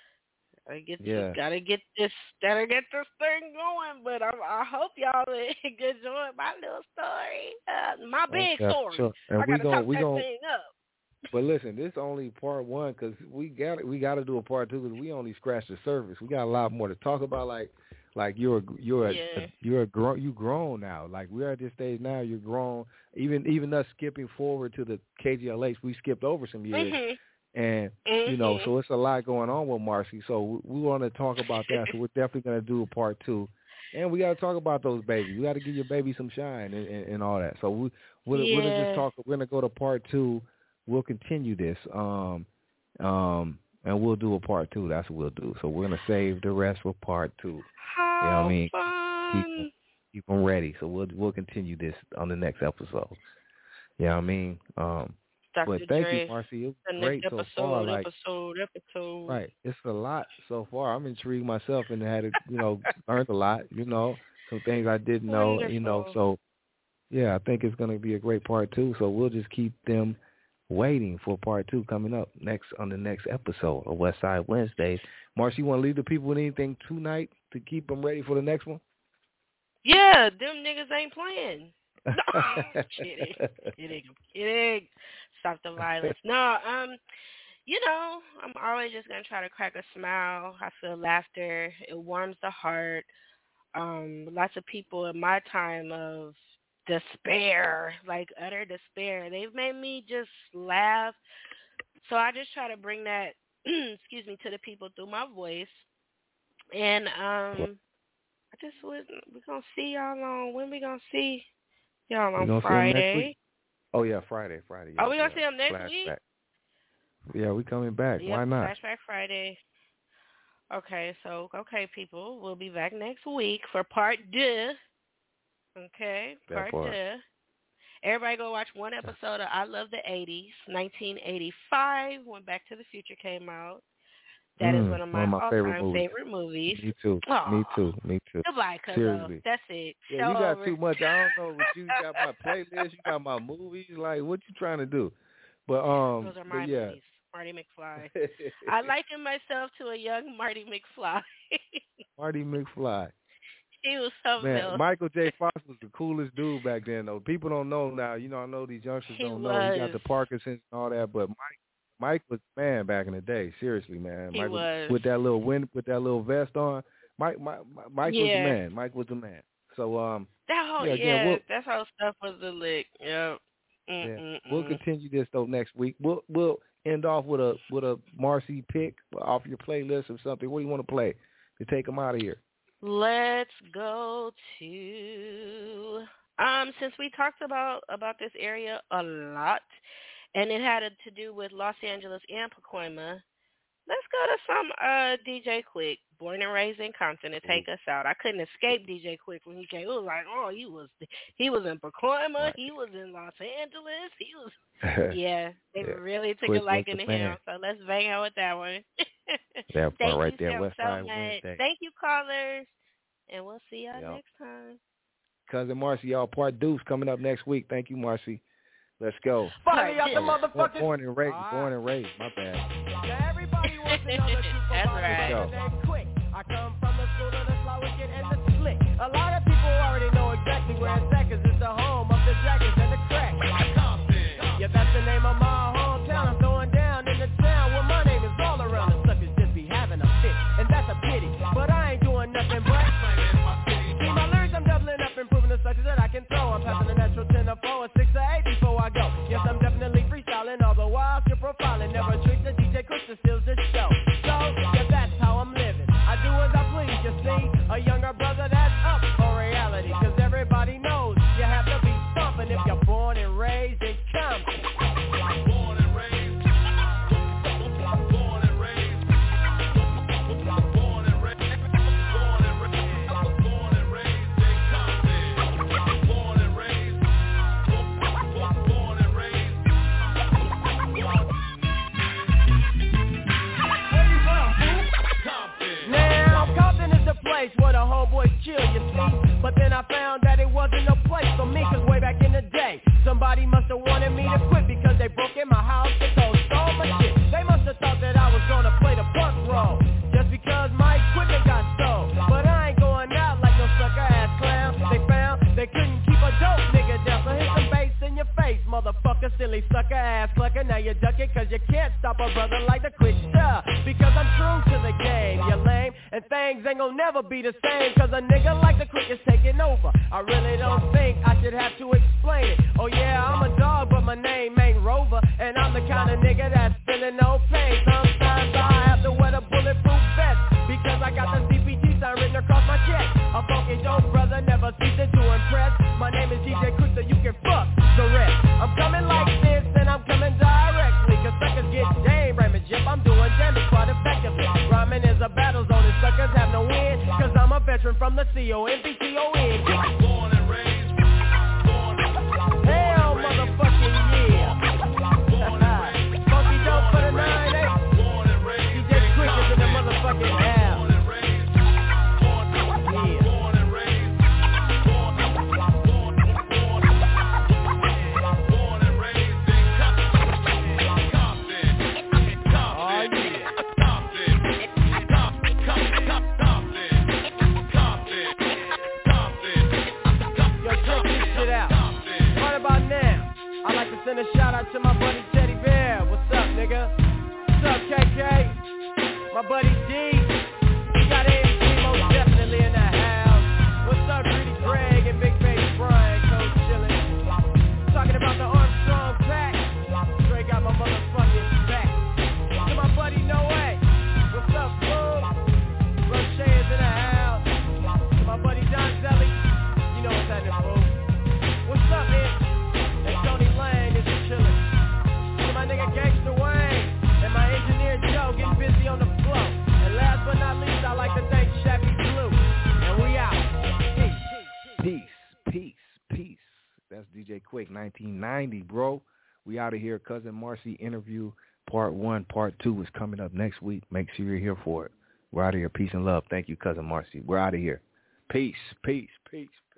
I get yeah. this, gotta get this, gotta get this thing going. But I, I hope y'all enjoy my little story, uh, my big okay, story. Sure. And I we gotta gonna talk we that gonna. thing up. But listen, this is only part one because we got we got to do a part two because we only scratched the surface. We got a lot more to talk about. Like, like you're you're a, yeah. a, you're a grown you grown now. Like we're at this stage now. You're grown. Even even us skipping forward to the K G L H, we skipped over some years. Mm-hmm. And, mm-hmm. you know, so it's a lot going on with Marcy. So we, we want to talk about that. So we're definitely going to do a part two. And we got to talk about those babies. We got to give your baby some shine and, and, and all that. So we, we're, yeah. we're going to just talk. We're going to go to part two. We'll continue this. Um, um, and we'll do a part two. That's what we'll do. So we're going to save the rest for part two. How you know what I mean? Fun. Keep, them, keep them ready. So we'll, we'll continue this on the next episode. You know what I mean? Um, Doctor But thank Dre, you, Marcy. It was the great next episode, so far. Like, episode, episode. right. It's a lot so far. I'm intrigued myself and had, to, you know, learned a lot, you know, some things I didn't know, Wonderful. you know. So, yeah, I think it's going to be a great part two. So we'll just keep them waiting for part two coming up next on the next episode of West Side Wednesdays. Marcy, you want to leave the people with anything tonight to keep them ready for the next one? Yeah, them niggas ain't playing. No, I'm kidding. I'm kidding. I'm kidding. Stop the violence. No, um, you know, I'm always just gonna try to crack a smile. I feel laughter. It warms the heart. Um, lots of people in my time of despair, like utter despair, they've made me just laugh. So I just try to bring that, excuse me, to the people through my voice. And um, I just was, we're gonna see y'all on when we gonna see. Y'all on Friday. Oh, yeah, Friday, Friday. Are we going yeah. to see them next Flashback. week? Yeah, we coming back. Yep, Why not? Flashback Friday. Okay, so, okay, people. We'll be back next week for part deux. Okay, part, part deux. Everybody go watch one episode of I Love the eighties, nineteen eighty-five, when Back to the Future came out. That mm, is one of my, one of my all-time favorite movies. favorite movies. Me too. Aww. Me too. Me too. Goodbye, Cuzzo. Seriously. That's it. Yeah, Show you got over. too much. I don't know, but you got my playlist. You got my movies. Like, what you trying to do? But um, those are my but yeah. movies. Marty McFly. I liken myself to a young Marty McFly. Marty McFly. He was something Man, else. Michael J. Fox was the coolest dude back then, though. People don't know now. You know, I know these youngsters he don't was. know. He got the Parkinson's and all that, but Mike. Mike was the man back in the day. Seriously, man. He Mike was. with that little wind, with that little vest on. Mike, Mike, Mike yeah. was the man. Mike was the man. So, um, that whole yeah, yeah, again, we'll, that whole stuff was the lick. Yep. Yeah. We'll continue this though next week. We'll we'll end off with a with a Marcy pick off your playlist or something. What do you want to play to take them out of here? Let's go to um since we talked about about this area a lot. And it had to do with Los Angeles and Pacoima. let's go to some uh, D J Quick, born and raised in Compton, to take us out. I couldn't escape D J Quick when he came. It was like, oh, he was he was in Pacoima, right. He was in Los Angeles, he was. Yeah, they yeah. really took Quick a liking to him. Man. So let's bang out with that one. That part right you there, so, West so Side much. Wednesday. Thank you, callers, and we'll see y'all yep. next time. Cousin Marcy, y'all, part deuce coming up next week. Thank you, Marcy. Let's go. Finally out the motherfuckers. Born and raised, right. born and raised. My bad. Now everybody wants to know the truth That's about right. it. Name Quick. I come from the school of the slow wicked and the slick. A lot of people already know exactly where it's at, 'cause it's the home of the jackets and the crack. Yeah, that's the name of my hometown. I'm throwing down in the town where my name is all around. The suckers just be having a fit, and that's a pity. But I ain't doing nothing but see my lyrics, I'm doubling up, improving the suckers that I can throw. I'm passing the natural ten to four, a six to eight before I go. Yes, I'm definitely freestyling, although while you're profiling, never trick the D J Quick to steals the show. So, yeah, that's how I'm living. I do as I please, you see, a younger brother that's up for reality. 'Cause everybody knows you have to be stomping if you're born and raised in Compton. Born and raised, born and raised, born and raised, born and raised, born and raised in Compton. Born and raised, born and raised. Where you from, fool? Compton. Now, Compton is the place where the homeboys chill, you see. But then I found that it wasn't a place for me, 'cause way back in the day, somebody must have wanted me to quit because they broke in my house, they stole all my shit. They must have thought that I was gonna play the punk role, just because my equipment got stole. But I ain't going out like no sucker ass clown. They found they couldn't keep a dope nigga down, so hit some bass in your face, motherfucker, silly sucker ass clucker. Now you duck it 'cause you can't stop a brother like the Quick Stuff, because I'm true to the game, you lame. And things ain't gonna never be the same, 'cause a nigga like the Quick is taking over. I really don't think I should have to explain it. Oh yeah, I'm a dog, but my name ain't Rover, and I'm the kind of nigga that's feeling no pain. Sometimes I have to wear the bulletproof vest, because I got the C P T sign written across my chest. A funky dope brother never ceases to impress. My name is D J Quick, so you can fuck the rest. I'm coming like this, and I'm coming directly, 'cause suckers get game ramming jip. I'm doing damage quite effectively. Rhyming is a battle zone, and suckers have no win, 'cause I'm a veteran from the C O N B T O N. Born and raised, born and raised. Hell, motherfucking yeah. Born and raised. Funky dope for the nine eight. Born and raised. D J Quick is in the motherfucking house. Born and raised. Born and raised. Born and raised. Born and raised. Born and raised in Compton. Compton. Oh yeah. Compton. Compton. Compton. Compton. Yo, check this shit out. Right about now, I'd like to send a shout out to my buddy Teddy Bear. What's up, nigga? What's up, K K? My buddy D. We got A M C most definitely in the house. What's up, Rudy Greg and Big Baby Brian? Coach chillin'. Talking about the Armstrong pack. Dre got my motherfucking back. To my buddy No Way. What's up, fool? Roche is in the house. To my buddy Don Zelly. You know what's happening, fool. What's up, man? And Tony Lane is chillin'. To my nigga Gangsta Wayne and my engineer Joe getting busy on the floor. And last but not least, I like to thank Chappie Blue. And we out. Peace. Peace, peace, peace. That's D J Quick, nineteen ninety, bro. We out of here. Cousin Marcy interview part one, part two is coming up next week. Make sure you're here for it. We're out of here. Peace and love. Thank you, Cousin Marcy. We're out of here. Peace, peace, peace.